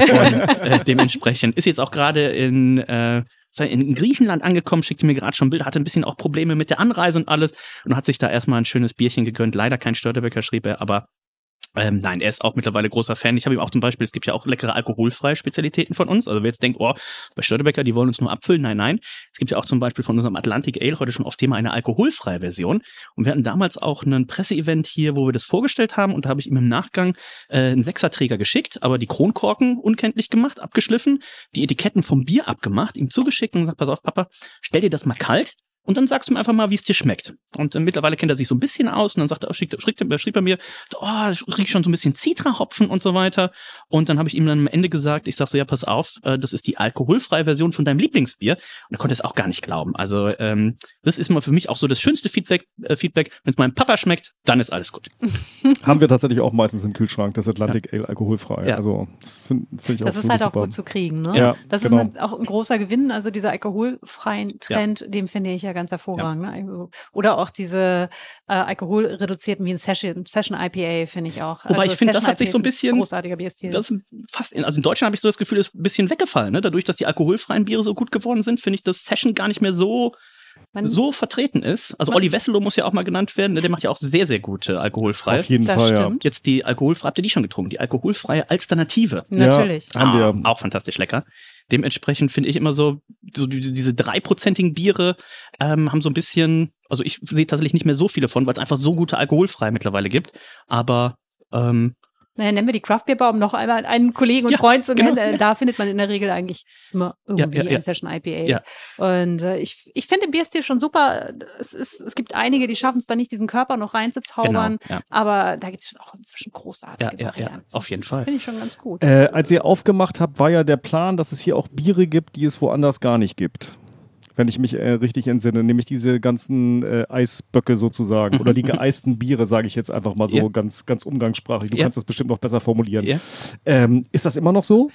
Und dementsprechend ist jetzt auch gerade in Griechenland angekommen, schickte mir gerade schon Bilder, hatte ein bisschen auch Probleme mit der Anreise und alles und hat sich da erstmal ein schönes Bierchen gegönnt. Leider kein Störtebeker, schrieb er, aber nein, er ist auch mittlerweile großer Fan. Ich habe ihm auch zum Beispiel, es gibt ja auch leckere alkoholfreie Spezialitäten von uns. Also wer jetzt denkt, bei Störtebeker, die wollen uns nur abfüllen. Nein. Es gibt ja auch zum Beispiel von unserem Atlantic Ale heute schon aufs Thema eine alkoholfreie Version. Und wir hatten damals auch ein Presseevent hier, wo wir das vorgestellt haben. Und da habe ich ihm im Nachgang einen 6er-Träger geschickt, aber die Kronkorken unkenntlich gemacht, abgeschliffen, die Etiketten vom Bier abgemacht, ihm zugeschickt und gesagt, pass auf, Papa, stell dir das mal kalt. Und dann sagst du mir einfach mal, wie es dir schmeckt. Und mittlerweile kennt er sich so ein bisschen aus. Und dann sagt er, schrieb er mir, ich riech schon so ein bisschen Citra-Hopfen und so weiter. Und dann habe ich ihm dann am Ende gesagt, ich sag so, ja, pass auf, das ist die alkoholfreie Version von deinem Lieblingsbier. Und er konnte es auch gar nicht glauben. Also das ist mal für mich auch so das schönste Feedback. Wenn es meinem Papa schmeckt, dann ist alles gut. Haben wir tatsächlich auch meistens im Kühlschrank, das Atlantic Ale alkoholfrei. Ja. Also das finde ich auch Das ist halt super. auch gut zu kriegen, ne? Ja, das genau. ist auch ein großer Gewinn. Also dieser alkoholfreien Trend, den finde ich ja ganz hervorragend. Ne? Also, oder auch diese alkoholreduzierten wie ein Session IPA finde ich auch. Wobei also ich finde, das hat sich so ein ist bisschen, großartiger Bierstil. also in Deutschland habe ich so das Gefühl, ist ein bisschen weggefallen. Ne? Dadurch, dass die alkoholfreien Biere so gut geworden sind, finde ich, dass Session gar nicht mehr so vertreten ist. Also Olli Wesselow muss ja auch mal genannt werden. Der macht ja auch sehr, sehr gute alkoholfreie. Auf jeden Das Fall, stimmt. Jetzt die alkoholfreie, habt ihr die schon getrunken? Die alkoholfreie Alternative. Natürlich. Ja, haben wir. Auch fantastisch lecker. Dementsprechend finde ich immer so diese 3%igen Biere haben so ein bisschen, also ich sehe tatsächlich nicht mehr so viele von, weil es einfach so gute alkoholfreie mittlerweile gibt. Aber Naja, nennen wir die Craft-Bier-Bar, um noch einmal einen Kollegen und Ja, Freund zu nennen. genau. Da findet man in der Regel eigentlich immer irgendwie Ja. ein Session IPA. Ja. Und ich finde den Bierstil schon super. Es gibt einige, die schaffen es da nicht, diesen Körper noch reinzuzaubern. Genau, ja. Aber da gibt es auch inzwischen großartige ja, Varianten. auf jeden Fall. Finde ich schon ganz gut. Als ihr aufgemacht habt, war ja der Plan, dass es hier auch Biere gibt, die es woanders gar nicht gibt. Wenn ich mich richtig entsinne, nämlich diese ganzen Eisböcke sozusagen oder die geeisten Biere, sage ich jetzt einfach mal so ganz, ganz umgangssprachlich. Du kannst das bestimmt noch besser formulieren. Ja. Ist das immer noch so?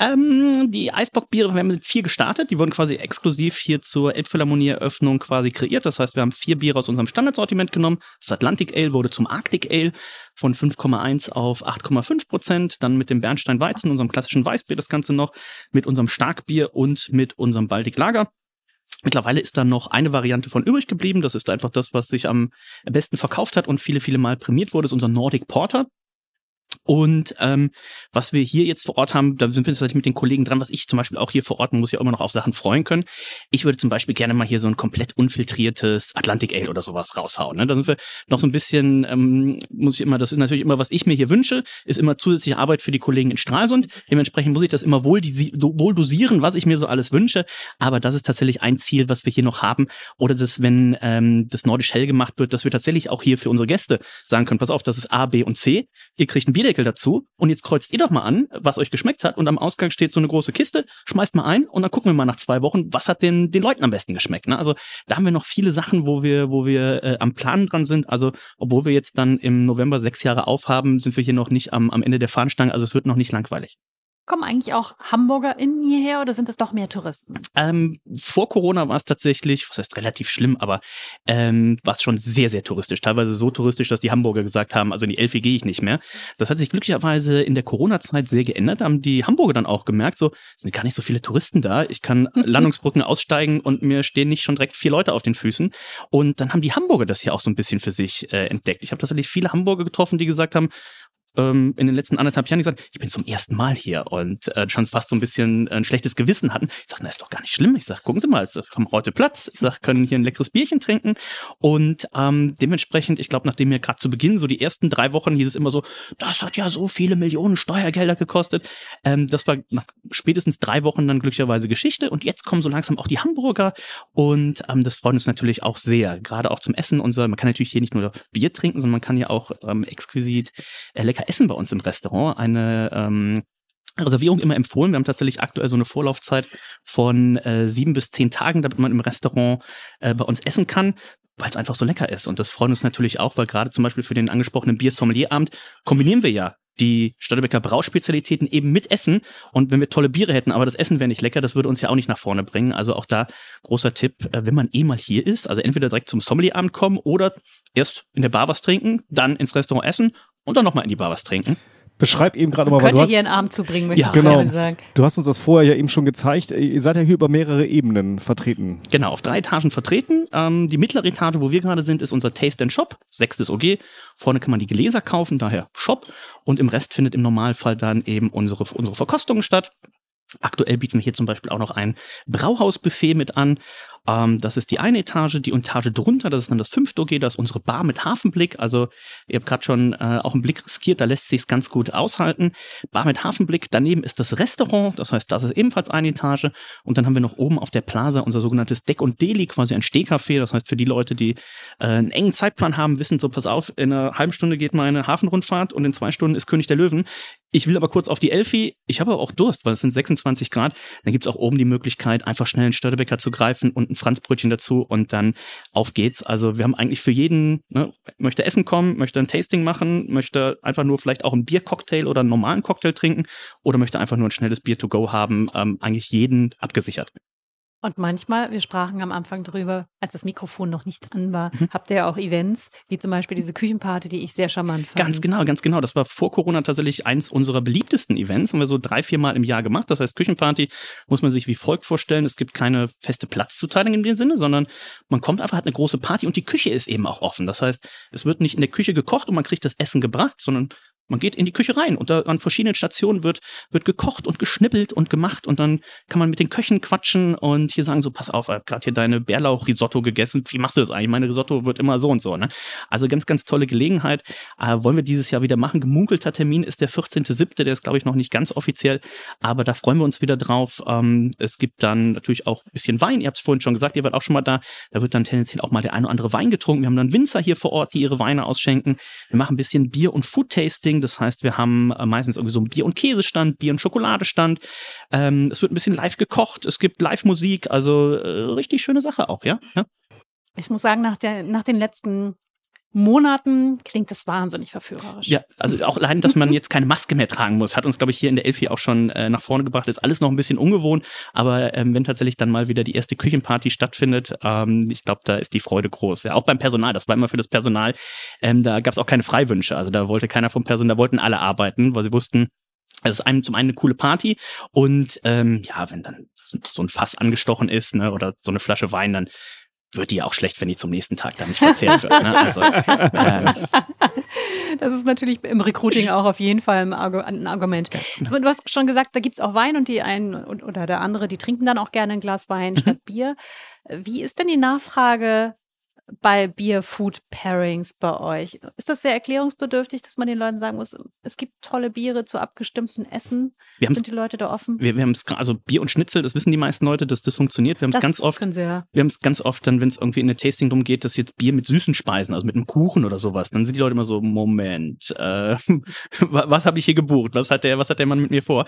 Die Eisbockbiere, wir haben mit 4 gestartet, die wurden quasi exklusiv hier zur Elbphilharmonie-Eröffnung quasi kreiert. Das heißt, wir haben 4 Biere aus unserem Standardsortiment genommen. Das Atlantic Ale wurde zum Arctic Ale von 5,1 auf 8,5%. Dann mit dem Bernstein Weizen, unserem klassischen Weißbier, das Ganze noch mit unserem Starkbier und mit unserem Baltic Lager. Mittlerweile ist da noch eine Variante von übrig geblieben. Das ist einfach das, was sich am besten verkauft hat und viele, viele Mal prämiert wurde, ist unser Nordic Porter. Und was wir hier jetzt vor Ort haben, da sind wir tatsächlich mit den Kollegen dran, was ich zum Beispiel auch hier vor Ort, man muss ja immer noch auf Sachen freuen können. Ich würde zum Beispiel gerne mal hier so ein komplett unfiltriertes Atlantic Ale oder sowas raushauen. Ne? Da sind wir noch so ein bisschen, das ist natürlich immer, was ich mir hier wünsche, ist immer zusätzliche Arbeit für die Kollegen in Stralsund. Dementsprechend muss ich das immer wohl dosieren, was ich mir so alles wünsche. Aber das ist tatsächlich ein Ziel, was wir hier noch haben. Oder dass, wenn das Nordisch Hell gemacht wird, dass wir tatsächlich auch hier für unsere Gäste sagen können, pass auf, das ist A, B und C. Ihr kriegt einen Bierdeckel dazu und jetzt kreuzt ihr doch mal an, was euch geschmeckt hat und am Ausgang steht so eine große Kiste, schmeißt mal ein und dann gucken wir mal nach 2 Wochen, was hat den Leuten am besten geschmeckt. Ne? Also da haben wir noch viele Sachen, wo wir am Planen dran sind. Also obwohl wir jetzt dann im November 6 Jahre aufhaben, sind wir hier noch nicht am Ende der Fahnenstange. Also es wird noch nicht langweilig. Kommen eigentlich auch HamburgerInnen hierher oder sind es doch mehr Touristen? Vor Corona war es tatsächlich, was heißt relativ schlimm, aber war es schon sehr, sehr touristisch. Teilweise so touristisch, dass die Hamburger gesagt haben, also in die Elfi gehe ich nicht mehr. Das hat sich glücklicherweise in der Corona-Zeit sehr geändert. Da haben die Hamburger dann auch gemerkt, so, es sind gar nicht so viele Touristen da. Ich kann Landungsbrücken aussteigen und mir stehen nicht schon direkt 4 Leute auf den Füßen. Und dann haben die Hamburger das hier auch so ein bisschen für sich entdeckt. Ich habe tatsächlich viele Hamburger getroffen, die gesagt haben, in den letzten 1,5 Jahren gesagt, ich bin zum ersten Mal hier und schon fast so ein bisschen ein schlechtes Gewissen hatten. Ich sage, na, ist doch gar nicht schlimm. Ich sage, gucken Sie mal, wir haben heute Platz. Ich sage, können hier ein leckeres Bierchen trinken. Und dementsprechend, ich glaube, nachdem mir gerade zu Beginn, so die ersten 3 Wochen, hieß es immer so, das hat ja so viele Millionen Steuergelder gekostet. Das war nach spätestens 3 Wochen dann glücklicherweise Geschichte. Und jetzt kommen so langsam auch die Hamburger. Und das freut uns natürlich auch sehr. Gerade auch zum Essen. Man kann natürlich hier nicht nur Bier trinken, sondern man kann ja auch exquisit lecker essen bei uns im Restaurant. Eine Reservierung immer empfohlen. Wir haben tatsächlich aktuell so eine Vorlaufzeit von 7 bis 10 Tagen, damit man im Restaurant bei uns essen kann, weil es einfach so lecker ist. Und das freut uns natürlich auch, weil gerade zum Beispiel für den angesprochenen Bier-Sommelier-Abend kombinieren wir ja die Störtebeker Brauspezialitäten eben mit Essen. Und wenn wir tolle Biere hätten, aber das Essen wäre nicht lecker, das würde uns ja auch nicht nach vorne bringen. Also auch da großer Tipp, wenn man mal hier ist, also entweder direkt zum Sommelierabend kommen oder erst in der Bar was trinken, dann ins Restaurant essen und dann nochmal in die Bar was trinken. Beschreib eben gerade mal, Könnte hier einen Abend zubringen, möchte ich genau. gerne sagen. Du hast uns das vorher ja eben schon gezeigt. Ihr seid ja hier über mehrere Ebenen vertreten. Genau, auf 3 Etagen vertreten. Die mittlere Etage, wo wir gerade sind, ist unser Taste and Shop, 6. OG. Vorne kann man die Gläser kaufen, daher Shop. Und im Rest findet im Normalfall dann eben unsere Verkostungen statt. Aktuell bieten wir hier zum Beispiel auch noch ein Brauhausbuffet mit an. Das ist die eine Etage, die Etage drunter, das ist dann das 5. OG, das ist unsere Bar mit Hafenblick. Also ihr habt gerade schon auch einen Blick riskiert, da lässt sich's ganz gut aushalten. Bar mit Hafenblick, daneben ist das Restaurant, das heißt, das ist ebenfalls eine Etage. Und dann haben wir noch oben auf der Plaza unser sogenanntes Deck und Deli, quasi ein Stehcafé. Das heißt, für die Leute, die einen engen Zeitplan haben, wissen so, pass auf, in einer halben Stunde geht meine Hafenrundfahrt und in 2 Stunden ist König der Löwen. Ich will aber kurz auf die Elfi, ich habe aber auch Durst, weil es sind 26 Grad. Dann gibt's auch oben die Möglichkeit, einfach schnell einen Störtebeker zu greifen und ein Franzbrötchen dazu und dann auf geht's. Also wir haben eigentlich für jeden, ne, möchte essen kommen, möchte ein Tasting machen, möchte einfach nur vielleicht auch einen Biercocktail oder einen normalen Cocktail trinken oder möchte einfach nur ein schnelles Bier to go haben, eigentlich jeden abgesichert. Und manchmal, wir sprachen am Anfang drüber, als das Mikrofon noch nicht an war, habt ihr ja auch Events, wie zum Beispiel diese Küchenparty, die ich sehr charmant fand. Ganz genau. Das war vor Corona tatsächlich eins unserer beliebtesten Events. Haben wir so 3-4 Mal im Jahr gemacht. Das heißt, Küchenparty muss man sich wie folgt vorstellen. Es gibt keine feste Platzzuteilung in dem Sinne, sondern man kommt einfach, hat eine große Party und die Küche ist eben auch offen. Das heißt, es wird nicht in der Küche gekocht und man kriegt das Essen gebracht, sondern man geht in die Küche rein und da an verschiedenen Stationen wird gekocht und geschnippelt und gemacht und dann kann man mit den Köchen quatschen und hier sagen so, pass auf, ich habe gerade hier deine Bärlauch-Risotto gegessen, wie machst du das eigentlich? Meine Risotto wird immer so und so, ne? Also ganz, ganz tolle Gelegenheit. Wollen wir dieses Jahr wieder machen. Gemunkelter Termin ist der 14.07., der ist, glaube ich, noch nicht ganz offiziell, aber da freuen wir uns wieder drauf. Es gibt dann natürlich auch ein bisschen Wein, ihr habt es vorhin schon gesagt, ihr wart auch schon mal da wird dann tendenziell auch mal der ein oder andere Wein getrunken. Wir haben dann Winzer hier vor Ort, die ihre Weine ausschenken. Wir machen ein bisschen Bier- und Food-Tasting. Das heißt, wir haben meistens irgendwie so einen Bier- und Käsestand, Bier- und Schokoladestand. Es wird ein bisschen live gekocht, es gibt Live-Musik, also richtig schöne Sache auch, ja? Ich muss sagen, nach den letzten Monaten klingt das wahnsinnig verführerisch. Ja, also auch allein, dass man jetzt keine Maske mehr tragen muss, hat uns, glaube ich, hier in der Elfi auch schon nach vorne gebracht. Ist alles noch ein bisschen ungewohnt, aber wenn tatsächlich dann mal wieder die erste Küchenparty stattfindet, ich glaube, da ist die Freude groß. Ja, auch beim Personal, das war immer für das Personal, da gab es auch keine Freiwünsche. Also da wollte keiner vom Personal, da wollten alle arbeiten, weil sie wussten, es ist zum einen eine coole Party und wenn dann so ein Fass angestochen ist, ne, oder so eine Flasche Wein, dann wird die ja auch schlecht, wenn die zum nächsten Tag dann nicht verzehrt wird. Ne? Also, das ist natürlich im Recruiting auch auf jeden Fall ein Argument. Du hast schon gesagt, da gibt es auch Wein und die einen oder der andere, die trinken dann auch gerne ein Glas Wein statt Bier. Wie ist denn die Nachfrage bei Bier-Food-Pairings bei euch? Ist das sehr erklärungsbedürftig, dass man den Leuten sagen muss, es gibt tolle Biere zu abgestimmten Essen? Sind die Leute da offen? Wir haben es, also Bier und Schnitzel, das wissen die meisten Leute, dass das funktioniert. Wir haben es ganz oft. Wir haben es ganz oft dann, wenn es irgendwie in eine Tasting drum geht, dass jetzt Bier mit süßen Speisen, also mit einem Kuchen oder sowas, dann sind die Leute immer so, Moment, was habe ich hier gebucht? Was hat der Mann mit mir vor?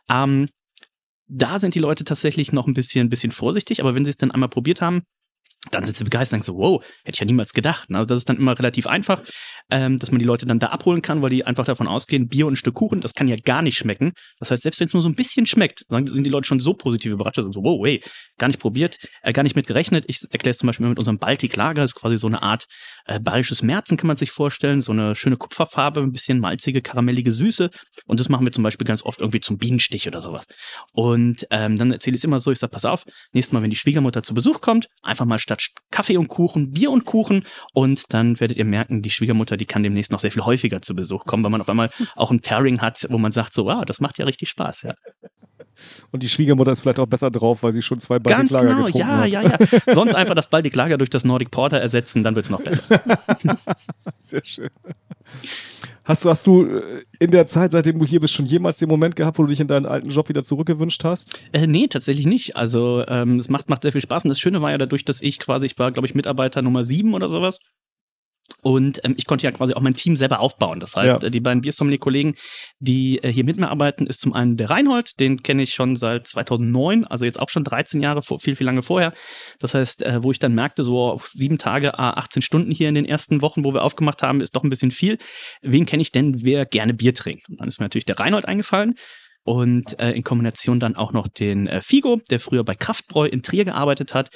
Da sind die Leute tatsächlich noch ein bisschen vorsichtig, aber wenn sie es dann einmal probiert haben, dann sind sie begeistert und sagen so, wow, hätte ich ja niemals gedacht. Also das ist dann immer relativ einfach, dass man die Leute dann da abholen kann, weil die einfach davon ausgehen, Bier und ein Stück Kuchen, das kann ja gar nicht schmecken. Das heißt, selbst wenn es nur so ein bisschen schmeckt, sind die Leute schon so positiv überrascht und so, wow, hey, gar nicht probiert, gar nicht mit gerechnet. Ich erkläre es zum Beispiel mit unserem Baltic Lager, das ist quasi so eine Art bayerisches Märzen, kann man sich vorstellen, so eine schöne Kupferfarbe, ein bisschen malzige, karamellige Süße und das machen wir zum Beispiel ganz oft irgendwie zum Bienenstich oder sowas. Und dann erzähle ich es immer so, ich sage, pass auf, nächstes Mal, wenn die Schwiegermutter zu Besuch kommt, einfach mal statt Kaffee und Kuchen, Bier und Kuchen und dann werdet ihr merken, die Schwiegermutter, die kann demnächst noch sehr viel häufiger zu Besuch kommen, weil man auf einmal auch ein Pairing hat, wo man sagt so, wow, das macht ja richtig Spaß, ja. Und die Schwiegermutter ist vielleicht auch besser drauf, weil sie schon 2 Baltic Lager getrunken hat. Ja. Sonst einfach das Baltic Lager durch das Nordic Porter ersetzen, dann wird es noch besser. Sehr schön. Hast du in der Zeit, seitdem du hier bist, schon jemals den Moment gehabt, wo du dich in deinen alten Job wieder zurückgewünscht hast? Nee, tatsächlich nicht. Also es macht sehr viel Spaß und das Schöne war ja dadurch, dass ich war, glaube ich, Mitarbeiter Nummer 7 oder sowas. Und ich konnte ja quasi auch mein Team selber aufbauen. Das heißt, die beiden Biersommelier-Kollegen, die hier mit mir arbeiten, ist zum einen der Reinhold, den kenne ich schon seit 2009, also jetzt auch schon 13 Jahre, viel lange vorher. Das heißt, wo ich dann merkte, so 7 Tage, 18 Stunden hier in den ersten Wochen, wo wir aufgemacht haben, ist doch ein bisschen viel. Wen kenne ich denn, wer gerne Bier trinkt? Und dann ist mir natürlich der Reinhold eingefallen. Und in Kombination dann auch noch den Figo, der früher bei Kraftbräu in Trier gearbeitet hat.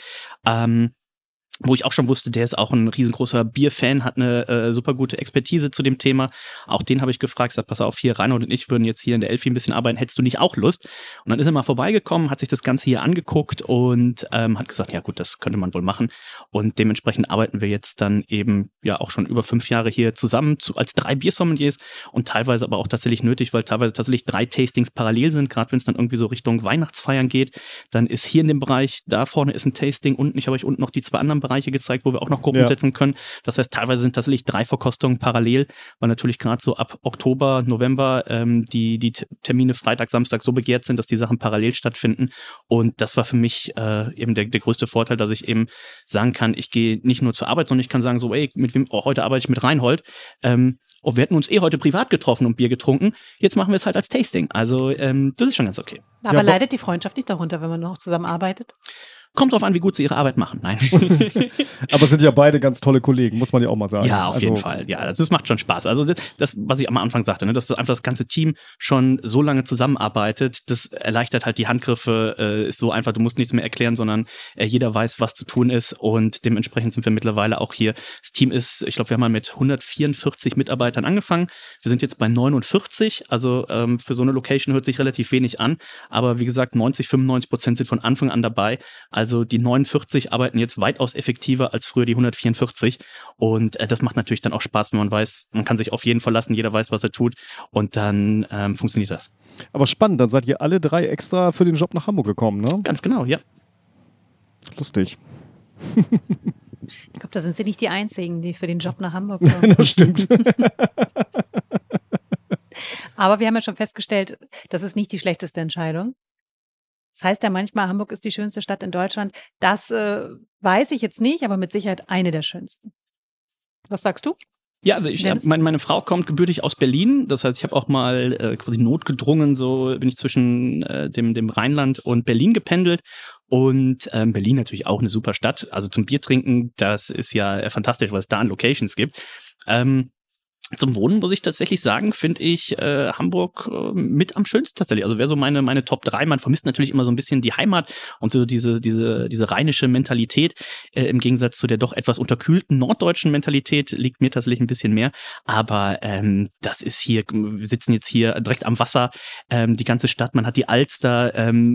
Wo ich auch schon wusste, der ist auch ein riesengroßer Bierfan, hat eine super gute Expertise zu dem Thema. Auch den habe ich gefragt, gesagt, pass auf, hier, Reinhold und ich würden jetzt hier in der Elfi ein bisschen arbeiten, hättest du nicht auch Lust? Und dann ist er mal vorbeigekommen, hat sich das Ganze hier angeguckt und hat gesagt, ja gut, das könnte man wohl machen. Und dementsprechend arbeiten wir jetzt dann eben ja auch schon über 5 Jahre hier zusammen als 3 Biersommeliers und teilweise aber auch tatsächlich nötig, weil teilweise tatsächlich 3 Tastings parallel sind, gerade wenn es dann irgendwie so Richtung Weihnachtsfeiern geht. Dann ist hier in dem Bereich, da vorne ist ein Tasting, unten, ich habe euch unten noch die 2 anderen Bereiche gezeigt, wo wir auch noch Gruppen setzen können. Das heißt, teilweise sind tatsächlich 3 Verkostungen parallel, weil natürlich gerade so ab Oktober, November die Termine Freitag, Samstag so begehrt sind, dass die Sachen parallel stattfinden. Und das war für mich eben der größte Vorteil, dass ich eben sagen kann, ich gehe nicht nur zur Arbeit, sondern ich kann sagen so, ey, mit wem, heute arbeite ich mit Reinhold. Wir hätten uns heute privat getroffen und Bier getrunken. Jetzt machen wir es halt als Tasting. Also das ist schon ganz okay. Aber leidet die Freundschaft nicht darunter, wenn man noch zusammenarbeitet? Kommt drauf an, wie gut sie ihre Arbeit machen. Nein. Aber es sind ja beide ganz tolle Kollegen, muss man ja auch mal sagen. Ja, auf jeden Fall. Ja, das macht schon Spaß. Also das, was ich am Anfang sagte, ne, dass einfach das ganze Team schon so lange zusammenarbeitet, das erleichtert halt die Handgriffe, ist so einfach, du musst nichts mehr erklären, sondern jeder weiß, was zu tun ist und dementsprechend sind wir mittlerweile auch hier. Das Team ist, ich glaube, wir haben mal mit 144 Mitarbeitern angefangen. Wir sind jetzt bei 49, also für so eine Location hört sich relativ wenig an, aber wie gesagt, 95% sind von Anfang an dabei. Also die 49 arbeiten jetzt weitaus effektiver als früher die 144 und das macht natürlich dann auch Spaß, wenn man weiß, man kann sich auf jeden verlassen, jeder weiß, was er tut und dann funktioniert das. Aber spannend, dann seid ihr alle 3 extra für den Job nach Hamburg gekommen, ne? Ganz genau, ja. Lustig. Ich glaube, da sind sie nicht die Einzigen, die für den Job nach Hamburg kommen. Das stimmt. Aber wir haben ja schon festgestellt, das ist nicht die schlechteste Entscheidung. Das heißt ja manchmal, Hamburg ist die schönste Stadt in Deutschland. Das weiß ich jetzt nicht, aber mit Sicherheit eine der schönsten. Was sagst du? Ja, also meine Frau kommt gebürtig aus Berlin. Das heißt, ich habe auch mal quasi notgedrungen, so bin ich zwischen dem Rheinland und Berlin gependelt. Und Berlin natürlich auch eine super Stadt. Also zum Biertrinken, das ist ja fantastisch, was es da an Locations gibt. Zum Wohnen muss ich tatsächlich sagen, finde ich Hamburg mit am schönsten tatsächlich. Also wäre so meine Top 3. Man vermisst natürlich immer so ein bisschen die Heimat und so diese rheinische Mentalität. Im Gegensatz zu der doch etwas unterkühlten norddeutschen Mentalität liegt mir tatsächlich ein bisschen mehr. Aber das ist hier, wir sitzen jetzt hier direkt am Wasser, die ganze Stadt, man hat die Alster.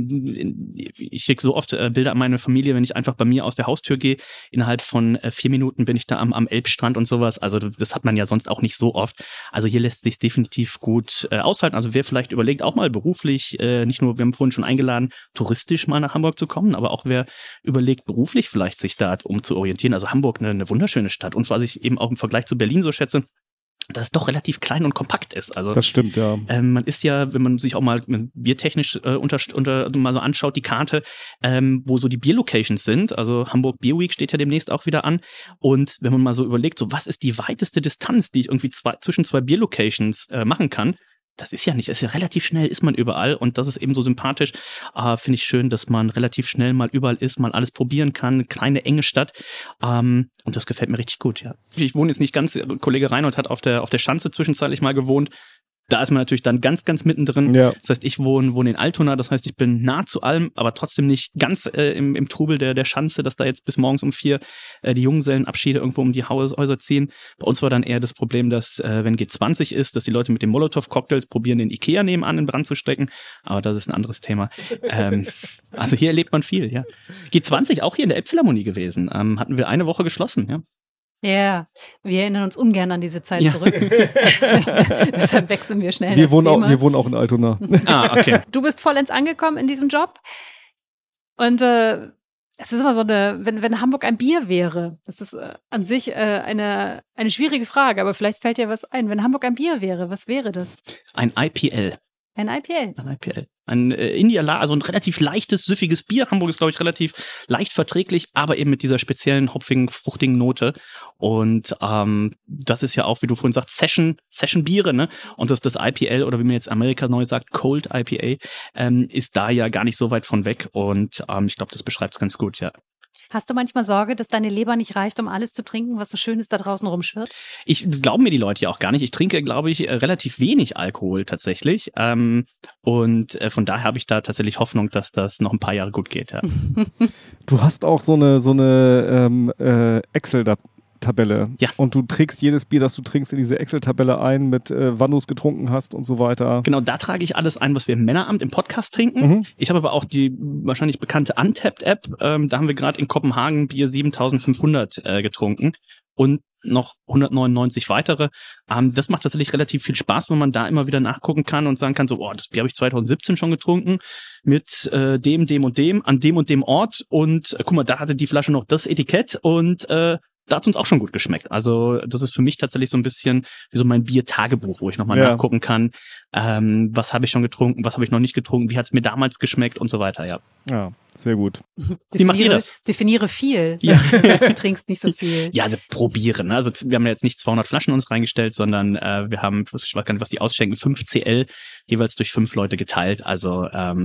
Ich schicke so oft Bilder an meine Familie, wenn ich einfach bei mir aus der Haustür gehe. Innerhalb von 4 Minuten bin ich da am Elbstrand und sowas. Also das hat man ja sonst auch nicht so oft. Also hier lässt sich definitiv gut aushalten. Also wer vielleicht überlegt, auch mal beruflich, nicht nur, wir haben vorhin schon eingeladen, touristisch mal nach Hamburg zu kommen, aber auch wer überlegt, beruflich vielleicht sich da umzuorientieren. Also Hamburg eine wunderschöne Stadt. Und was ich eben auch im Vergleich zu Berlin so schätze, dass es doch relativ klein und kompakt ist. Also das stimmt, ja. Man ist ja, wenn man sich auch mal biertechnisch mal so anschaut, die Karte, wo so die Bierlocations sind, also Hamburg Beer Week steht ja demnächst auch wieder an und wenn man mal so überlegt, so was ist die weiteste Distanz, die ich irgendwie zwischen 2 Bierlocations machen kann, das ist ja nicht, das ist ja relativ schnell, ist man überall und das ist eben so sympathisch. Finde ich schön, dass man relativ schnell mal überall ist, mal alles probieren kann, kleine, enge Stadt und das gefällt mir richtig gut, ja. Ich wohne jetzt nicht ganz, Kollege Reinhold hat auf der Schanze zwischenzeitlich mal gewohnt. Da ist man natürlich dann ganz, ganz mittendrin. Ja. Das heißt, ich wohne in Altona, das heißt, ich bin nah zu allem, aber trotzdem nicht ganz im Trubel der Schanze, dass da jetzt bis morgens um 4 die Junggesellenabschiede irgendwo um die Häuser ziehen. Bei uns war dann eher das Problem, dass wenn G20 ist, dass die Leute mit den Molotow-Cocktails probieren, den Ikea nebenan in Brand zu stecken. Aber das ist ein anderes Thema. Also hier erlebt man viel, ja. G20 auch hier in der Elbphilharmonie gewesen. Hatten wir eine Woche geschlossen, ja. Ja, wir erinnern uns ungern an diese Zeit zurück. Deshalb wechseln wir schnell das Thema. Wir wohnen auch in Altona. Okay. Du bist vollends angekommen in diesem Job. Und es ist immer so wenn Hamburg ein Bier wäre, das ist an sich eine schwierige Frage, aber vielleicht fällt dir was ein. Wenn Hamburg ein Bier wäre, was wäre das? Ein IPL. Ein IPL. Ein IPL. Ein India Lager, also ein relativ leichtes, süffiges Bier. Hamburg ist, glaube ich, relativ leicht verträglich, aber eben mit dieser speziellen, hopfigen, fruchtigen Note. Und das ist ja auch, wie du vorhin sagst, Session-Biere, ne? Und das IPL, oder wie man jetzt Amerika neu sagt, Cold IPA, ist da ja gar nicht so weit von weg. Und ich glaube, das beschreibt es ganz gut, ja. Hast du manchmal Sorge, dass deine Leber nicht reicht, um alles zu trinken, was so Schönes da draußen rumschwirrt? Das glauben mir die Leute ja auch gar nicht. Ich trinke, glaube ich, relativ wenig Alkohol tatsächlich. Und von daher habe ich da tatsächlich Hoffnung, dass das noch ein paar Jahre gut geht. Ja. Du hast auch so eine Excel-Tabelle. Ja. Und du trägst jedes Bier, das du trinkst, in diese Excel-Tabelle ein, mit wann du es getrunken hast und so weiter. Genau, da trage ich alles ein, was wir im Männeramt im Podcast trinken. Mhm. Ich habe aber auch die wahrscheinlich bekannte Untapped-App. Da haben wir gerade in Kopenhagen Bier 7500 getrunken und noch 199 weitere. Das macht tatsächlich relativ viel Spaß, wenn man da immer wieder nachgucken kann und sagen kann, so, das Bier habe ich 2017 schon getrunken mit dem und dem an dem und dem Ort und guck mal, da hatte die Flasche noch das Etikett und da hat es uns auch schon gut geschmeckt. Also das ist für mich tatsächlich so ein bisschen wie so mein Bier-Tagebuch, wo ich nochmal nachgucken kann, was habe ich schon getrunken, was habe ich noch nicht getrunken, wie hat es mir damals geschmeckt und so weiter, ja. Ja, sehr gut. Wie macht ihr das? Definiere viel. Ja. Du trinkst nicht so viel. Ja, also probieren. Ne? Also wir haben ja jetzt nicht 200 Flaschen uns reingestellt, sondern wir haben, ich weiß gar nicht, was die ausschenken, 5 CL, jeweils durch 5 Leute geteilt. Also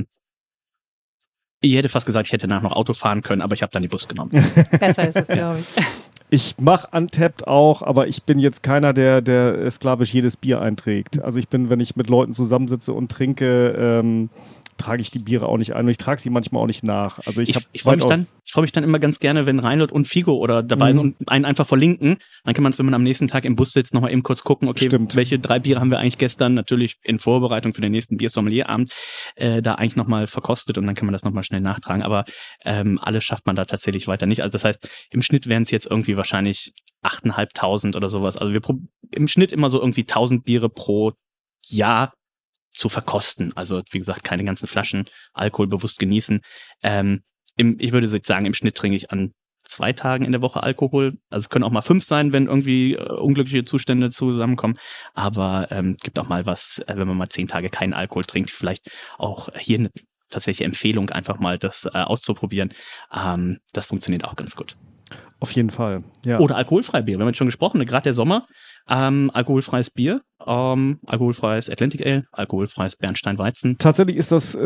ich hätte fast gesagt, ich hätte danach noch Auto fahren können, aber ich habe dann die Bus genommen. Besser ist es, glaube ich. Ich mache Untapped auch, aber ich bin jetzt keiner, der sklavisch jedes Bier einträgt. Also wenn ich mit Leuten zusammensitze und trinke, trage ich die Biere auch nicht ein und ich trage sie manchmal auch nicht nach. Also ich freue mich dann immer ganz gerne, wenn Reinhold und Figo oder dabei sind und einen einfach verlinken. Dann kann man es, wenn man am nächsten Tag im Bus sitzt, nochmal eben kurz gucken, okay, welche 3 Biere haben wir eigentlich gestern, natürlich in Vorbereitung für den nächsten Biersommelier-Abend, da eigentlich nochmal verkostet und dann kann man das nochmal schnell nachtragen. Aber alles schafft man da tatsächlich weiter nicht. Also das heißt, im Schnitt wären es jetzt irgendwie wahrscheinlich 8.500 oder sowas. Also wir im Schnitt immer so irgendwie 1000 Biere pro Jahr zu verkosten. Also wie gesagt, keine ganzen Flaschen, Alkohol bewusst genießen. Ich würde jetzt sagen, im Schnitt trinke ich an 2 Tagen in der Woche Alkohol. Also es können auch mal 5 sein, wenn irgendwie unglückliche Zustände zusammenkommen. Aber gibt auch mal was, wenn man mal 10 Tage keinen Alkohol trinkt, vielleicht auch hier eine tatsächliche Empfehlung, einfach mal das auszuprobieren. Das funktioniert auch ganz gut. Auf jeden Fall, ja. Oder alkoholfreie Bier. Wir haben jetzt schon gesprochen, gerade der Sommer. Alkoholfreies Bier, alkoholfreies Atlantic Ale, alkoholfreies Bernstein-Weizen. Tatsächlich ist das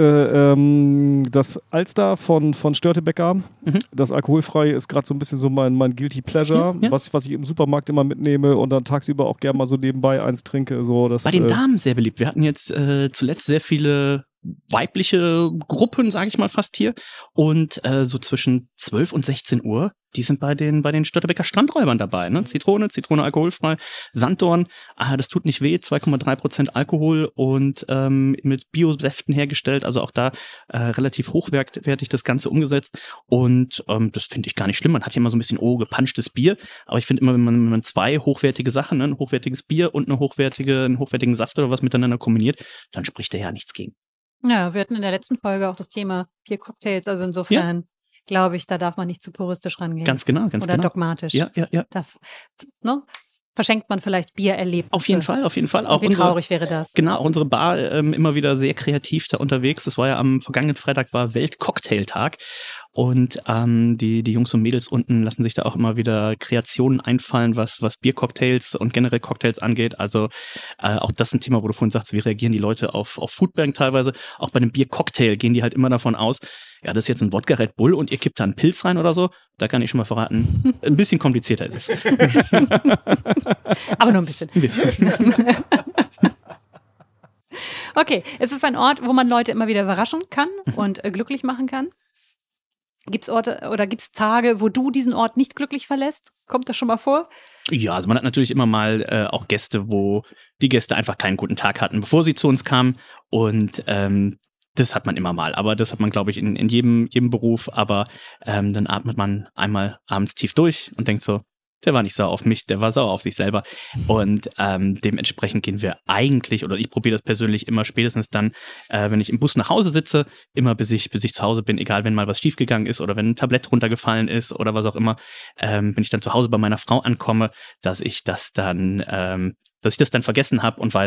Alster von Störtebeker. Das alkoholfreie ist gerade so ein bisschen so mein Guilty Pleasure, ja. Was ich im Supermarkt immer mitnehme und dann tagsüber auch gerne mal so nebenbei eins trinke. So, bei den Damen sehr beliebt. Wir hatten jetzt zuletzt sehr viele weibliche Gruppen, sage ich mal fast hier. Und so zwischen 12 und 16 Uhr, die sind bei den Störtebeker Strandräubern dabei. Ne? Zitrone alkoholfrei, Sanddorn, das tut nicht weh, 2,3% Alkohol und mit Biosäften hergestellt, also auch da relativ hochwertig das Ganze umgesetzt. Und das finde ich gar nicht schlimm. Man hat ja immer so ein bisschen, gepanschtes Bier, aber ich finde immer, wenn man 2 hochwertige Sachen, ne, ein hochwertiges Bier und einen hochwertigen Saft oder was miteinander kombiniert, dann spricht da ja nichts gegen. Ja, wir hatten in der letzten Folge auch das Thema Bier-Cocktails, also insofern glaube ich, da darf man nicht zu puristisch rangehen. Ganz genau. Oder dogmatisch. Ja. Verschenkt man vielleicht Biererlebnisse. Auf jeden Fall. Auch wie traurig wäre das? Genau, auch unsere Bar immer wieder sehr kreativ da unterwegs. Das war ja am vergangenen Freitag war Weltcocktailtag. Und die Jungs und Mädels unten lassen sich da auch immer wieder Kreationen einfallen, was Biercocktails und generell Cocktails angeht. Also auch das ist ein Thema, wo du vorhin sagst, wie reagieren die Leute auf Foodbank teilweise. Auch bei einem Biercocktail gehen die halt immer davon aus, ja, das ist jetzt ein Wodka Red Bull und ihr kippt da einen Pilz rein oder so. Da kann ich schon mal verraten, ein bisschen komplizierter ist es. Aber nur ein bisschen. Okay, es ist ein Ort, wo man Leute immer wieder überraschen kann und glücklich machen kann. Gibt es Orte oder gibt es Tage, wo du diesen Ort nicht glücklich verlässt? Kommt das schon mal vor? Ja, also man hat natürlich immer mal auch Gäste, wo die Gäste einfach keinen guten Tag hatten, bevor sie zu uns kamen. Und das hat man immer mal. Aber das hat man, glaube ich, in jedem Beruf. Aber dann atmet man einmal abends tief durch und denkt so, der war nicht sauer auf mich, der war sauer auf sich selber. Und dementsprechend gehen wir eigentlich, oder ich probiere das persönlich immer spätestens dann, wenn ich im Bus nach Hause sitze, immer bis ich zu Hause bin, egal wenn mal was schiefgegangen ist oder wenn ein Tablett runtergefallen ist oder was auch immer, wenn ich dann zu Hause bei meiner Frau ankomme, dass ich das dann vergessen habe und weiß,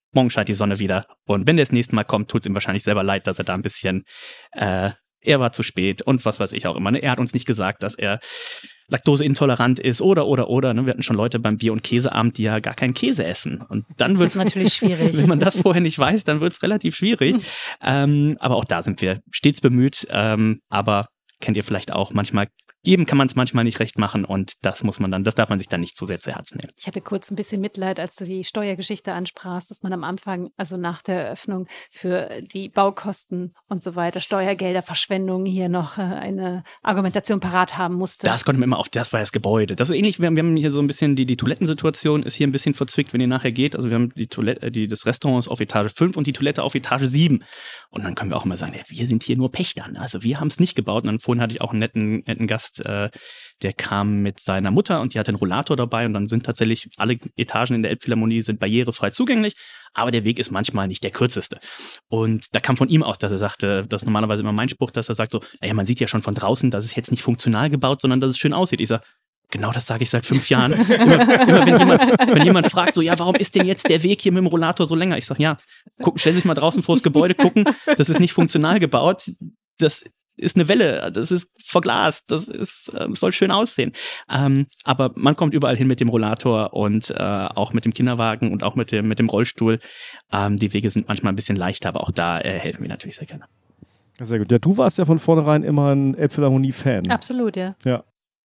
morgen scheint die Sonne wieder. Und wenn der das nächste Mal kommt, tut es ihm wahrscheinlich selber leid, dass er da ein bisschen, er war zu spät und was weiß ich auch immer. Ne? Er hat uns nicht gesagt, dass er laktoseintolerant ist oder. Ne? Wir hatten schon Leute beim Bier- und Käseabend, die ja gar keinen Käse essen. Und dann Das ist natürlich schwierig. Wenn man das vorher nicht weiß, dann wird es relativ schwierig. Aber auch da sind wir stets bemüht. Aber kennt ihr vielleicht auch, manchmal jedem kann man es manchmal nicht recht machen und das darf man sich dann nicht zu sehr zu Herzen nehmen. Ich hatte kurz ein bisschen Mitleid, als du die Steuergeschichte ansprachst, dass man am Anfang, also nach der Eröffnung, für die Baukosten und so weiter, Steuergelder, Verschwendung hier noch eine Argumentation parat haben musste. Das konnte man immer auf, das war das Gebäude. Das ist ähnlich, wir haben hier so ein bisschen, die Toilettensituation ist hier ein bisschen verzwickt, wenn ihr nachher geht. Also wir haben das Restaurant ist auf Etage 5 und die Toilette auf Etage 7. Und dann können wir auch immer sagen, ja, wir sind hier nur Pächter. Also wir haben es nicht gebaut. Und dann vorhin hatte ich auch einen netten Gast, der kam mit seiner Mutter und die hatte einen Rollator dabei und dann sind tatsächlich alle Etagen in der Elbphilharmonie sind barrierefrei zugänglich, aber der Weg ist manchmal nicht der kürzeste. Und da kam von ihm aus, dass er sagte, das ist normalerweise immer mein Spruch, dass er sagt so, naja, man sieht ja schon von draußen, dass es jetzt nicht funktional gebaut, sondern dass es schön aussieht. Ich sage, genau das sage ich seit 5 Jahren. Immer wenn jemand fragt, so, ja, warum ist denn jetzt der Weg hier mit dem Rollator so länger? Ich sage, ja, stell dich mal draußen vor das Gebäude, gucken, das ist nicht funktional gebaut, das ist eine Welle, das ist verglast, soll schön aussehen. Aber man kommt überall hin mit dem Rollator und auch mit dem Kinderwagen und auch mit dem Rollstuhl. Die Wege sind manchmal ein bisschen leichter, aber auch da helfen wir natürlich sehr gerne. Sehr gut. Ja, du warst ja von vornherein immer ein Elbphilharmonie-Fan. Absolut, ja. Ja.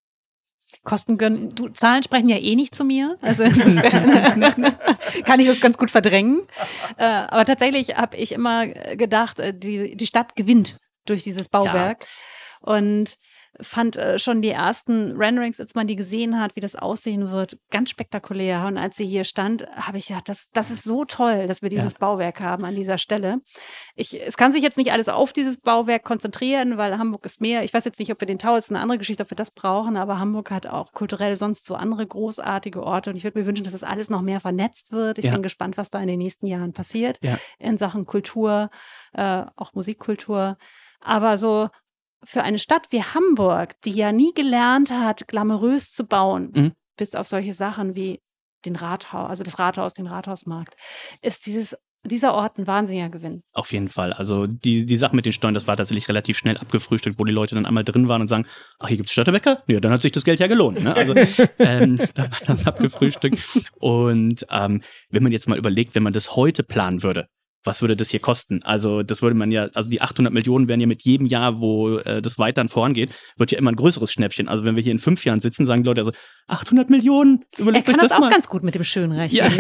Kosten gönnen, Zahlen sprechen ja eh nicht zu mir, also insofern kann ich das ganz gut verdrängen. Aber tatsächlich habe ich immer gedacht, die Stadt gewinnt durch dieses Bauwerk und fand schon die ersten Renderings, als man die gesehen hat, wie das aussehen wird, ganz spektakulär. Und als sie hier stand, habe ich gedacht, das ist so toll, dass wir dieses Bauwerk haben an dieser Stelle. Es kann sich jetzt nicht alles auf dieses Bauwerk konzentrieren, weil Hamburg ist mehr. Ich weiß jetzt nicht, ob wir den Tau, ist eine andere Geschichte, ob wir das brauchen, aber Hamburg hat auch kulturell sonst so andere großartige Orte. Und ich würde mir wünschen, dass das alles noch mehr vernetzt wird. Ich bin gespannt, was da in den nächsten Jahren passiert in Sachen Kultur, auch Musikkultur. Aber so für eine Stadt wie Hamburg, die ja nie gelernt hat, glamourös zu bauen, bis auf solche Sachen wie den Rathaus, also das Rathaus, den Rathausmarkt, ist dieser Ort ein wahnsinniger Gewinn. Auf jeden Fall. Also die Sache mit den Steuern, das war tatsächlich relativ schnell abgefrühstückt, wo die Leute dann einmal drin waren und sagen, ach, hier gibt's Störtebäcker? Ja, dann hat sich das Geld ja gelohnt. Ne? Also da war das abgefrühstückt. Und wenn man jetzt mal überlegt, wenn man das heute planen würde, was würde das hier kosten? Also das würde man ja, also die 800 Millionen wären ja mit jedem Jahr, wo das weiter vorangeht, wird ja immer ein größeres Schnäppchen. Also wenn wir hier in 5 Jahren sitzen, sagen die Leute also 800 Millionen, überlegt euch das mal. Er kann das auch ganz gut mit dem Schönrechnen. Ja.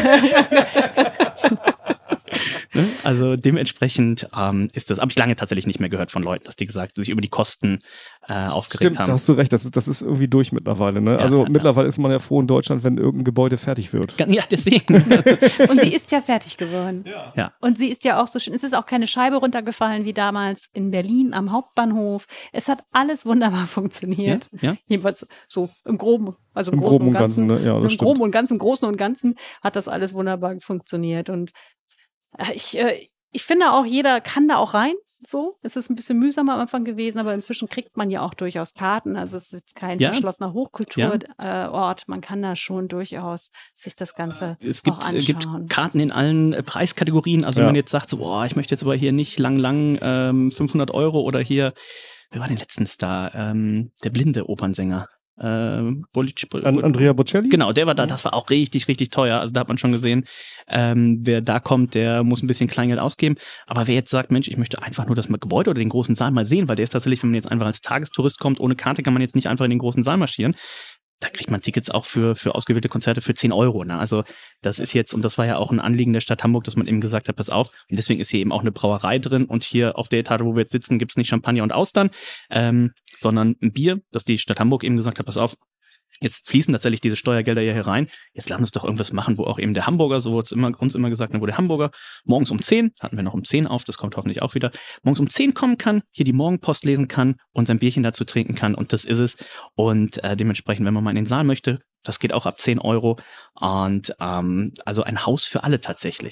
Also dementsprechend ist das, habe ich lange tatsächlich nicht mehr gehört von Leuten, dass die sich über die Kosten aufgeregt haben. Da hast du recht, das ist irgendwie durch mittlerweile. Ne? Also mittlerweile ist man ja froh in Deutschland, wenn irgendein Gebäude fertig wird. Ja, deswegen. Und sie ist ja fertig geworden. Ja. Und sie ist ja auch so schön, es ist auch keine Scheibe runtergefallen wie damals in Berlin am Hauptbahnhof. Es hat alles wunderbar funktioniert. Ja. Jedenfalls so im Groben, also im Großen und Ganzen. Ne? Ja, im Groben und Ganzen, im Großen und Ganzen hat das alles wunderbar funktioniert. Und ich finde auch, jeder kann da auch rein. So, es ist ein bisschen mühsam am Anfang gewesen, aber inzwischen kriegt man ja auch durchaus Karten. Also es ist jetzt kein verschlossener Hochkulturort. Man kann da schon durchaus sich das Ganze auch anschauen. Es gibt Karten in allen Preiskategorien. Also wenn man jetzt sagt, so, boah, ich möchte jetzt aber hier nicht lang 500 € oder hier, wer war denn letztens da? Der blinde Opernsänger. Andrea Bocelli? Genau, der war da, das war auch richtig, richtig teuer. Also da hat man schon gesehen, wer da kommt, der muss ein bisschen Kleingeld ausgeben. Aber wer jetzt sagt, Mensch, ich möchte einfach nur das Gebäude oder den großen Saal mal sehen, weil der ist tatsächlich, wenn man jetzt einfach als Tagestourist kommt, ohne Karte kann man jetzt nicht einfach in den großen Saal marschieren. Da kriegt man Tickets auch für ausgewählte Konzerte für 10 €. Ne? Also das ist jetzt, und das war ja auch ein Anliegen der Stadt Hamburg, dass man eben gesagt hat, pass auf, und deswegen ist hier eben auch eine Brauerei drin und hier auf der Etage, wo wir jetzt sitzen, gibt's nicht Champagner und Austern, sondern ein Bier, dass die Stadt Hamburg eben gesagt hat, pass auf, jetzt fließen tatsächlich diese Steuergelder hier rein. Jetzt lass uns doch irgendwas machen, wo auch eben der Hamburger, so wurde es uns immer gesagt, wo der Hamburger morgens um 10, hatten wir noch um 10 auf, das kommt hoffentlich auch wieder, morgens um 10 kommen kann, hier die Morgenpost lesen kann und sein Bierchen dazu trinken kann und das ist es. Und dementsprechend, wenn man mal in den Saal möchte, das geht auch ab 10 €. Und also ein Haus für alle tatsächlich.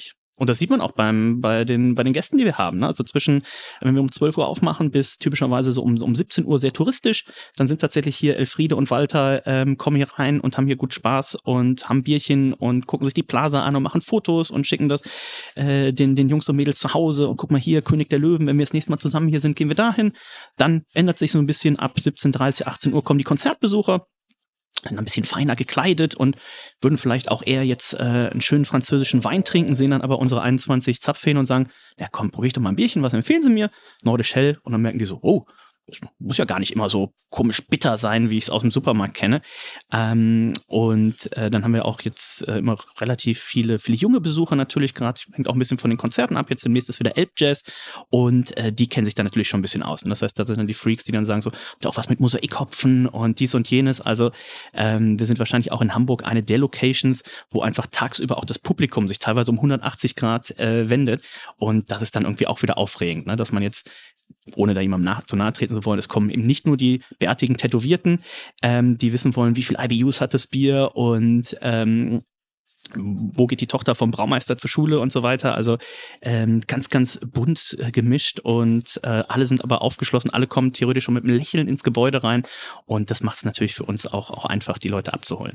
Und das sieht man auch bei den Gästen, die wir haben. Ne? Also wenn wir um 12 Uhr aufmachen, bis typischerweise so um 17 Uhr sehr touristisch, dann sind tatsächlich hier Elfriede und Walter, kommen hier rein und haben hier gut Spaß und haben Bierchen und gucken sich die Plaza an und machen Fotos und schicken das den Jungs und Mädels zu Hause und guck mal hier, König der Löwen, wenn wir das nächste Mal zusammen hier sind, gehen wir dahin. Dann ändert sich so ein bisschen, ab 17:30, 18 Uhr kommen die Konzertbesucher, ein bisschen feiner gekleidet und würden vielleicht auch eher jetzt einen schönen französischen Wein trinken, sehen dann aber unsere 21 Zapfhähne und sagen, ja komm, probier ich doch mal ein Bierchen, was empfehlen Sie mir? Nordisch Hell. Und dann merken die so, oh, das muss ja gar nicht immer so komisch bitter sein, wie ich es aus dem Supermarkt kenne. Dann haben wir auch jetzt immer relativ viele junge Besucher natürlich gerade. Hängt auch ein bisschen von den Konzerten ab. Jetzt demnächst ist wieder Elbjazz und die kennen sich dann natürlich schon ein bisschen aus. Und das heißt, das sind dann die Freaks, die dann sagen so, habt ihr auch was mit Mosaikhopfen und dies und jenes. Also wir sind wahrscheinlich auch in Hamburg eine der Locations, wo einfach tagsüber auch das Publikum sich teilweise um 180 Grad wendet. Und das ist dann irgendwie auch wieder aufregend, ne? Dass man jetzt, ohne da jemandem zu nahe treten zu wollen, es kommen eben nicht nur die bärtigen Tätowierten, die wissen wollen, wie viel IBUs hat das Bier und wo geht die Tochter vom Braumeister zur Schule und so weiter. Also ganz, ganz bunt gemischt und alle sind aber aufgeschlossen, alle kommen theoretisch schon mit einem Lächeln ins Gebäude rein und das macht es natürlich für uns auch einfach, die Leute abzuholen.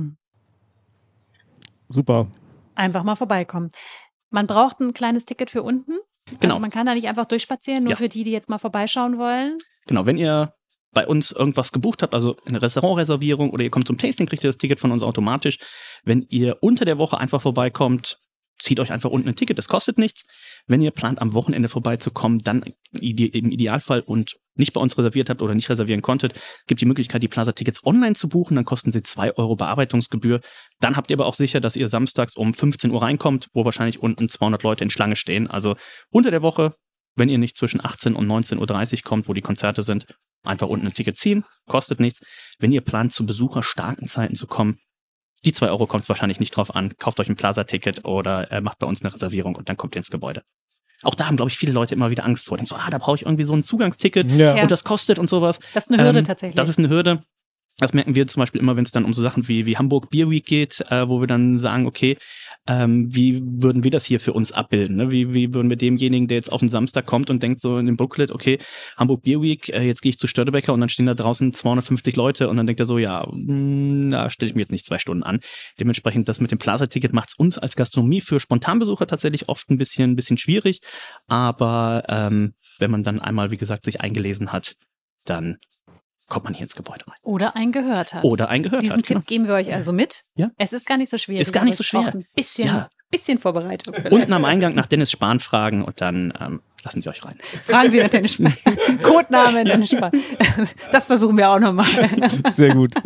Super. Einfach mal vorbeikommen. Man braucht ein kleines Ticket für unten. Genau. Also man kann da nicht einfach durchspazieren, nur für die jetzt mal vorbeischauen wollen. Genau, wenn ihr bei uns irgendwas gebucht habt, also eine Restaurantreservierung oder ihr kommt zum Tasting, kriegt ihr das Ticket von uns automatisch. Wenn ihr unter der Woche einfach vorbeikommt, zieht euch einfach unten ein Ticket, das kostet nichts. Wenn ihr plant, am Wochenende vorbeizukommen, dann im Idealfall und nicht bei uns reserviert habt oder nicht reservieren konntet, gibt die Möglichkeit, die Plaza-Tickets online zu buchen, dann kosten sie 2 € Bearbeitungsgebühr. Dann habt ihr aber auch sicher, dass ihr samstags um 15 Uhr reinkommt, wo wahrscheinlich unten 200 Leute in Schlange stehen. Also unter der Woche, wenn ihr nicht zwischen 18 und 19:30 Uhr kommt, wo die Konzerte sind, einfach unten ein Ticket ziehen, kostet nichts. Wenn ihr plant, zu besucherstarken Zeiten zu kommen, die 2 € kommt es wahrscheinlich nicht drauf an. Kauft euch ein Plaza-Ticket oder macht bei uns eine Reservierung und dann kommt ihr ins Gebäude. Auch da haben, glaube ich, viele Leute immer wieder Angst vor. Denken so, da brauche ich irgendwie so ein Zugangsticket und das kostet und sowas. Das ist eine Hürde tatsächlich. Das ist eine Hürde. Das merken wir zum Beispiel immer, wenn es dann um so Sachen wie Hamburg Beer Week geht, wo wir dann sagen, okay, wie würden wir das hier für uns abbilden? Ne? Wie würden wir demjenigen, der jetzt auf den Samstag kommt und denkt so in dem Booklet, okay, Hamburg Beer Week, jetzt gehe ich zu Störtebeker und dann stehen da draußen 250 Leute und dann denkt er so, ja, da stelle ich mir jetzt nicht 2 Stunden an. Dementsprechend das mit dem Plaza-Ticket macht es uns als Gastronomie für Spontanbesucher tatsächlich oft ein bisschen schwierig, aber wenn man dann einmal, wie gesagt, sich eingelesen hat, dann kommt man hier ins Gebäude rein. Oder einen gehört hat. Diesen Tipp geben wir euch also mit. Ja. Es ist gar nicht so schwierig. Ist gar nicht so schwer. Ein bisschen Vorbereitung. Vielleicht. Unten am Eingang nach Dennis Spahn fragen und dann lassen Sie euch rein. Fragen Sie nach Dennis Spahn. Codename Dennis Spahn. Das versuchen wir auch nochmal. Sehr gut.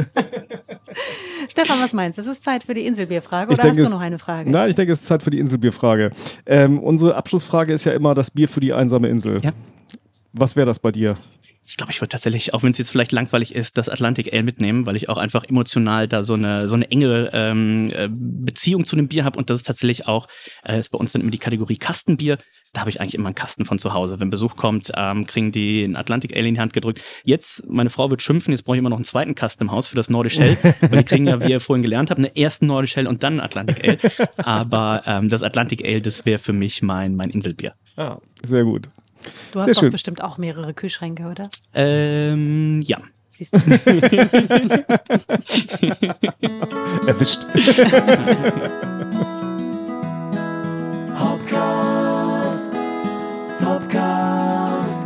Stefan, was meinst du? Es ist Zeit für die Inselbierfrage oder hast du noch eine Frage? Nein, ich denke, es ist Zeit für die Inselbierfrage. Unsere Abschlussfrage ist ja immer das Bier für die einsame Insel. Ja. Was wäre das bei dir? Ich glaube, ich würde tatsächlich, auch wenn es jetzt vielleicht langweilig ist, das Atlantic Ale mitnehmen, weil ich auch einfach emotional da so eine enge Beziehung zu dem Bier habe und das ist tatsächlich auch, ist bei uns dann immer die Kategorie Kastenbier. Da habe ich eigentlich immer einen Kasten von zu Hause. Wenn Besuch kommt, kriegen die einen Atlantic Ale in die Hand gedrückt. Jetzt, meine Frau wird schimpfen, jetzt brauche ich immer noch einen zweiten Kasten im Haus für das Nordisch Hell. Weil die kriegen ja, wie ihr vorhin gelernt habt, einen ersten Nordisch Hell und dann einen Atlantic Ale. Aber das Atlantic Ale, das wäre für mich mein Inselbier. Ah, sehr gut. Du hast doch bestimmt auch mehrere Kühlschränke, oder? Ja. Siehst du. Erwischt. Hopcast, Hopcast,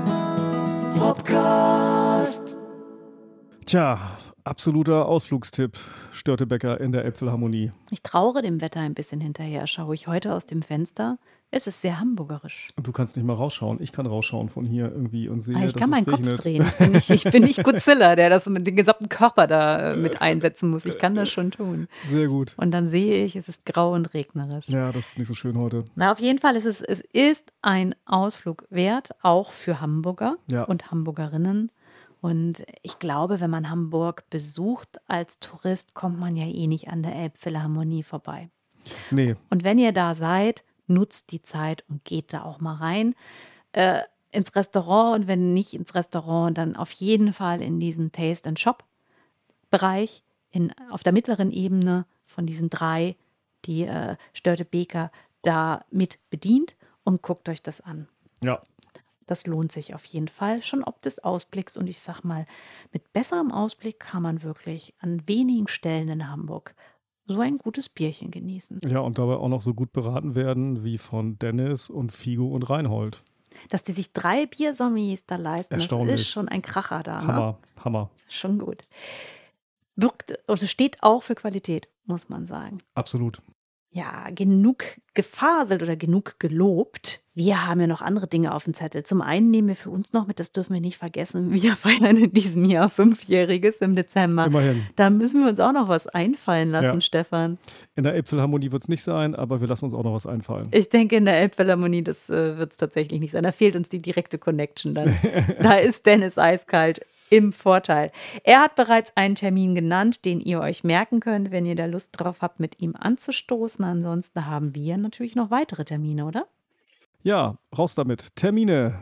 Hopcast. Tja, absoluter Ausflugstipp. Störtebeker in der Elbphilharmonie. Ich trauere dem Wetter ein bisschen hinterher. Schaue ich heute aus dem Fenster. Es ist sehr hamburgerisch. Du kannst nicht mal rausschauen. Ich kann rausschauen von hier irgendwie und sehe, ich kann meinen Kopf regnet. drehen. Ich bin nicht Godzilla, der das mit dem gesamten Körper da mit einsetzen muss. Ich kann das schon tun. Sehr gut. Und dann sehe ich, es ist grau und regnerisch. Ja, das ist nicht so schön heute. Na, auf jeden Fall ist es ist ein Ausflug wert, auch für Hamburger und Hamburgerinnen. Und ich glaube, wenn man Hamburg besucht als Tourist, kommt man ja eh nicht an der Elbphilharmonie vorbei. Nee. Und wenn ihr da seid, nutzt die Zeit und geht da auch mal rein ins Restaurant. Und wenn nicht ins Restaurant, dann auf jeden Fall in diesen Taste-and-Shop-Bereich auf der mittleren Ebene von diesen 3, die Störtebeker da mit bedient und guckt euch das an. Ja. Das lohnt sich auf jeden Fall, schon ob des Ausblicks. Und ich sag mal, mit besserem Ausblick kann man wirklich an wenigen Stellen in Hamburg so ein gutes Bierchen genießen. Ja, und dabei auch noch so gut beraten werden wie von Dennis und Figo und Reinhold. Dass die sich 3 Biersommeliers da leisten, das ist schon ein Kracher da. Ne? Hammer. Schon gut. Wirkt, also steht auch für Qualität, muss man sagen. Absolut. Ja, genug gefaselt oder genug gelobt. Wir haben ja noch andere Dinge auf dem Zettel. Zum einen nehmen wir für uns noch mit, das dürfen wir nicht vergessen, wir feiern in diesem Jahr 5-Jähriges im Dezember. Immerhin. Da müssen wir uns auch noch was einfallen lassen, Ja. Stefan. In der Elbphilharmonie wird es nicht sein, aber wir lassen uns auch noch was einfallen. Ich denke, in der Elbphilharmonie, das wird es tatsächlich nicht sein. Da fehlt uns die direkte Connection dann. Da ist Dennis eiskalt im Vorteil. Er hat bereits einen Termin genannt, den ihr euch merken könnt, wenn ihr da Lust drauf habt, mit ihm anzustoßen. Ansonsten haben wir natürlich noch weitere Termine, oder? Ja, raus damit. Termine.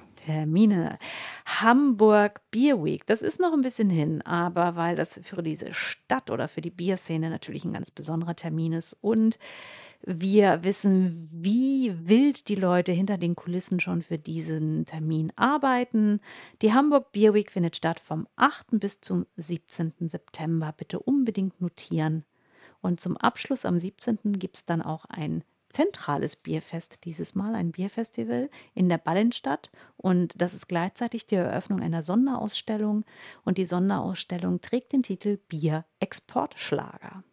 Hamburg Beer Week, das ist noch ein bisschen hin, aber weil das für diese Stadt oder für die Bierszene natürlich ein ganz besonderer Termin ist und wir wissen, wie wild die Leute hinter den Kulissen schon für diesen Termin arbeiten. Die Hamburg Beer Week findet statt vom 8. bis zum 17. September. Bitte unbedingt notieren. Und zum Abschluss am 17. gibt es dann auch ein zentrales Bierfest, dieses Mal ein Bierfestival in der Ballenstadt. Und das ist gleichzeitig die Eröffnung einer Sonderausstellung. Und die Sonderausstellung trägt den Titel Bier Exportschlager.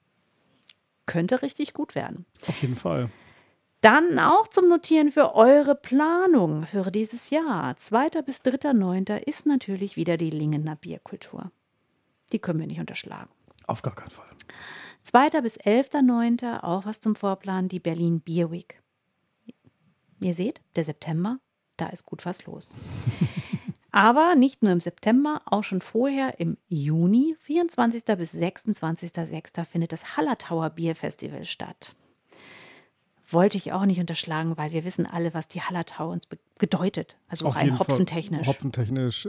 Könnte richtig gut werden. Auf jeden Fall. Dann auch zum Notieren für eure Planung für dieses Jahr. 2. bis 3.9. ist natürlich wieder die Lingener Bierkultur. Die können wir nicht unterschlagen. Auf gar keinen Fall. 2. bis 11.9. auch was zum Vorplan, die Berlin Beer Week. Ihr seht, der September, da ist gut was los. Aber nicht nur im September, auch schon vorher im Juni, 24. bis 26.06. findet das Hallertauer Bierfestival statt. Wollte ich auch nicht unterschlagen, weil wir wissen alle, was die Hallertau uns bedeutet. Also Auf rein jeden Fall. hopfentechnisch. Hopfentechnisch,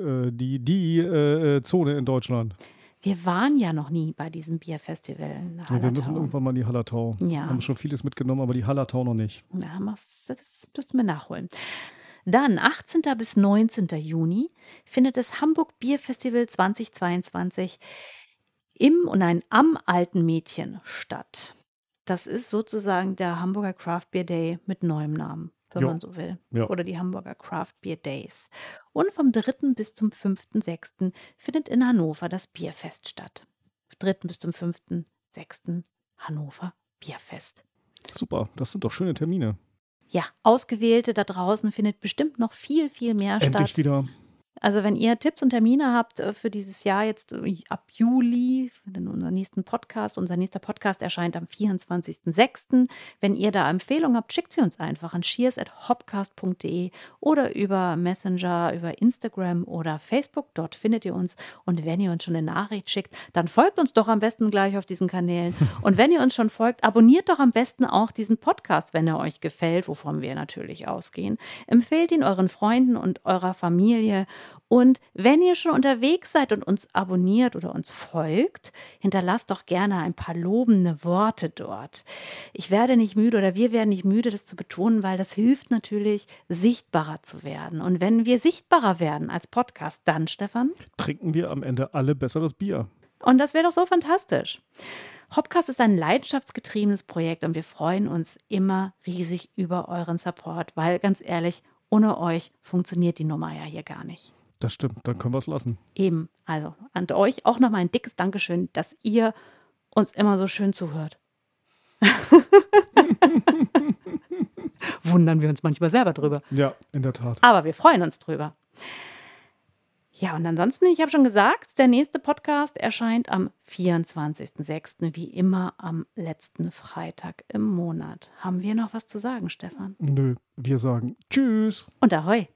die Zone in Deutschland. Wir waren ja noch nie bei diesem Bierfestival in Ja, wir müssen irgendwann mal in die Hallertau. Ja. Wir haben schon vieles mitgenommen, aber die Hallertau noch nicht. Ja, das müssen wir nachholen. Dann 18. bis 19. Juni findet das Hamburg Bierfestival 2022 im und am Alten Mädchen statt. Das ist sozusagen der Hamburger Craft Beer Day mit neuem Namen, wenn Jo. man so will. Ja. Oder die Hamburger Craft Beer Days. Und vom 3. bis zum 5.6. findet in Hannover das Bierfest statt. 3. bis zum 5.6. Hannover Bierfest. Super, das sind doch schöne Termine. Ja, Ausgewählte da draußen findet bestimmt noch viel, viel mehr Endlich statt. wieder. Also wenn ihr Tipps und Termine habt für dieses Jahr jetzt ab Juli, unser nächster Podcast erscheint am 24.06. Wenn ihr da Empfehlungen habt, schickt sie uns einfach an cheers@hopcast.de oder über Messenger, über Instagram oder Facebook. Dort findet ihr uns. Und wenn ihr uns schon eine Nachricht schickt, dann folgt uns doch am besten gleich auf diesen Kanälen. Und wenn ihr uns schon folgt, abonniert doch am besten auch diesen Podcast, wenn er euch gefällt, wovon wir natürlich ausgehen. Empfehlt ihn euren Freunden und eurer Familie. Und wenn ihr schon unterwegs seid und uns abonniert oder uns folgt, hinterlasst doch gerne ein paar lobende Worte dort. Ich werde nicht müde oder wir werden nicht müde, das zu betonen, weil das hilft natürlich, sichtbarer zu werden. Und wenn wir sichtbarer werden als Podcast, dann, Stefan? Trinken wir am Ende alle besseres Bier. Und das wäre doch so fantastisch. Hopcast ist ein leidenschaftsgetriebenes Projekt und wir freuen uns immer riesig über euren Support, weil ganz ehrlich, ohne euch funktioniert die Nummer ja hier gar nicht. Das stimmt, dann können wir es lassen. Eben, also an euch auch nochmal ein dickes Dankeschön, dass ihr uns immer so schön zuhört. Wundern wir uns manchmal selber drüber. Ja, in der Tat. Aber wir freuen uns drüber. Ja, und ansonsten, ich habe schon gesagt, der nächste Podcast erscheint am 24.06., wie immer am letzten Freitag im Monat. Haben wir noch was zu sagen, Stefan? Nö, wir sagen Tschüss. Und Ahoi!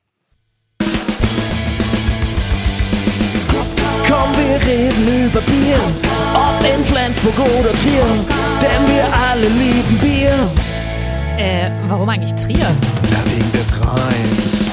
Komm, wir reden über Bier, ob in Flensburg oder Trier, denn wir alle lieben Bier. Warum eigentlich Trier? Ja, wegen des Reims.